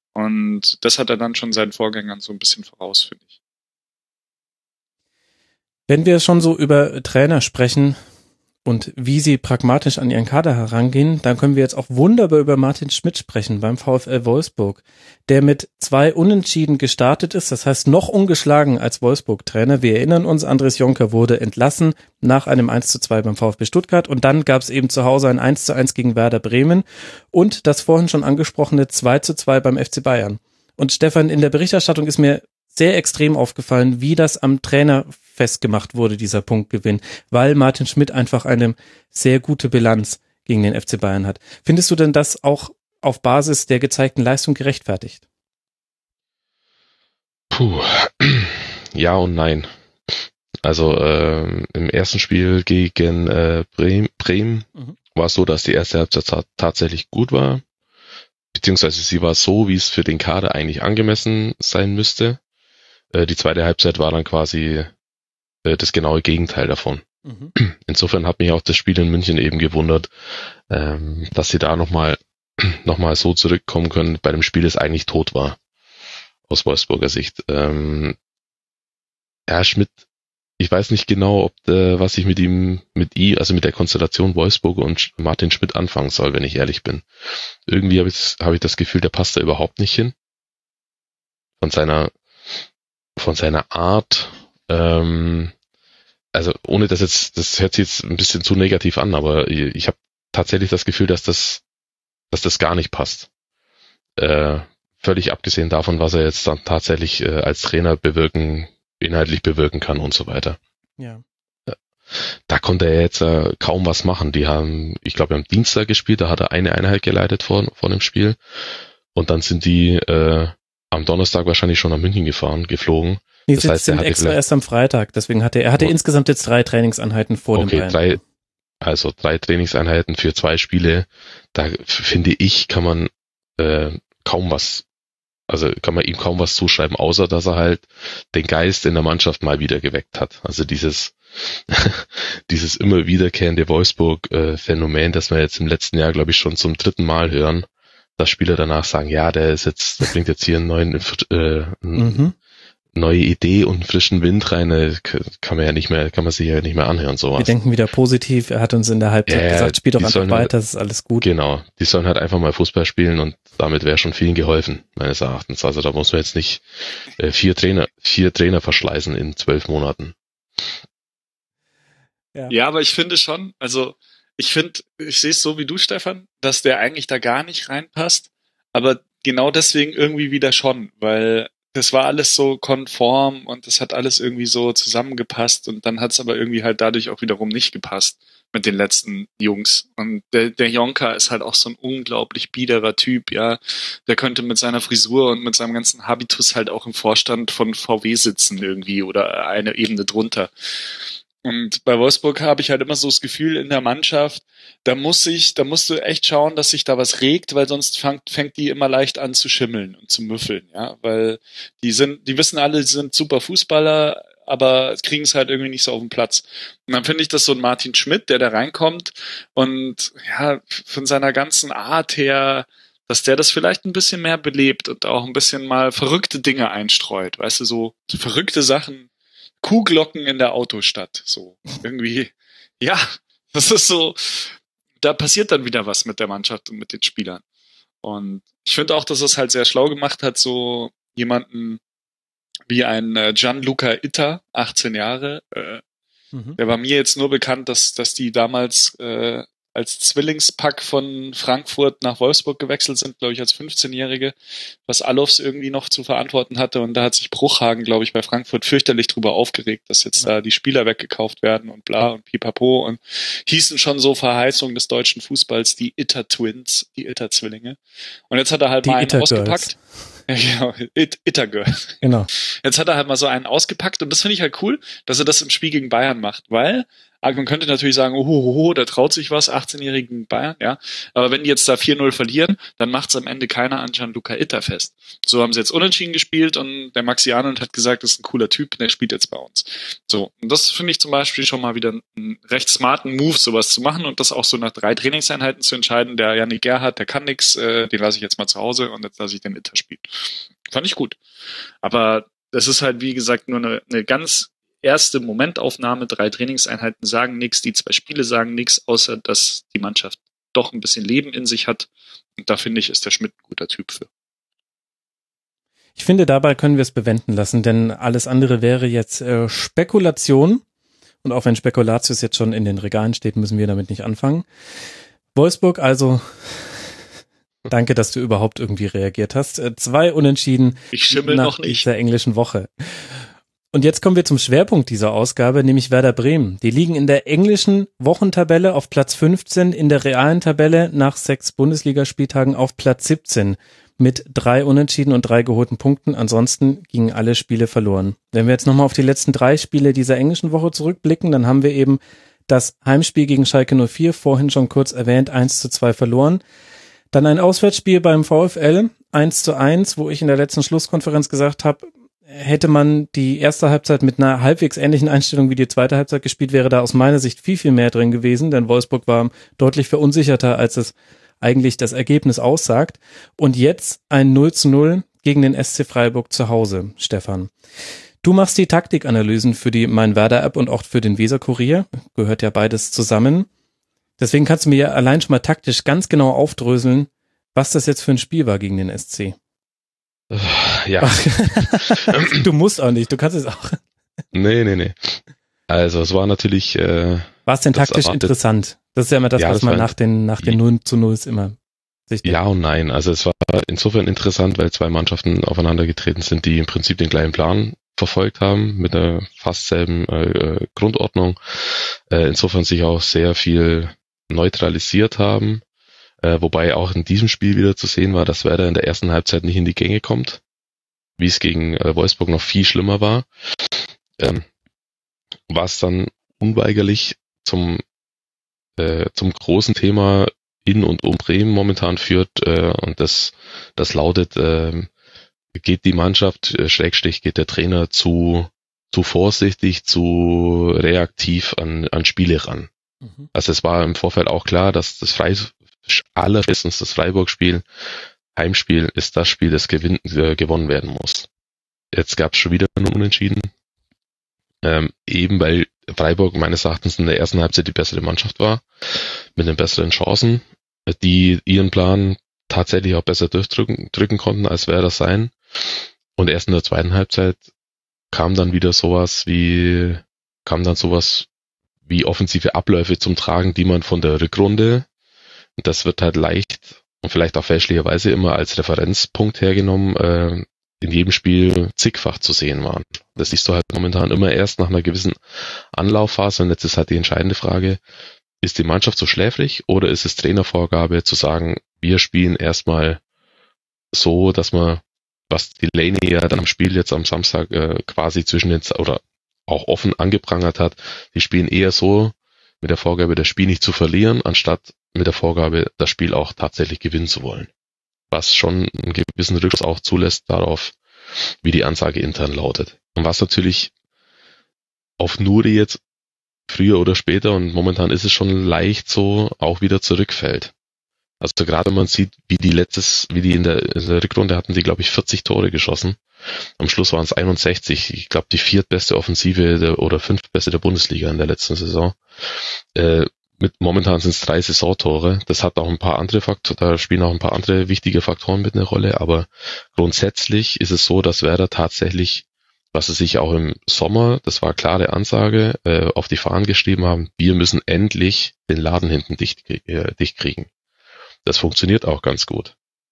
Speaker 5: Und das hat er dann schon seinen Vorgängern so ein bisschen voraus, finde ich.
Speaker 3: Wenn wir schon so über Trainer sprechen und wie sie pragmatisch an ihren Kader herangehen, dann können wir jetzt auch wunderbar über Martin Schmidt sprechen beim VfL Wolfsburg, der mit zwei Unentschieden gestartet ist, das heißt noch ungeschlagen als Wolfsburg-Trainer. Wir erinnern uns, Andres Jonker wurde entlassen nach einem eins zu zwei beim VfB Stuttgart und dann gab es eben zu Hause ein eins zu eins gegen Werder Bremen und das vorhin schon angesprochene zwei zu zwei beim F C Bayern. Und Stefan, in der Berichterstattung ist mir sehr extrem aufgefallen, wie das am Trainer festgemacht wurde, dieser Punktgewinn, weil Martin Schmidt einfach eine sehr gute Bilanz gegen den F C Bayern hat. Findest du denn das auch auf Basis der gezeigten Leistung gerechtfertigt?
Speaker 4: Puh, ja und nein. Also äh, im ersten Spiel gegen äh, Bremen, Bremen mhm. war es so, dass die erste Halbzeit ta- tatsächlich gut war, beziehungsweise sie war so, wie es für den Kader eigentlich angemessen sein müsste. Die zweite Halbzeit war dann quasi äh, das genaue Gegenteil davon. Mhm. Insofern hat mich auch das Spiel in München eben gewundert, ähm, dass sie da nochmal noch mal so zurückkommen können bei dem Spiel, das eigentlich tot war, aus Wolfsburger Sicht. Ähm, Herr Schmidt, ich weiß nicht genau, ob äh, was ich mit ihm, mit ihm, also mit der Konstellation Wolfsburg und Martin Schmidt anfangen soll, wenn ich ehrlich bin. Irgendwie habe ich, hab ich das Gefühl, der passt da überhaupt nicht hin. Von seiner von seiner Art, ähm, also ohne dass jetzt, das hört sich jetzt ein bisschen zu negativ an, aber ich, ich habe tatsächlich das Gefühl, dass das, dass das gar nicht passt. Äh, völlig abgesehen davon, was er jetzt dann tatsächlich äh, als Trainer bewirken, inhaltlich bewirken kann und so weiter.
Speaker 3: Ja.
Speaker 4: Da konnte er jetzt äh, kaum was machen. Die haben, ich glaube, am Dienstag gespielt, da hat er eine Einheit geleitet vor, vor dem Spiel und dann sind die äh, am Donnerstag wahrscheinlich schon nach München gefahren, geflogen.
Speaker 3: Die das heißt, sind extra erst am Freitag, deswegen hatte er, er hatte oh. insgesamt jetzt drei Trainingseinheiten vor
Speaker 4: okay,
Speaker 3: dem
Speaker 4: drei, also drei Trainingseinheiten für zwei Spiele. Da finde ich, kann man äh, kaum was, also kann man ihm kaum was zuschreiben, außer dass er halt den Geist in der Mannschaft mal wieder geweckt hat. Also dieses dieses immer wiederkehrende Wolfsburg-Phänomen, das wir jetzt im letzten Jahr, glaube ich, schon zum dritten Mal hören, dass Spieler danach sagen, ja, der ist jetzt, der bringt jetzt hier einen neuen, äh, einen, mhm. neue Idee und frischen Wind rein, äh, kann man ja nicht mehr, kann man sich ja nicht mehr anhören, sowas.
Speaker 3: Wir denken wieder positiv, er hat uns in der Halbzeit
Speaker 4: Ja,
Speaker 3: gesagt, spiel doch einfach weiter,
Speaker 4: halt,
Speaker 3: das ist alles gut.
Speaker 4: Genau, die sollen halt einfach mal Fußball spielen und damit wäre schon vielen geholfen, meines Erachtens. Also da muss man jetzt nicht äh, vier Trainer, vier Trainer verschleißen in zwölf Monaten.
Speaker 5: Ja. ja, aber ich finde schon, also ich finde, ich sehe es so wie du, Stefan, dass der eigentlich da gar nicht reinpasst, aber genau deswegen irgendwie wieder schon, weil das war alles so konform und das hat alles irgendwie so zusammengepasst und dann hat es aber irgendwie halt dadurch auch wiederum nicht gepasst mit den letzten Jungs. Und der, der Jonker ist halt auch so ein unglaublich biederer Typ, ja. Der könnte mit seiner Frisur und mit seinem ganzen Habitus halt auch im Vorstand von V W sitzen irgendwie oder eine Ebene drunter. Und bei Wolfsburg habe ich halt immer so das Gefühl in der Mannschaft, da muss ich, da musst du echt schauen, dass sich da was regt, weil sonst fängt, fängt die immer leicht an zu schimmeln und zu müffeln, ja, weil die sind, die wissen alle, die sind super Fußballer, aber kriegen es halt irgendwie nicht so auf den Platz. Und dann finde ich das so ein Martin Schmidt, der da reinkommt und ja, von seiner ganzen Art her, dass der das vielleicht ein bisschen mehr belebt und auch ein bisschen mal verrückte Dinge einstreut, weißt du, so verrückte Sachen, Kuhglocken in der Autostadt, so irgendwie, ja, das ist so, da passiert dann wieder was mit der Mannschaft und mit den Spielern. Und ich finde auch, dass es halt sehr schlau gemacht hat, so jemanden wie ein äh, Gianluca Itta, achtzehn Jahre, äh, mhm. der war mir jetzt nur bekannt, dass dass die damals äh, als Zwillingspack von Frankfurt nach Wolfsburg gewechselt sind, glaube ich, als fünfzehnjährige, was Alofs irgendwie noch zu verantworten hatte. Und da hat sich Bruchhagen, glaube ich, bei Frankfurt fürchterlich drüber aufgeregt, dass jetzt ja. da die Spieler weggekauft werden und bla und pipapo und hießen schon so Verheißung des deutschen Fußballs die Itter-Twins, die Itter-Zwillinge. Und jetzt hat er halt die mal einen ausgepackt. Ja, genau, It, Itter-Girl. Genau. Jetzt hat er halt mal so einen ausgepackt und das finde ich halt cool, dass er das im Spiel gegen Bayern macht, weil man könnte natürlich sagen, oh, oh, oh, da traut sich was, achtzehnjährigen Bayern, ja. Aber wenn die jetzt da vier null verlieren, dann macht es am Ende keiner an Gianluca Itta fest. So haben sie jetzt unentschieden gespielt und der Maxi Arnold hat gesagt, das ist ein cooler Typ, der spielt jetzt bei uns. So, und das finde ich zum Beispiel schon mal wieder einen recht smarten Move, sowas zu machen und das auch so nach drei Trainingseinheiten zu entscheiden, der Yannick Gerhardt, der kann nix, äh, den lasse ich jetzt mal zu Hause und jetzt lasse ich den Itta spielen. Fand ich gut. Aber das ist halt, wie gesagt, nur eine, eine ganz erste Momentaufnahme, drei Trainingseinheiten sagen nichts, die zwei Spiele sagen nichts, außer dass die Mannschaft doch ein bisschen Leben in sich hat. Und da finde ich, ist der Schmidt ein guter Typ für.
Speaker 3: Ich finde, dabei können wir es bewenden lassen, denn alles andere wäre jetzt äh, Spekulation. Und auch wenn Spekulatius jetzt schon in den Regalen steht, müssen wir damit nicht anfangen. Wolfsburg, also danke, dass du überhaupt irgendwie reagiert hast. Äh, zwei Unentschieden
Speaker 5: ich schimmel
Speaker 3: nach
Speaker 5: noch nicht.
Speaker 3: dieser englischen Woche. Und jetzt kommen wir zum Schwerpunkt dieser Ausgabe, nämlich Werder Bremen. Die liegen in der englischen Wochentabelle auf Platz fünfzehn, in der realen Tabelle nach sechs Bundesligaspieltagen auf Platz siebzehn mit drei Unentschieden und drei geholten Punkten. Ansonsten gingen alle Spiele verloren. Wenn wir jetzt nochmal auf die letzten drei Spiele dieser englischen Woche zurückblicken, dann haben wir eben das Heimspiel gegen Schalke null vier, vorhin schon kurz erwähnt, eins zu zwei verloren. Dann ein Auswärtsspiel beim VfL, eins zu eins, wo ich in der letzten Schlusskonferenz gesagt habe, hätte man die erste Halbzeit mit einer halbwegs ähnlichen Einstellung wie die zweite Halbzeit gespielt, wäre da aus meiner Sicht viel, viel mehr drin gewesen, denn Wolfsburg war deutlich verunsicherter, als es eigentlich das Ergebnis aussagt. Und jetzt ein null zu null gegen den S C Freiburg zu Hause, Stefan. Du machst die Taktikanalysen für die Mein Werder App und auch für den Weser-Kurier, gehört ja beides zusammen. Deswegen kannst du mir ja allein schon mal taktisch ganz genau aufdröseln, was das jetzt für ein Spiel war gegen den S C.
Speaker 4: Ja.
Speaker 3: Du musst auch nicht, du kannst es auch.
Speaker 4: Nee, nee, nee. Also es war natürlich... Äh,
Speaker 3: war es denn taktisch erwartet. Interessant? Das ist ja immer das, ja, was das man nach den nach den null zu null immer sich denkt.
Speaker 4: Ja und nein. Also es war insofern interessant, weil zwei Mannschaften aufeinander getreten sind, die im Prinzip den gleichen Plan verfolgt haben, mit einer fast selben äh, Grundordnung. Äh, insofern sich auch sehr viel neutralisiert haben. Äh, wobei auch in diesem Spiel wieder zu sehen war, dass Werder in der ersten Halbzeit nicht in die Gänge kommt, wie es gegen äh, Wolfsburg noch viel schlimmer war, ähm, was dann unweigerlich zum äh, zum großen Thema in und um Bremen momentan führt, äh, und das das lautet, äh, geht die Mannschaft, äh, Schrägstrich geht der Trainer zu zu vorsichtig, zu reaktiv an an Spiele ran. Mhm. Also es war im Vorfeld auch klar, dass das Frei allerspätestens das Freiburg-Spiel, Heimspiel, ist das Spiel, das gewinn, äh, gewonnen werden muss. Jetzt gab es schon wieder einen Unentschieden. Ähm, eben weil Freiburg meines Erachtens in der ersten Halbzeit die bessere Mannschaft war, mit den besseren Chancen, die ihren Plan tatsächlich auch besser durchdrücken drücken konnten, als wäre das sein. Und erst in der zweiten Halbzeit kam dann wieder sowas wie, kam dann sowas wie offensive Abläufe zum Tragen, die man von der Rückrunde, das wird halt leicht und vielleicht auch fälschlicherweise immer als Referenzpunkt hergenommen, äh, in jedem Spiel zigfach zu sehen waren. Das siehst du halt momentan immer erst nach einer gewissen Anlaufphase und jetzt ist halt die entscheidende Frage, ist die Mannschaft so schläfrig oder ist es Trainervorgabe zu sagen, wir spielen erstmal so, dass man, was Delaney ja dann am Spiel jetzt am Samstag äh, quasi zwischen den, oder auch offen angeprangert hat, die spielen eher so mit der Vorgabe, das Spiel nicht zu verlieren, anstatt mit der Vorgabe, das Spiel auch tatsächlich gewinnen zu wollen. Was schon einen gewissen Rückschluss auch zulässt darauf, wie die Ansage intern lautet. Und was natürlich auf Nuri jetzt früher oder später, und momentan ist es schon leicht so, auch wieder zurückfällt. Also gerade wenn man sieht, wie die letztes, wie die in der, in der Rückrunde hatten, die glaube ich vierzig Tore geschossen. Am Schluss waren es einundsechzig. Ich glaube die viertbeste Offensive der, oder fünftbeste der Bundesliga in der letzten Saison. Äh, mit momentan sind es drei Saisontore. Das hat auch ein paar andere Faktoren, da spielen auch ein paar andere wichtige Faktoren mit eine Rolle. Aber grundsätzlich ist es so, dass Werder tatsächlich, was sie sich auch im Sommer, das war klare Ansage, äh, auf die Fahnen geschrieben haben, wir müssen endlich den Laden hinten dicht, äh, dicht kriegen. Das funktioniert auch ganz gut.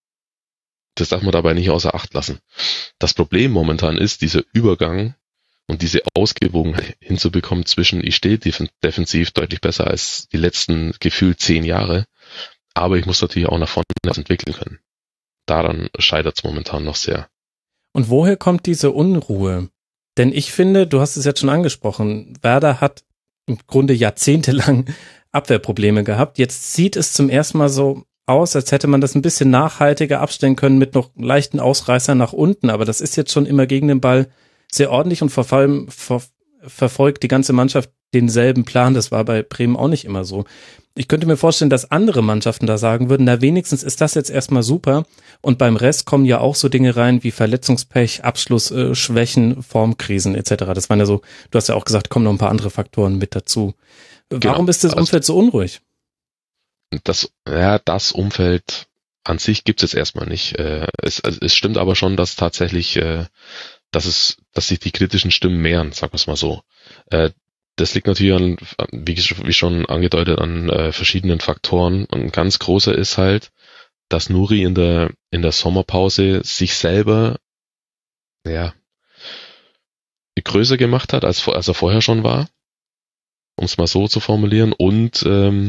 Speaker 4: Das darf man dabei nicht außer Acht lassen. Das Problem momentan ist, dieser Übergang und diese Ausgewogenheit hinzubekommen zwischen, ich stehe defensiv deutlich besser als die letzten gefühlt zehn Jahre, aber ich muss natürlich auch nach vorne was entwickeln können. Daran scheitert es momentan noch sehr.
Speaker 3: Und woher kommt diese Unruhe? Denn ich finde, du hast es jetzt schon angesprochen, Werder hat im Grunde jahrzehntelang Abwehrprobleme gehabt. Jetzt sieht es zum ersten Mal so aus, als hätte man das ein bisschen nachhaltiger abstellen können mit noch leichten Ausreißern nach unten, aber das ist jetzt schon immer gegen den Ball sehr ordentlich und vor allem ver- verfolgt die ganze Mannschaft denselben Plan. Das war bei Bremen auch nicht immer so. Ich könnte mir vorstellen, dass andere Mannschaften da sagen würden, na wenigstens ist das jetzt erstmal super und beim Rest kommen ja auch so Dinge rein wie Verletzungspech, Abschlussschwächen, Formkrisen et cetera. Das waren ja so, du hast ja auch gesagt, kommen noch ein paar andere Faktoren mit dazu.
Speaker 4: Genau.
Speaker 3: Warum ist das Umfeld so unruhig?
Speaker 4: Das, ja, das Umfeld an sich gibt es jetzt erstmal nicht. Äh, es, es stimmt aber schon, dass tatsächlich, äh, dass es, dass sich die kritischen Stimmen mehren, sagen wir es mal so. Äh, das liegt natürlich an, wie, wie schon angedeutet, an äh, verschiedenen Faktoren. Und ein ganz großer ist halt, dass Nuri in der in der Sommerpause sich selber, ja, größer gemacht hat, als, als er vorher schon war, um es mal so zu formulieren. Und ähm,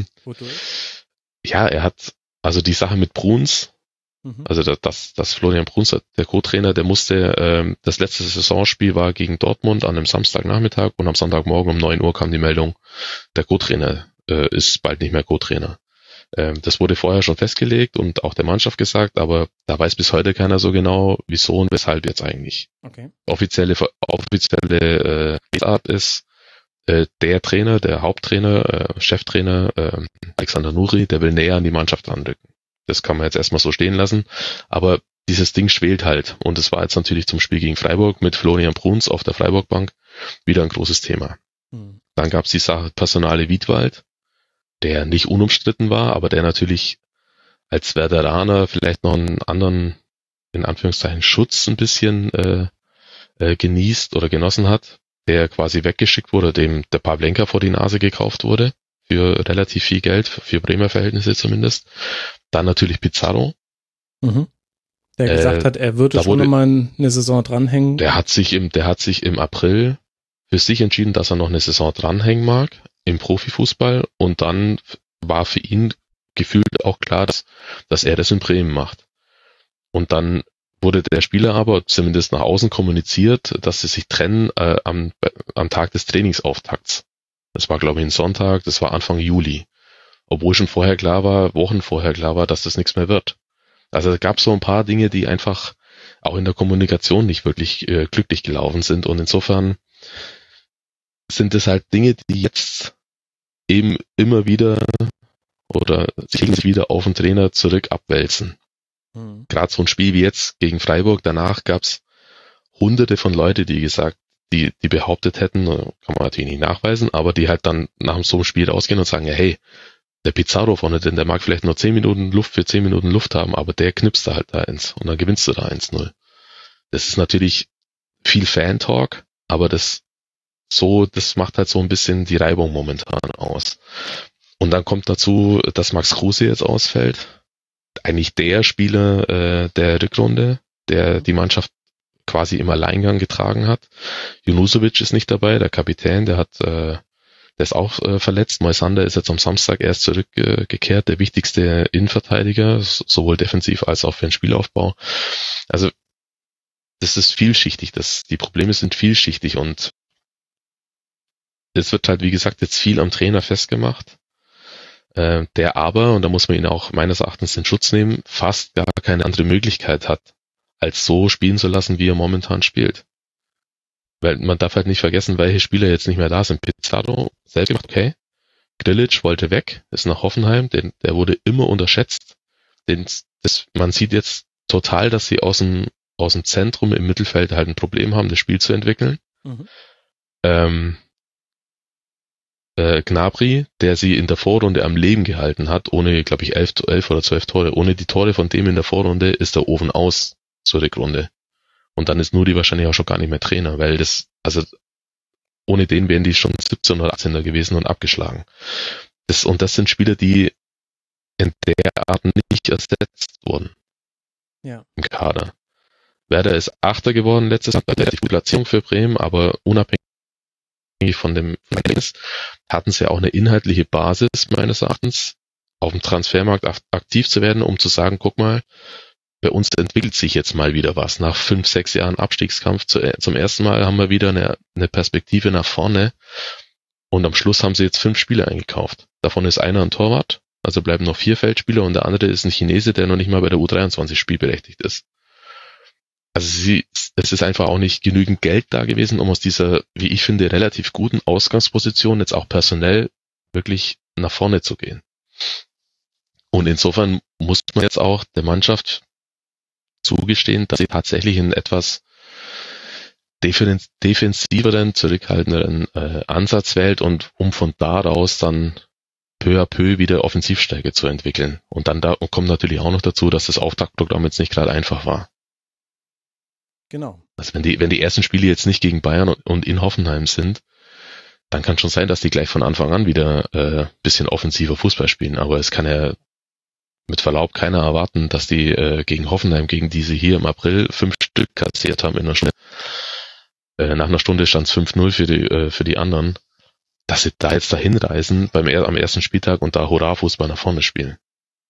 Speaker 4: ja, er hat, also die Sache mit Bruns, mhm. also das, das Florian Bruns, der Co-Trainer, der musste, ähm, das letzte Saisonspiel war gegen Dortmund an einem Samstagnachmittag und am Sonntagmorgen um neun Uhr kam die Meldung, der Co-Trainer äh, ist bald nicht mehr Co-Trainer. Ähm, das wurde vorher schon festgelegt und auch der Mannschaft gesagt, aber da weiß bis heute keiner so genau, wieso und weshalb jetzt eigentlich.
Speaker 3: Okay.
Speaker 4: Offizielle, offizielle äh, Art ist, der Trainer, der Haupttrainer, äh, Cheftrainer äh, Alexander Nuri, der will näher an die Mannschaft anrücken. Das kann man jetzt erstmal so stehen lassen, aber dieses Ding schwelt halt und es war jetzt natürlich zum Spiel gegen Freiburg mit Florian Bruns auf der Freiburg-Bank wieder ein großes Thema. Hm. Dann gab es die Sache Personale Wiedwald, der nicht unumstritten war, aber der natürlich als Werderaner vielleicht noch einen anderen, in Anführungszeichen, Schutz ein bisschen äh, äh, genießt oder genossen hat, der quasi weggeschickt wurde, dem der Pavlenka vor die Nase gekauft wurde, für relativ viel Geld, für Bremer Verhältnisse zumindest. Dann natürlich Pizarro.
Speaker 3: Mhm. Der gesagt äh, hat, er würde schon noch mal eine Saison dranhängen.
Speaker 4: Der hat sich im, der hat sich im April für sich entschieden, dass er noch eine Saison dranhängen mag im Profifußball und dann war für ihn gefühlt auch klar, dass, dass er das in Bremen macht. Und dann wurde der Spieler aber zumindest nach außen kommuniziert, dass sie sich trennen äh, am, am Tag des Trainingsauftakts. Das war, glaube ich, ein Sonntag, das war Anfang Juli. Obwohl schon vorher klar war, Wochen vorher klar war, dass das nichts mehr wird. Also es gab so ein paar Dinge, die einfach auch in der Kommunikation nicht wirklich äh, glücklich gelaufen sind. Und insofern sind es halt Dinge, die jetzt eben immer wieder oder sich wieder auf den Trainer zurück abwälzen. Gerade so ein Spiel wie jetzt gegen Freiburg, danach gab's hunderte von Leute, die gesagt, die, die behauptet hätten, kann man natürlich nicht nachweisen, aber die halt dann nach so einem Spiel rausgehen und sagen, ja, hey, der Pizarro vorne drin, der mag vielleicht nur zehn Minuten Luft für zehn Minuten Luft haben, aber der knipst da halt da eins und dann gewinnst du da eins null. Das ist natürlich viel Fan-Talk, aber das so, das macht halt so ein bisschen die Reibung momentan aus. Und dann kommt dazu, dass Max Kruse jetzt ausfällt. Eigentlich der Spieler äh, der Rückrunde, der die Mannschaft quasi im Alleingang getragen hat. Junusovic ist nicht dabei, der Kapitän, der hat, äh, der ist auch äh, verletzt. Moisander ist jetzt am Samstag erst zurückgekehrt, äh, der wichtigste Innenverteidiger, sowohl defensiv als auch für den Spielaufbau. Also das ist vielschichtig, das, die Probleme sind vielschichtig und es wird halt, wie gesagt, jetzt viel am Trainer festgemacht, äh, der aber, und da muss man ihn auch meines Erachtens in Schutz nehmen, fast gar keine andere Möglichkeit hat, als so spielen zu lassen, wie er momentan spielt. Weil man darf halt nicht vergessen, welche Spieler jetzt nicht mehr da sind. Pizarro selbst gemacht, okay. Grilic wollte weg, ist nach Hoffenheim, den, der wurde immer unterschätzt. Den, das, man sieht jetzt total, dass sie aus dem, aus dem Zentrum im Mittelfeld halt ein Problem haben, das Spiel zu entwickeln. Mhm. Ähm, äh, Gnabry, der sie in der Vorrunde am Leben gehalten hat, ohne, glaube ich, elf, elf oder zwölf Tore. Ohne die Tore von dem in der Vorrunde ist der Ofen aus zur Rückrunde. Und dann ist Nuri wahrscheinlich auch schon gar nicht mehr Trainer, weil das, also ohne den wären die schon siebzehn oder achtzehn gewesen und abgeschlagen. Das, und das sind Spieler, die in der Art nicht ersetzt wurden.
Speaker 3: Ja.
Speaker 4: Im Kader. Werder ist Achter geworden letztes Jahr, relativ gute Platzierung für Bremen, aber unabhängig von dem Ergebnis hatten sie auch eine inhaltliche Basis, meines Erachtens, auf dem Transfermarkt aktiv zu werden, um zu sagen, guck mal, bei uns entwickelt sich jetzt mal wieder was. Nach fünf, sechs Jahren Abstiegskampf zu, zum ersten Mal haben wir wieder eine, eine Perspektive nach vorne und am Schluss haben sie jetzt fünf Spieler eingekauft. Davon ist einer ein Torwart, also bleiben noch vier Feldspieler und der andere ist ein Chinese, der noch nicht mal bei der U dreiundzwanzig spielberechtigt ist. Also sie, es ist einfach auch nicht genügend Geld da gewesen, um aus dieser, wie ich finde, relativ guten Ausgangsposition jetzt auch personell wirklich nach vorne zu gehen. Und insofern muss man jetzt auch der Mannschaft zugestehen, dass sie tatsächlich einen etwas defensiveren, zurückhaltenderen äh, Ansatz wählt und um von daraus dann peu à peu wieder Offensivstärke zu entwickeln. Und dann da kommt natürlich auch noch dazu, dass das Auftaktprogramm jetzt nicht gerade einfach war.
Speaker 3: Genau.
Speaker 4: Also wenn die, wenn die ersten Spiele jetzt nicht gegen Bayern und, und in Hoffenheim sind, dann kann schon sein, dass die gleich von Anfang an wieder äh, bisschen offensiver Fußball spielen. Aber es kann ja mit Verlaub keiner erwarten, dass die äh, gegen Hoffenheim, gegen die sie hier im April fünf Stück kassiert haben in einer Stunde. Äh, nach einer Stunde stand es fünf null für die äh, für die anderen, dass sie da jetzt dahin reisen beim am ersten Spieltag und da Hurra-Fußball nach vorne spielen.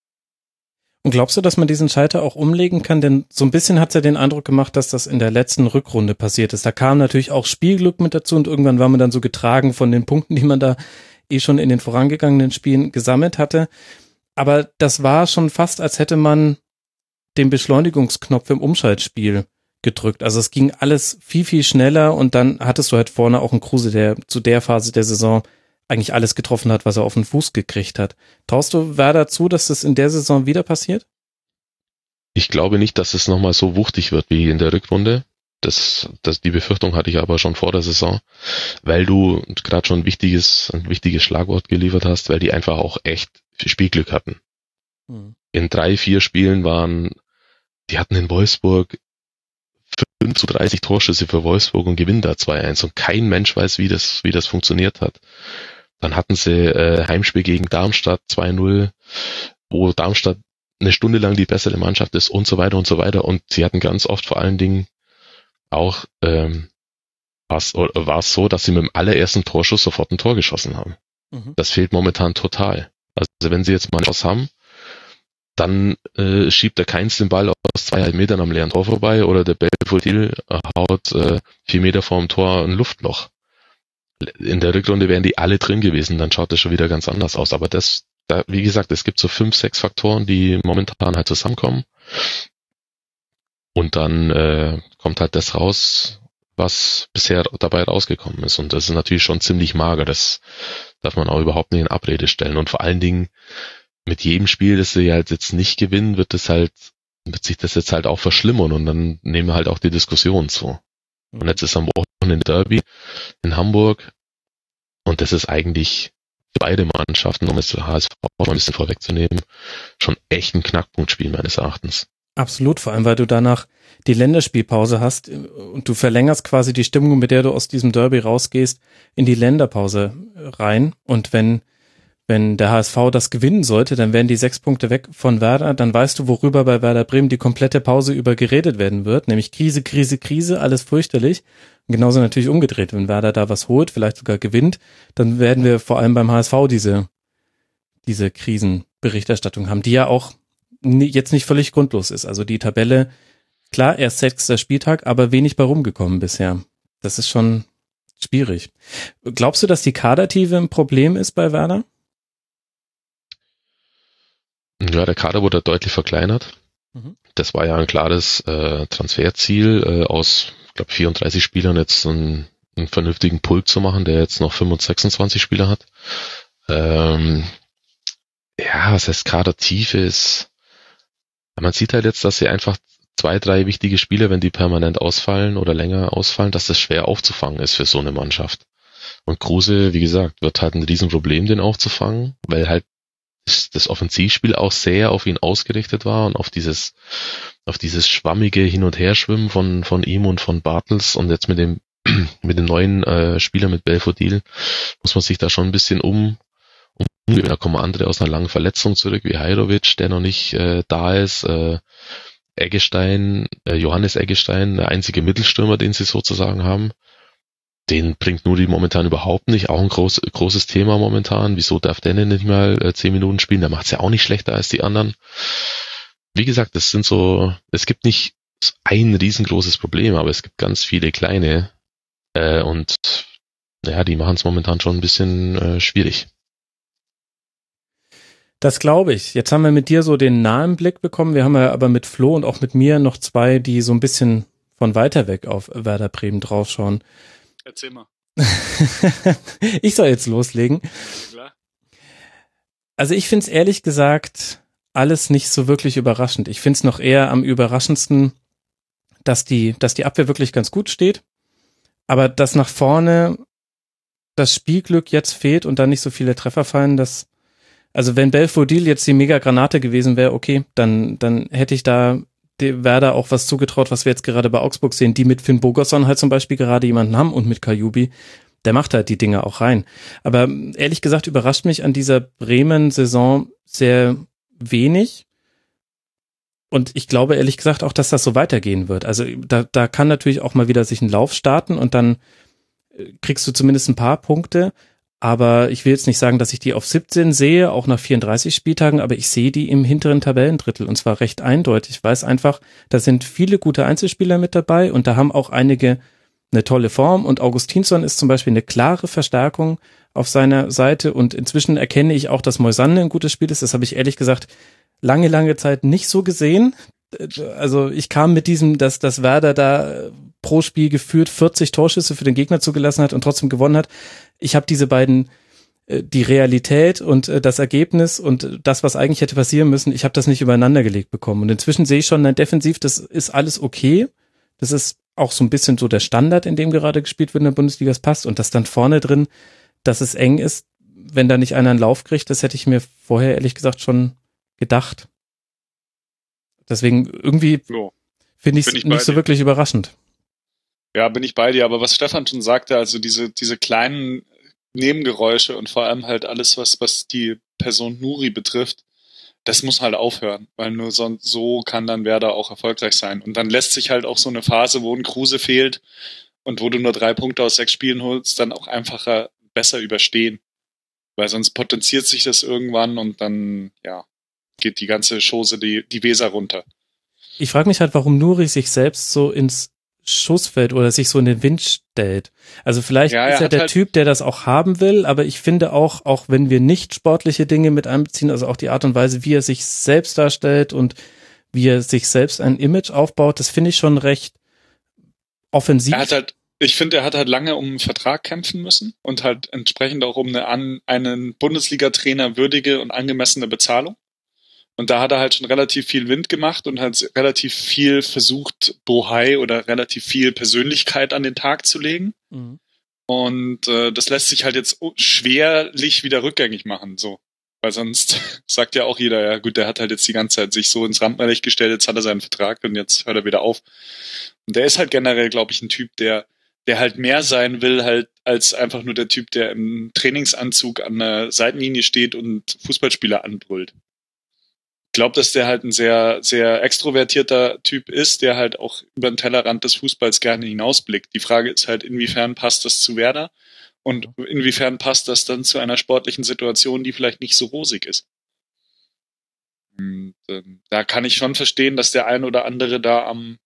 Speaker 3: Und glaubst du, dass man diesen Schalter auch umlegen kann? Denn so ein bisschen hat es ja den Eindruck gemacht, dass das in der letzten Rückrunde passiert ist. Da kam natürlich auch Spielglück mit dazu und irgendwann war man dann so getragen von den Punkten, die man da eh schon in den vorangegangenen Spielen gesammelt hatte. Aber das war schon fast, als hätte man den Beschleunigungsknopf im Umschaltspiel gedrückt. Also es ging alles viel, viel schneller und dann hattest du halt vorne auch einen Kruse, der zu der Phase der Saison eigentlich alles getroffen hat, was er auf den Fuß gekriegt hat. Traust du Werder zu, dass das in der Saison wieder passiert?
Speaker 4: Ich glaube nicht, dass es nochmal so wuchtig wird wie in der Rückrunde. Das, das, die Befürchtung hatte ich aber schon vor der Saison, weil du gerade schon ein wichtiges, ein wichtiges Schlagwort geliefert hast, weil die einfach auch echt Spielglück hatten. Hm. In drei, vier Spielen waren, die hatten in Wolfsburg fünf zu dreißig Torschüsse für Wolfsburg und gewinnen da zwei eins und kein Mensch weiß, wie das, wie das funktioniert hat. Dann hatten sie äh, Heimspiel gegen Darmstadt zwei null, wo Darmstadt eine Stunde lang die bessere Mannschaft ist und so weiter und so weiter. Und sie hatten ganz oft vor allen Dingen auch, ähm, war es so, dass sie mit dem allerersten Torschuss sofort ein Tor geschossen haben. Mhm. Das fehlt momentan total. Also wenn sie jetzt mal was haben, dann äh, schiebt der Keins den Ball aus zweieinhalb Metern am leeren Tor vorbei oder der Belfodil haut äh, vier Meter vorm Tor ein Luftloch. In der Rückrunde wären die alle drin gewesen, dann schaut das schon wieder ganz anders aus. Aber das, da, wie gesagt, es gibt so fünf, sechs Faktoren, die momentan halt zusammenkommen. Und dann äh, kommt halt das raus, was bisher dabei rausgekommen ist. Und das ist natürlich schon ziemlich mager. Das darf man auch überhaupt nicht in Abrede stellen. Und vor allen Dingen mit jedem Spiel, das sie halt jetzt nicht gewinnen, wird es halt, wird sich das jetzt halt auch verschlimmern und dann nehmen wir halt auch die Diskussion zu. Und jetzt ist am Wochenende Derby in Hamburg. Und das ist eigentlich für beide Mannschaften, um es zu H S V mal ein bisschen vorwegzunehmen, schon echt ein Knackpunktspiel meines Erachtens.
Speaker 3: Absolut, vor allem, weil du danach die Länderspielpause hast und du verlängerst quasi die Stimmung, mit der du aus diesem Derby rausgehst, in die Länderpause rein. Und wenn wenn der H S V das gewinnen sollte, dann wären die sechs Punkte weg von Werder. Dann weißt du, worüber bei Werder Bremen die komplette Pause über geredet werden wird, nämlich Krise, Krise, Krise, alles fürchterlich. Und genauso natürlich umgedreht, wenn Werder da was holt, vielleicht sogar gewinnt, dann werden wir vor allem beim H S V diese diese Krisenberichterstattung haben, die ja auch jetzt nicht völlig grundlos ist. Also die Tabelle, klar, erst sechster Spieltag, aber wenig bei rumgekommen bisher. Das ist schon schwierig. Glaubst du, dass die Kadertiefe ein Problem ist bei Werder?
Speaker 4: Ja, der Kader wurde deutlich verkleinert. Mhm. Das war ja ein klares äh, Transferziel, äh, aus, ich glaube, vierunddreißig Spielern jetzt einen, einen vernünftigen Pulk zu machen, der jetzt noch fünfundzwanzig, sechsundzwanzig Spieler hat. Ähm, ja, was heißt Kadertiefe ist, man sieht halt jetzt, dass sie einfach zwei, drei wichtige Spieler, wenn die permanent ausfallen oder länger ausfallen, dass das schwer aufzufangen ist für so eine Mannschaft. Und Kruse, wie gesagt, wird halt ein Riesenproblem, den aufzufangen, weil halt das Offensivspiel auch sehr auf ihn ausgerichtet war und auf dieses, auf dieses schwammige Hin- und Herschwimmen von, von ihm und von Bartels. Und jetzt mit dem, mit dem neuen äh, Spieler mit Belfodil muss man sich da schon ein bisschen um, um, da kommen andere aus einer langen Verletzung zurück, wie Hajrovic, der noch nicht äh, da ist, äh, Eggestein, äh, Johannes Eggestein, der einzige Mittelstürmer, den sie sozusagen haben. Den bringt Nuri momentan überhaupt nicht, auch ein groß, großes Thema momentan. Wieso darf der denn nicht mal äh, zehn Minuten spielen? Der macht es ja auch nicht schlechter als die anderen. Wie gesagt, das sind so, es gibt nicht ein riesengroßes Problem, aber es gibt ganz viele kleine äh, und ja, die machen es momentan schon ein bisschen äh, schwierig.
Speaker 3: Das glaube ich. Jetzt haben wir mit dir so den nahen Blick bekommen. Wir haben ja aber mit Flo und auch mit mir noch zwei, die so ein bisschen von weiter weg auf Werder Bremen draufschauen.
Speaker 5: Erzähl mal.
Speaker 3: Ich soll jetzt loslegen.
Speaker 5: Klar.
Speaker 3: Also ich finde es ehrlich gesagt alles nicht so wirklich überraschend. Ich finde es noch eher am überraschendsten, dass die, dass die Abwehr wirklich ganz gut steht, aber dass nach vorne das Spielglück jetzt fehlt und da nicht so viele Treffer fallen, dass, also wenn Belfodil jetzt die Mega-Granate gewesen wäre, okay, dann, dann hätte ich da Werder auch was zugetraut, was wir jetzt gerade bei Augsburg sehen, die mit Finn Bogerson halt zum Beispiel gerade jemanden haben und mit Kajubi, der macht halt die Dinge auch rein. Aber ehrlich gesagt überrascht mich an dieser Bremen-Saison sehr wenig und ich glaube ehrlich gesagt auch, dass das so weitergehen wird. Also da, da kann natürlich auch mal wieder sich ein Lauf starten und dann kriegst du zumindest ein paar Punkte, aber ich will jetzt nicht sagen, dass ich die auf siebzehn sehe, auch nach vierunddreißig Spieltagen, aber ich sehe die im hinteren Tabellendrittel und zwar recht eindeutig. Ich weiß einfach, da sind viele gute Einzelspieler mit dabei und da haben auch einige eine tolle Form und Augustinsson ist zum Beispiel eine klare Verstärkung auf seiner Seite und inzwischen erkenne ich auch, dass Moisander ein gutes Spiel ist. Das habe ich ehrlich gesagt lange, lange Zeit nicht so gesehen. Also ich kam mit diesem, dass, dass Werder da pro Spiel geführt vierzig Torschüsse für den Gegner zugelassen hat und trotzdem gewonnen hat. Ich habe diese beiden, die Realität und das Ergebnis und das, was eigentlich hätte passieren müssen, ich habe das nicht übereinander gelegt bekommen. Und inzwischen sehe ich schon, nein, defensiv, das ist alles okay. Das ist auch so ein bisschen so der Standard, in dem gerade gespielt wird in der Bundesliga, es passt. Und das dann vorne drin, dass es eng ist, wenn da nicht einer einen Lauf kriegt, das hätte ich mir vorher ehrlich gesagt schon gedacht. Deswegen irgendwie
Speaker 5: so,
Speaker 3: finde ich es nicht so wirklich überraschend.
Speaker 5: Ja, bin ich bei dir. Aber was Stefan schon sagte, also diese diese kleinen Nebengeräusche und vor allem halt alles, was was die Person Nuri betrifft, das muss halt aufhören, weil nur so, so kann dann Werder auch erfolgreich sein. Und dann lässt sich halt auch so eine Phase, wo ein Kruse fehlt und wo du nur drei Punkte aus sechs Spielen holst, dann auch einfacher besser überstehen. Weil sonst potenziert sich das irgendwann und dann, ja, geht die ganze Chose die, die Weser runter.
Speaker 3: Ich frage mich halt, warum Nuri sich selbst so ins Schussfeld oder sich so in den Wind stellt. Also vielleicht ja, ist er der halt Typ, der das auch haben will, aber ich finde auch, auch wenn wir nicht sportliche Dinge mit einbeziehen, also auch die Art und Weise, wie er sich selbst darstellt und wie er sich selbst ein Image aufbaut, das finde ich schon recht offensiv.
Speaker 5: Er hat halt, ich finde, er hat halt lange um einen Vertrag kämpfen müssen und halt entsprechend auch um eine an, einen Bundesliga-Trainer würdige und angemessene Bezahlung. Und da hat er halt schon relativ viel Wind gemacht und hat relativ viel versucht, Bohai oder relativ viel Persönlichkeit an den Tag zu legen. Mhm. Und äh, das lässt sich halt jetzt schwerlich wieder rückgängig machen, so. Weil sonst sagt ja auch jeder, ja gut, der hat halt jetzt die ganze Zeit sich so ins Rampenlicht gestellt, jetzt hat er seinen Vertrag und jetzt hört er wieder auf. Und der ist halt generell, glaube ich, ein Typ, der der halt mehr sein will, halt als einfach nur der Typ, der im Trainingsanzug an der Seitenlinie steht und Fußballspieler anbrüllt. Ich glaube, dass der halt ein sehr, sehr extrovertierter Typ ist, der halt auch über den Tellerrand des Fußballs gerne hinausblickt. Die Frage ist halt, inwiefern passt das zu Werder und inwiefern passt das dann zu einer sportlichen Situation, die vielleicht nicht so rosig ist. Und, äh, da kann ich schon verstehen, dass der ein oder andere da am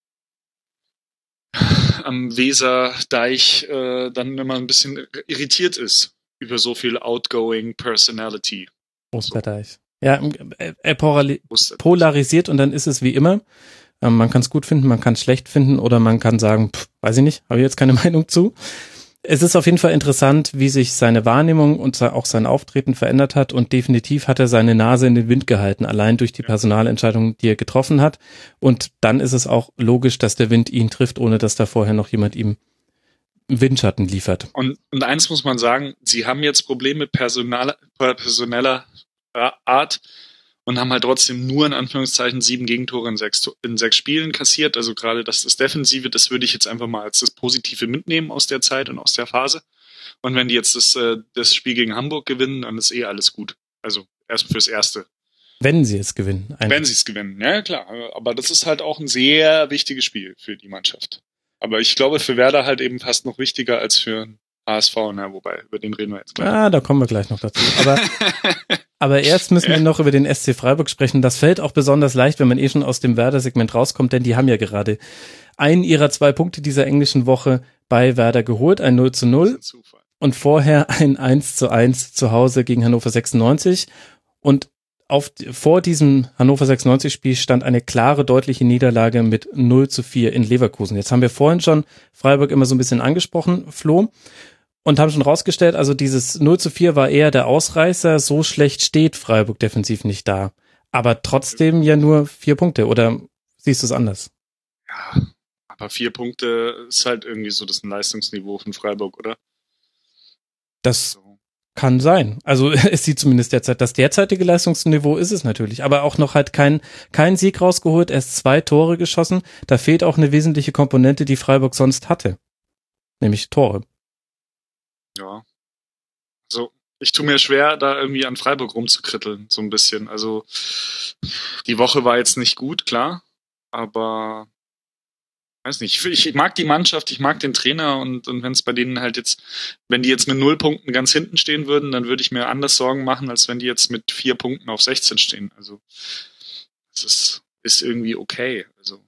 Speaker 5: am Weserdeich äh, dann immer ein bisschen irritiert ist über so viel outgoing Personality.
Speaker 3: Osterdeich. Ja, er polarisiert und dann ist es wie immer. Ähm, man kann es gut finden, man kann es schlecht finden oder man kann sagen, pff, weiß ich nicht, habe ich jetzt keine Meinung zu. Es ist auf jeden Fall interessant, wie sich seine Wahrnehmung und auch sein Auftreten verändert hat und definitiv hat er seine Nase in den Wind gehalten, allein durch die Personalentscheidungen, die er getroffen hat. Und dann ist es auch logisch, dass der Wind ihn trifft, ohne dass da vorher noch jemand ihm Windschatten liefert.
Speaker 5: Und, und eins muss man sagen, sie haben jetzt Probleme personaler, personeller Art und haben halt trotzdem nur in Anführungszeichen sieben Gegentore in sechs, in sechs Spielen kassiert. Also gerade das, das Defensive, das würde ich jetzt einfach mal als das Positive mitnehmen aus der Zeit und aus der Phase. Und wenn die jetzt das, das Spiel gegen Hamburg gewinnen, dann ist eh alles gut. Also erst fürs Erste.
Speaker 3: Wenn sie es gewinnen.
Speaker 5: Eigentlich. Wenn sie es gewinnen, ja klar. Aber das ist halt auch ein sehr wichtiges Spiel für die Mannschaft. Aber ich glaube für Werder halt eben fast noch wichtiger als für H S V, na, wobei, über den reden wir jetzt gleich.
Speaker 3: Ah, da kommen wir gleich noch dazu. Aber, aber erst müssen wir noch über den S C Freiburg sprechen. Das fällt auch besonders leicht, wenn man eh schon aus dem Werder-Segment rauskommt, denn die haben ja gerade einen ihrer zwei Punkte dieser englischen Woche bei Werder geholt, ein null zu null und vorher ein eins zu eins zu Hause gegen Hannover sechsundneunzig. Und auf, vor diesem Hannover sechsundneunzig-Spiel stand eine klare, deutliche Niederlage mit null zu vier in Leverkusen. Jetzt haben wir vorhin schon Freiburg immer so ein bisschen angesprochen, Flo. Und haben schon rausgestellt, also dieses null zu vier war eher der Ausreißer, so schlecht steht Freiburg defensiv nicht da. Aber trotzdem ja nur vier Punkte, oder siehst du es anders?
Speaker 5: Ja, aber vier Punkte ist halt irgendwie so das Leistungsniveau von Freiburg, oder?
Speaker 3: Das so. Kann sein. Also es sieht zumindest derzeit, das derzeitige Leistungsniveau ist es natürlich, aber auch noch halt kein, kein Sieg rausgeholt, erst zwei Tore geschossen. Da fehlt auch eine wesentliche Komponente, die Freiburg sonst hatte, nämlich Tore.
Speaker 5: Ja, also ich tue mir schwer, da irgendwie an Freiburg rumzukritteln, so ein bisschen. Also die Woche war jetzt nicht gut, klar, aber weiß nicht, ich, ich mag die Mannschaft, ich mag den Trainer und, und wenn es bei denen halt jetzt, wenn die jetzt mit null Punkten ganz hinten stehen würden, dann würde ich mir anders Sorgen machen, als wenn die jetzt mit vier Punkten auf sechzehn stehen. Also es ist, ist irgendwie okay. Also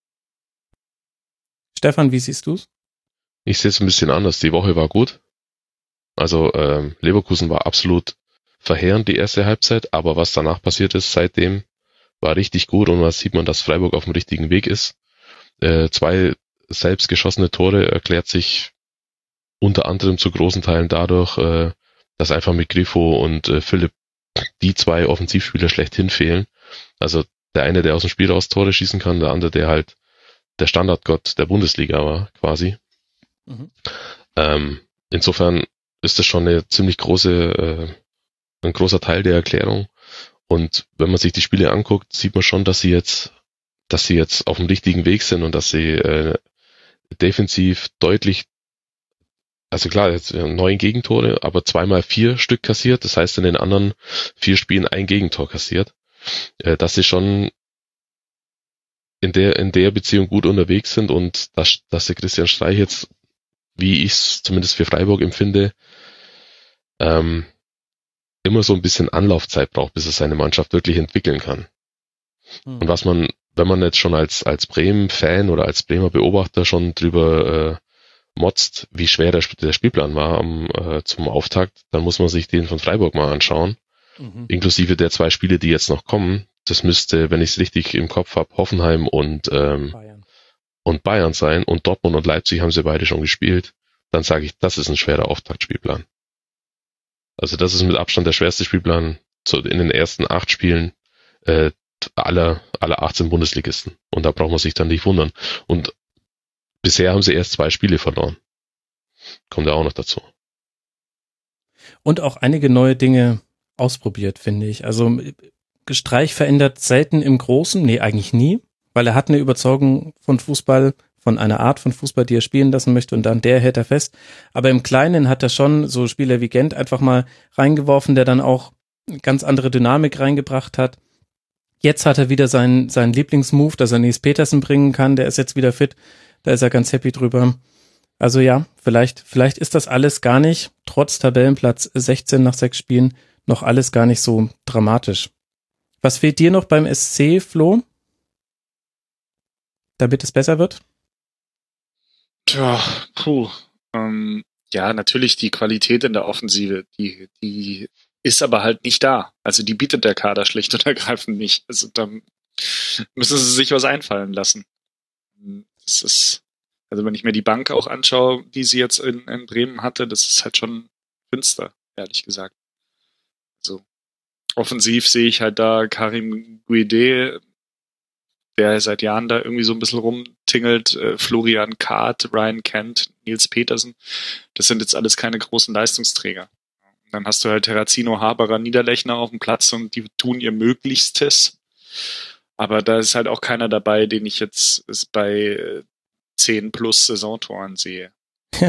Speaker 3: Stefan, wie siehst du's?
Speaker 4: Ich sehe es ein bisschen anders. Die Woche war gut. Also ähm, Leverkusen war absolut verheerend die erste Halbzeit, aber was danach passiert ist seitdem, war richtig gut und da sieht man, dass Freiburg auf dem richtigen Weg ist. Äh, zwei selbst geschossene Tore erklärt sich unter anderem zu großen Teilen dadurch, äh, dass einfach mit Grifo und äh, Philipp die zwei Offensivspieler schlechthin fehlen. Also der eine, der aus dem Spiel raus Tore schießen kann, der andere, der halt der Standardgott der Bundesliga war, quasi. Mhm. Ähm, insofern ist das schon eine ziemlich große, äh, ein großer Teil der Erklärung. Und wenn man sich die Spiele anguckt, sieht man schon, dass sie jetzt, dass sie jetzt auf dem richtigen Weg sind und dass sie äh, defensiv deutlich, also klar, jetzt neun Gegentore, aber zweimal vier Stück kassiert. Das heißt, in den anderen vier Spielen ein Gegentor kassiert. Äh, dass sie schon in der in der Beziehung gut unterwegs sind und dass, dass der Christian Streich jetzt, wie ich es zumindest für Freiburg empfinde, ähm, immer so ein bisschen Anlaufzeit braucht, bis er seine Mannschaft wirklich entwickeln kann. Hm. Und was man, wenn man jetzt schon als als Bremen-Fan oder als Bremer Beobachter schon drüber äh, motzt, wie schwer der, der Spielplan war am, äh, zum Auftakt, dann muss man sich den von Freiburg mal anschauen, mhm. inklusive der zwei Spiele, die jetzt noch kommen. Das müsste, wenn ich es richtig im Kopf habe, Hoffenheim und ähm, Bayern. und Bayern sein und Dortmund und Leipzig haben sie beide schon gespielt. Dann sage ich, das ist ein schwerer Auftaktspielplan. Also das ist mit Abstand der schwerste Spielplan in den ersten acht Spielen äh, aller, aller achtzehn Bundesligisten. Und da braucht man sich dann nicht wundern. Und bisher haben sie erst zwei Spiele verloren. Kommt ja auch noch dazu.
Speaker 3: Und auch einige neue Dinge ausprobiert, finde ich. Also Streich verändert selten im Großen, nee, eigentlich nie, weil er hat eine Überzeugung von Fußball, von einer Art von Fußball, die er spielen lassen möchte, und an der hält er fest. Aber im Kleinen hat er schon so Spieler wie Gent einfach mal reingeworfen, der dann auch ganz andere Dynamik reingebracht hat. Jetzt hat er wieder seinen, seinen Lieblingsmove, dass er Nils Petersen bringen kann, der ist jetzt wieder fit, da ist er ganz happy drüber. Also ja, vielleicht, vielleicht ist das alles gar nicht, trotz Tabellenplatz sechzehn nach sechs Spielen, noch alles gar nicht so dramatisch. Was fehlt dir noch beim S C, Flo? Damit es besser wird?
Speaker 5: Tja, puh. Ähm, ja, natürlich die Qualität in der Offensive, die, die ist aber halt nicht da. Also die bietet der Kader schlicht und ergreifend nicht. Also da müssen sie sich was einfallen lassen. Das ist, also wenn ich mir die Bank auch anschaue, die sie jetzt in, in Bremen hatte, das ist halt schon finster, ehrlich gesagt. Also offensiv sehe ich halt da Karim Guede, der seit Jahren da irgendwie so ein bisschen rumtingelt, äh, Florian Kath, Ryan Kent, Nils Petersen. Das sind jetzt alles keine großen Leistungsträger. Und dann hast du halt Terrazino, Haberer, Niederlechner auf dem Platz und die tun ihr Möglichstes. Aber da ist halt auch keiner dabei, den ich jetzt bei zehn plus Saisontoren sehe. Ja.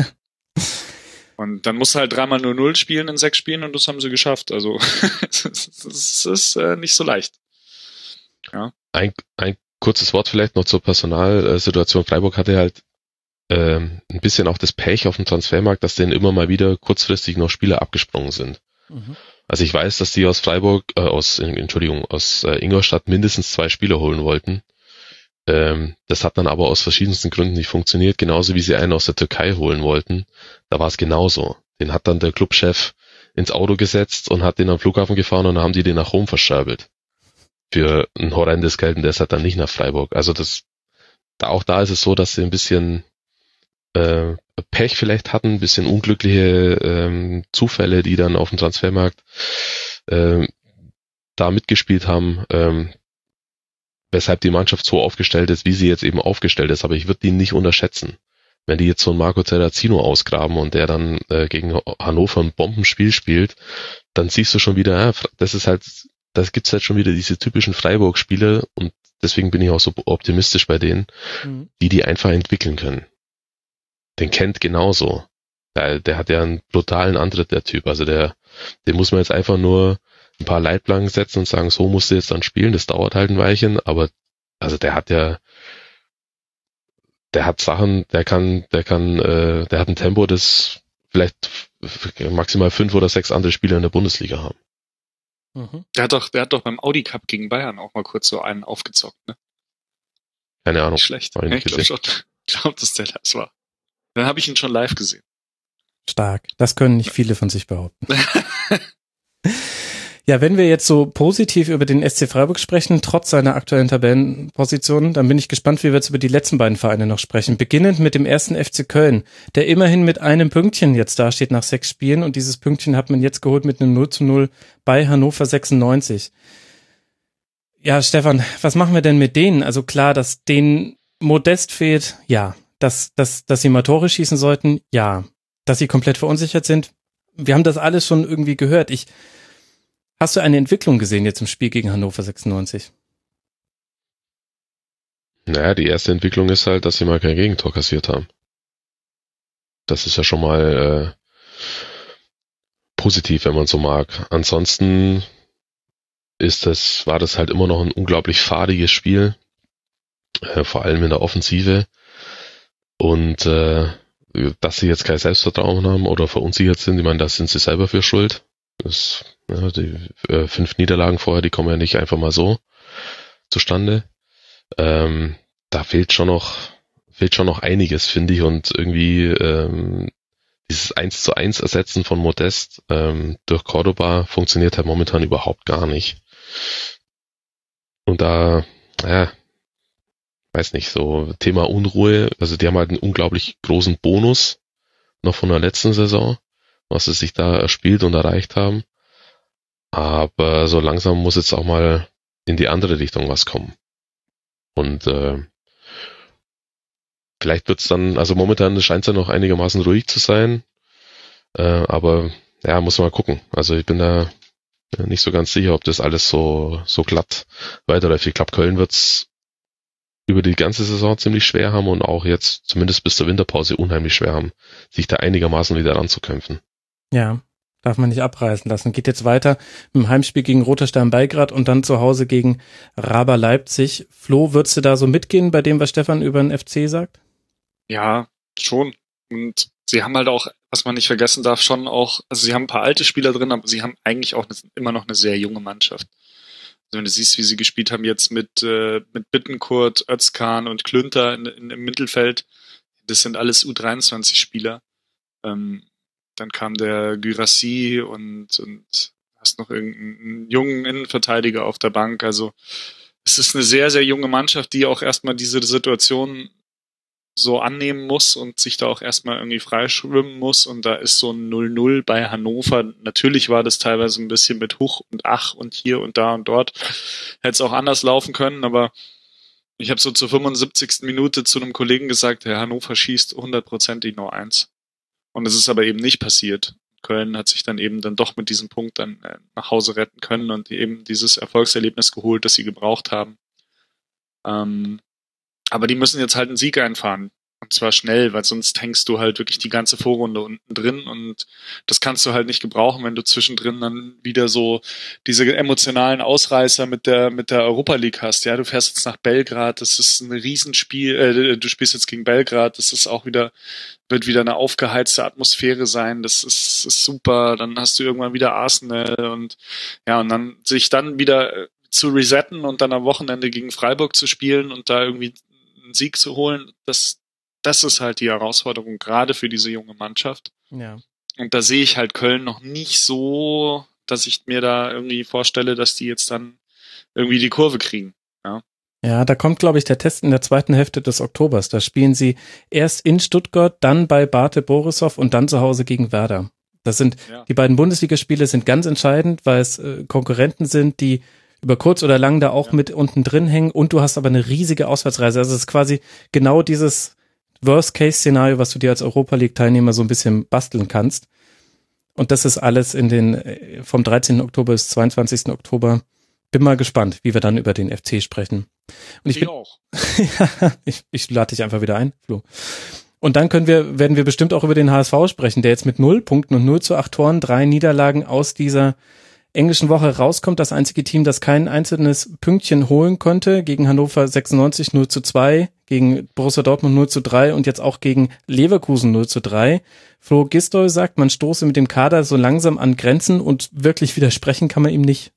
Speaker 5: Und dann musst du halt dreimal null null spielen in sechs Spielen und das haben sie geschafft. Also es ist äh, nicht so leicht. Ja.
Speaker 4: Ein, ein kurzes Wort vielleicht noch zur Personalsituation. Freiburg hatte halt ähm, ein bisschen auch das Pech auf dem Transfermarkt, dass denen immer mal wieder kurzfristig noch Spieler abgesprungen sind. Mhm. Also ich weiß, dass die aus Freiburg, äh, aus Entschuldigung, aus äh, Ingolstadt mindestens zwei Spieler holen wollten. Ähm, das hat dann aber aus verschiedensten Gründen nicht funktioniert, genauso wie sie einen aus der Türkei holen wollten. Da war es genauso. Den hat dann der Clubchef ins Auto gesetzt und hat den am Flughafen gefahren und dann haben die den nach Rom verscherbelt. Für ein horrendes Geld und der ist halt dann nicht nach Freiburg. Also das, da auch da ist es so, dass sie ein bisschen äh, Pech vielleicht hatten, ein bisschen unglückliche ähm, Zufälle, die dann auf dem Transfermarkt äh, da mitgespielt haben, ähm, weshalb die Mannschaft so aufgestellt ist, wie sie jetzt eben aufgestellt ist. Aber ich würde die nicht unterschätzen. Wenn die jetzt so einen Marco Terrazino ausgraben und der dann äh, gegen Hannover ein Bombenspiel spielt, dann siehst du schon wieder, ja, das ist halt, das gibt's halt schon wieder diese typischen Freiburg-Spiele und deswegen bin ich auch so optimistisch bei denen, mhm. die die einfach entwickeln können. Den kennt genauso. Der, der hat ja einen brutalen Antritt, der Typ. Also der, den muss man jetzt einfach nur ein paar Leitplanken setzen und sagen, so musst du jetzt dann spielen. Das dauert halt ein Weilchen, aber also der hat ja, der hat Sachen, der kann, der kann, äh, der hat ein Tempo, das vielleicht maximal fünf oder sechs andere Spieler in der Bundesliga haben.
Speaker 5: Mhm. Der hat doch, der hat doch beim Audi Cup gegen Bayern auch mal kurz so einen aufgezockt, ne?
Speaker 4: Keine Ahnung.
Speaker 5: Nicht schlecht. Ich, ich glaube schon. Ich glaube, dass der das war. Dann habe ich ihn schon live gesehen.
Speaker 3: Stark. Das können nicht viele von sich behaupten. Ja, wenn wir jetzt so positiv über den S C Freiburg sprechen, trotz seiner aktuellen Tabellenposition, dann bin ich gespannt, wie wir jetzt über die letzten beiden Vereine noch sprechen. Beginnend mit dem ersten F C Köln, der immerhin mit einem Pünktchen jetzt dasteht nach sechs Spielen und dieses Pünktchen hat man jetzt geholt mit einem null zu null bei Hannover sechsundneunzig. Ja, Stefan, was machen wir denn mit denen? Also klar, dass denen Modest fehlt, ja. Dass, dass, dass sie mal Tore schießen sollten, ja. Dass sie komplett verunsichert sind, wir haben das alles schon irgendwie gehört. Ich Hast du eine Entwicklung gesehen jetzt im Spiel gegen Hannover sechsundneunzig?
Speaker 4: Naja, die erste Entwicklung ist halt, dass sie mal kein Gegentor kassiert haben. Das ist ja schon mal äh, positiv, wenn man so mag. Ansonsten ist das, war das halt immer noch ein unglaublich fadiges Spiel, äh, vor allem in der Offensive. Und äh, dass sie jetzt kein Selbstvertrauen haben oder verunsichert sind, ich meine, da sind sie selber für schuld. Das, ja, die äh, fünf Niederlagen vorher, die kommen ja nicht einfach mal so zustande. Ähm, da fehlt schon noch, fehlt schon noch einiges, finde ich, und irgendwie ähm, dieses eins zu eins Ersetzen von Modest ähm, durch Cordoba funktioniert halt momentan überhaupt gar nicht. Und da, ja, weiß nicht, so Thema Unruhe, also die haben halt einen unglaublich großen Bonus noch von der letzten Saison, was sie sich da erspielt und erreicht haben. Aber so langsam muss jetzt auch mal in die andere Richtung was kommen. Und äh, vielleicht wird's dann, also momentan scheint es ja noch einigermaßen ruhig zu sein, äh, aber ja, muss man mal gucken. Also ich bin da nicht so ganz sicher, ob das alles so so glatt weiterläuft. Ich glaube, Köln wird's über die ganze Saison ziemlich schwer haben und auch jetzt zumindest bis zur Winterpause unheimlich schwer haben, sich da einigermaßen wieder ranzukämpfen.
Speaker 3: Ja, darf man nicht abreißen lassen. Geht jetzt weiter mit dem Heimspiel gegen Roter Stern Belgrad und dann zu Hause gegen Raber Leipzig. Flo, würdest du da so mitgehen bei dem, was Stefan über den F C sagt?
Speaker 5: Ja, schon. Und sie haben halt auch, was man nicht vergessen darf, schon auch, also sie haben ein paar alte Spieler drin, aber sie haben eigentlich auch eine, immer noch eine sehr junge Mannschaft. Also wenn du siehst, wie sie gespielt haben jetzt mit äh, mit Bittencourt, Özkan und Klünter in, in, im Mittelfeld, das sind alles U dreiundzwanzig Spieler. Ähm, dann kam der Guirassy und und hast noch irgendeinen jungen Innenverteidiger auf der Bank. Also es ist eine sehr, sehr junge Mannschaft, die auch erstmal diese Situation so annehmen muss und sich da auch erstmal irgendwie freischwimmen muss. Und da ist so ein null null bei Hannover. Natürlich war das teilweise ein bisschen mit Huch und Ach und hier und da und dort. Hätte es auch anders laufen können, aber ich habe so zur fünfundsiebzigsten Minute zu einem Kollegen gesagt, Herr Hannover schießt hundertprozentig nur eins. Und es ist aber eben nicht passiert. Köln hat sich dann eben dann doch mit diesem Punkt dann äh, nach Hause retten können und eben dieses Erfolgserlebnis geholt, das sie gebraucht haben. Ähm, Aber die müssen jetzt halt einen Sieg einfahren. Und zwar schnell, weil sonst hängst du halt wirklich die ganze Vorrunde unten drin und das kannst du halt nicht gebrauchen, wenn du zwischendrin dann wieder so diese emotionalen Ausreißer mit der mit der Europa League hast. Ja, du fährst jetzt nach Belgrad, das ist ein Riesenspiel, äh, du spielst jetzt gegen Belgrad, das ist auch wieder, wird wieder eine aufgeheizte Atmosphäre sein, das ist, ist super, dann hast du irgendwann wieder Arsenal und ja, und dann sich dann wieder zu resetten und dann am Wochenende gegen Freiburg zu spielen und da irgendwie einen Sieg zu holen, das, das ist halt die Herausforderung, gerade für diese junge Mannschaft.
Speaker 3: Ja.
Speaker 5: Und da sehe ich halt Köln noch nicht so, dass ich mir da irgendwie vorstelle, dass die jetzt dann irgendwie die Kurve kriegen. Ja,
Speaker 3: Ja, da kommt, glaube ich, der Test in der zweiten Hälfte des Oktobers. Da spielen sie erst in Stuttgart, dann bei Bate Borisov und dann zu Hause gegen Werder. Das sind,
Speaker 5: ja.
Speaker 3: die beiden Bundesligaspiele sind ganz entscheidend, weil es äh, Konkurrenten sind, die über kurz oder lang da auch ja. mit unten drin hängen und du hast aber eine riesige Auswärtsreise. Also es ist quasi genau dieses Worst-Case-Szenario, was du dir als Europa-League-Teilnehmer so ein bisschen basteln kannst. Und das ist alles in den vom dreizehnten Oktober bis zweiundzwanzigsten Oktober. Bin mal gespannt, wie wir dann über den F C sprechen. Und ich,
Speaker 5: ich
Speaker 3: bin,
Speaker 5: auch.
Speaker 3: ja, ich, ich lade dich einfach wieder ein, Flo. Und dann können wir, werden wir bestimmt auch über den H S V sprechen, der jetzt mit null Punkten und null zu acht Toren, drei Niederlagen aus dieser englischen Woche rauskommt. Das einzige Team, das kein einzelnes Pünktchen holen konnte, gegen Hannover sechsundneunzig null zu zwei, gegen Borussia Dortmund null zu drei und jetzt auch gegen Leverkusen null zu drei. Flo Gisdol sagt, man stoße mit dem Kader so langsam an Grenzen und wirklich widersprechen kann man ihm nicht.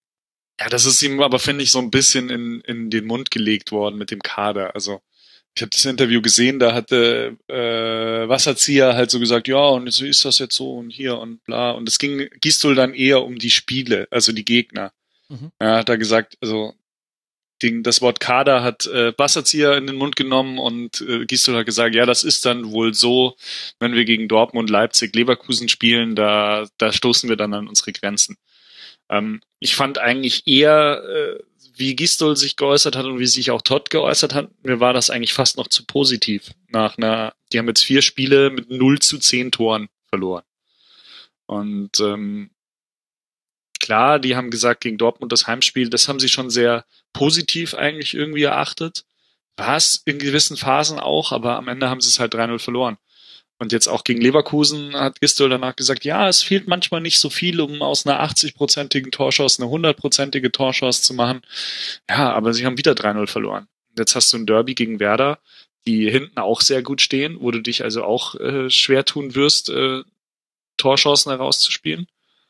Speaker 5: Ja, das ist ihm aber, finde ich, so ein bisschen in, in den Mund gelegt worden mit dem Kader. Also ich habe das Interview gesehen, da hatte äh, Wasserzieher halt so gesagt, ja, und so ist das jetzt so und hier und bla. Und es ging Gisdol dann eher um die Spiele, also die Gegner. Mhm. Er hat da gesagt, also den, das Wort Kader hat äh, Wasserzieher in den Mund genommen und äh, Gisdol hat gesagt, ja, das ist dann wohl so, wenn wir gegen Dortmund, Leipzig, Leverkusen spielen, da, da stoßen wir dann an unsere Grenzen. Ähm, ich fand eigentlich eher, äh, wie Gisdol sich geäußert hat und wie sich auch Todd geäußert hat, mir war das eigentlich fast noch zu positiv. Nach einer, die haben jetzt vier Spiele mit null zu zehn Toren verloren. Und ähm, klar, die haben gesagt, gegen Dortmund das Heimspiel, das haben sie schon sehr positiv eigentlich irgendwie erachtet. War es in gewissen Phasen auch, aber am Ende haben sie es halt drei null verloren. Und jetzt auch gegen Leverkusen hat Gisdol danach gesagt, ja, es fehlt manchmal nicht so viel, um aus einer achtzig-prozentigen Torchance eine hundert-prozentige Torchance zu machen. Ja, aber sie haben wieder drei null verloren. Jetzt hast du ein Derby gegen Werder, die hinten auch sehr gut stehen, wo du dich also auch äh, schwer tun wirst, äh, Torchancen herauszuspielen.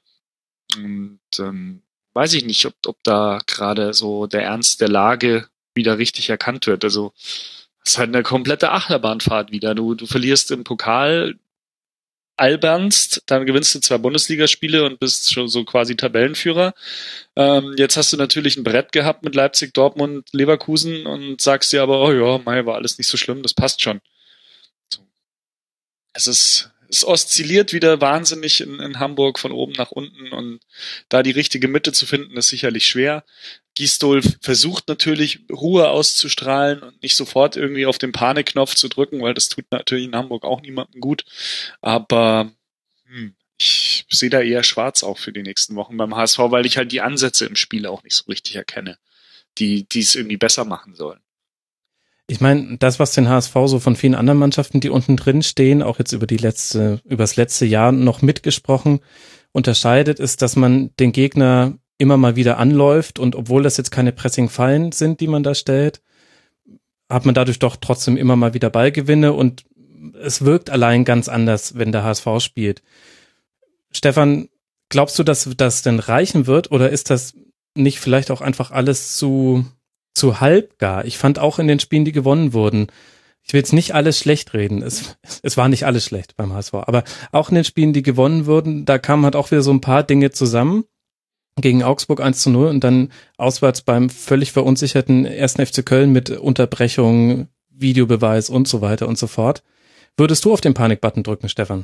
Speaker 5: Und ähm, weiß ich nicht, ob, ob da gerade so der Ernst der Lage wieder richtig erkannt wird. Also das ist halt eine komplette Achterbahnfahrt wieder. Du, du verlierst im Pokal, albernst, dann gewinnst du zwei Bundesligaspiele und bist schon so quasi Tabellenführer. Ähm, jetzt hast du natürlich ein Brett gehabt mit Leipzig, Dortmund, Leverkusen und sagst dir aber, oh ja, Mai, war alles nicht so schlimm, das passt schon. So. Es ist, es oszilliert wieder wahnsinnig in, in Hamburg von oben nach unten und da die richtige Mitte zu finden, ist sicherlich schwer. Gisdol versucht natürlich Ruhe auszustrahlen und nicht sofort irgendwie auf den Panikknopf zu drücken, weil das tut natürlich in Hamburg auch niemandem gut. Aber hm, ich sehe da eher schwarz auch für die nächsten Wochen beim H S V, weil ich halt die Ansätze im Spiel auch nicht so richtig erkenne, die die es irgendwie besser machen sollen.
Speaker 3: Ich meine, das, was den H S V so von vielen anderen Mannschaften, die unten drin stehen, auch jetzt über die letzte, über das letzte Jahr noch mitgesprochen, unterscheidet, ist, dass man den Gegner immer mal wieder anläuft und obwohl das jetzt keine Pressing-Fallen sind, die man da stellt, hat man dadurch doch trotzdem immer mal wieder Ballgewinne und es wirkt allein ganz anders, wenn der H S V spielt. Stefan, glaubst du, dass das denn reichen wird oder ist das nicht vielleicht auch einfach alles zu zu halb gar? Ich fand auch in den Spielen, die gewonnen wurden, ich will jetzt nicht alles schlecht reden, es, es war nicht alles schlecht beim H S V, aber auch in den Spielen, die gewonnen wurden, da kamen halt auch wieder so ein paar Dinge zusammen, gegen Augsburg eins zu null und dann auswärts beim völlig verunsicherten ersten F C Köln mit Unterbrechung, Videobeweis und so weiter und so fort. Würdest du auf den Panikbutton drücken, Stefan?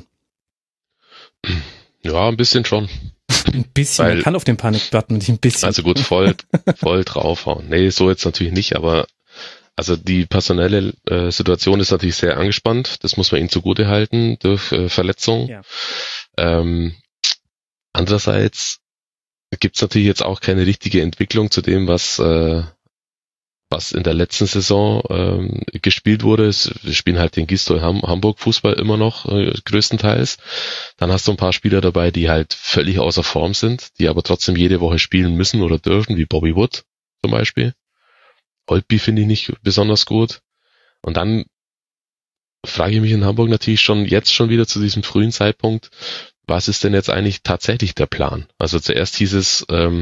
Speaker 4: Ja, ein bisschen schon.
Speaker 3: Ein bisschen, Weil, man kann auf den Panikbutton nicht ein bisschen.
Speaker 4: Also gut, voll, voll draufhauen. Nee, so jetzt natürlich nicht, aber also die personelle äh, Situation ist natürlich sehr angespannt. Das muss man ihnen zugute halten durch äh, Verletzungen. Ja. Ähm, andererseits gibt's natürlich jetzt auch keine richtige Entwicklung zu dem, was äh, was in der letzten Saison ähm, gespielt wurde. Es, wir spielen halt den Gisdol Ham- Hamburg Fußball immer noch äh, größtenteils. Dann hast du ein paar Spieler dabei, die halt völlig außer Form sind, die aber trotzdem jede Woche spielen müssen oder dürfen, wie Bobby Wood zum Beispiel. Holtby finde ich nicht besonders gut. Und dann frage ich mich in Hamburg natürlich schon jetzt schon wieder zu diesem frühen Zeitpunkt, was ist denn jetzt eigentlich tatsächlich der Plan? Also zuerst hieß es, ähm,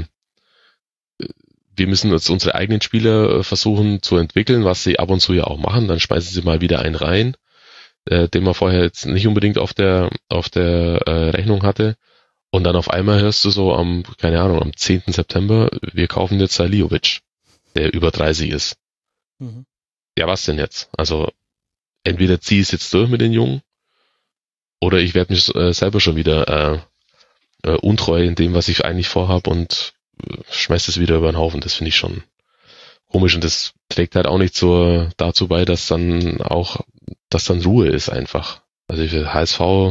Speaker 4: wir müssen jetzt unsere eigenen Spieler versuchen zu entwickeln, was sie ab und zu ja auch machen. Dann speisen sie mal wieder einen rein, äh, den man vorher jetzt nicht unbedingt auf der auf der äh, Rechnung hatte. Und dann auf einmal hörst du so am, keine Ahnung, am zehnten September, wir kaufen jetzt Saliovic, der über dreißig ist. Mhm. Ja, was denn jetzt? Also entweder zieh es jetzt durch mit den Jungen oder ich werde mich äh, selber schon wieder äh, äh, untreu in dem, was ich eigentlich vorhabe und schmeißt es wieder über den Haufen. Das finde ich schon komisch und das trägt halt auch nicht zur, dazu bei, dass dann auch, dass dann Ruhe ist einfach. Also für H S V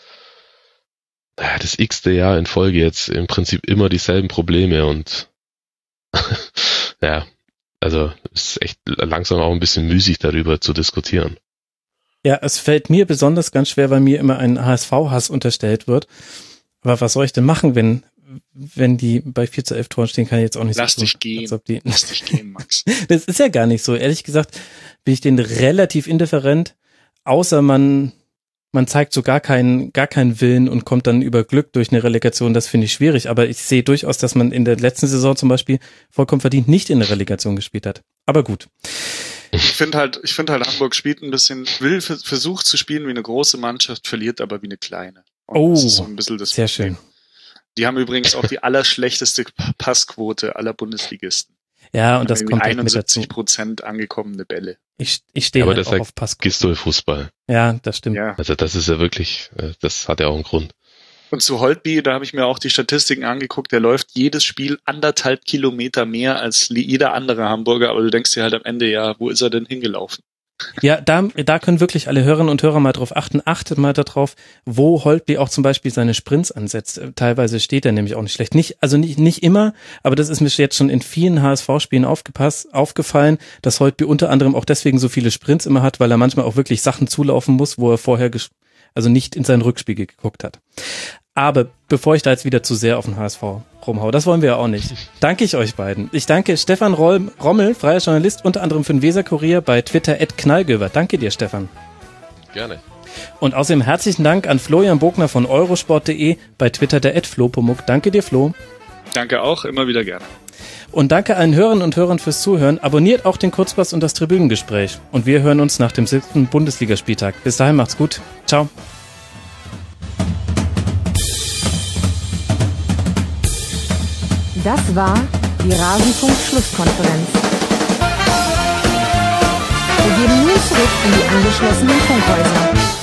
Speaker 4: das x-te Jahr in Folge jetzt im Prinzip immer dieselben Probleme und ja, also es ist echt langsam auch ein bisschen müßig darüber zu diskutieren.
Speaker 3: Ja, es fällt mir besonders ganz schwer, weil mir immer ein H S V-Hass unterstellt wird. Aber was soll ich denn machen, wenn wenn die bei vier zu elf Toren stehen, kann ich jetzt auch nicht
Speaker 5: Lass
Speaker 3: so
Speaker 5: dich gehen.
Speaker 3: als ob die,
Speaker 5: Lass dich gehen, Max.
Speaker 3: Das ist ja gar nicht so. Ehrlich gesagt bin ich denen relativ indifferent, außer man man zeigt so gar keinen gar keinen Willen und kommt dann über Glück durch eine Relegation. Das finde ich schwierig. Aber ich sehe durchaus, dass man in der letzten Saison zum Beispiel vollkommen verdient nicht in der Relegation gespielt hat. Aber gut.
Speaker 5: Ich finde halt, ich finde halt, Hamburg spielt ein bisschen, will versucht zu spielen wie eine große Mannschaft, verliert aber wie eine kleine. Und
Speaker 3: oh,
Speaker 5: das ist so ein bisschen das
Speaker 3: sehr
Speaker 5: Problem.
Speaker 3: schön.
Speaker 5: Die haben übrigens auch die allerschlechteste Passquote aller Bundesligisten.
Speaker 3: Ja, und das kommt halt mit dazu.
Speaker 5: einundsiebzig Prozent angekommene Bälle.
Speaker 3: Ich, ich stehe
Speaker 4: ja,
Speaker 3: halt
Speaker 4: auch
Speaker 3: auf Passquote.
Speaker 4: Gisdol-Fußball.
Speaker 3: Ja, das stimmt.
Speaker 5: Ja.
Speaker 4: Also das ist ja wirklich, das hat ja auch einen Grund.
Speaker 5: Und zu Holtby, da habe ich mir auch die Statistiken angeguckt, der läuft jedes Spiel anderthalb Kilometer mehr als jeder andere Hamburger, aber du denkst dir halt am Ende, ja, wo ist er denn hingelaufen?
Speaker 3: Ja, da, da können wirklich alle Hörerinnen und Hörer mal drauf achten. Achtet mal darauf, wo Holtby auch zum Beispiel seine Sprints ansetzt. Teilweise steht er nämlich auch nicht schlecht. Nicht, also nicht, nicht immer, aber das ist mir jetzt schon in vielen H S V-Spielen aufgepasst, aufgefallen, dass Holtby unter anderem auch deswegen so viele Sprints immer hat, weil er manchmal auch wirklich Sachen zulaufen muss, wo er vorher ges- also nicht in seinen Rückspiegel geguckt hat. Aber bevor ich da jetzt wieder zu sehr auf den H S V rumhau, das wollen wir ja auch nicht, danke ich euch beiden. Ich danke Stefan Roll- Rommel, freier Journalist, unter anderem für den Weser-Kurier, bei Twitter at knallgöver. Danke dir, Stefan.
Speaker 4: Gerne.
Speaker 3: Und außerdem herzlichen Dank an Florian Bogner von eurosport punkt de, bei Twitter der at flopomuk. Danke dir, Flo.
Speaker 5: Danke auch, immer wieder gerne.
Speaker 3: Und danke allen Hörerinnen und Hörern fürs Zuhören. Abonniert auch den Kurzpass und das Tribünengespräch. Und wir hören uns nach dem siebten Bundesligaspieltag. Bis dahin macht's gut. Ciao.
Speaker 1: Das war die Rasenfunk-Schlusskonferenz. Wir geben nun zurück in die angeschlossenen Funkhäuser.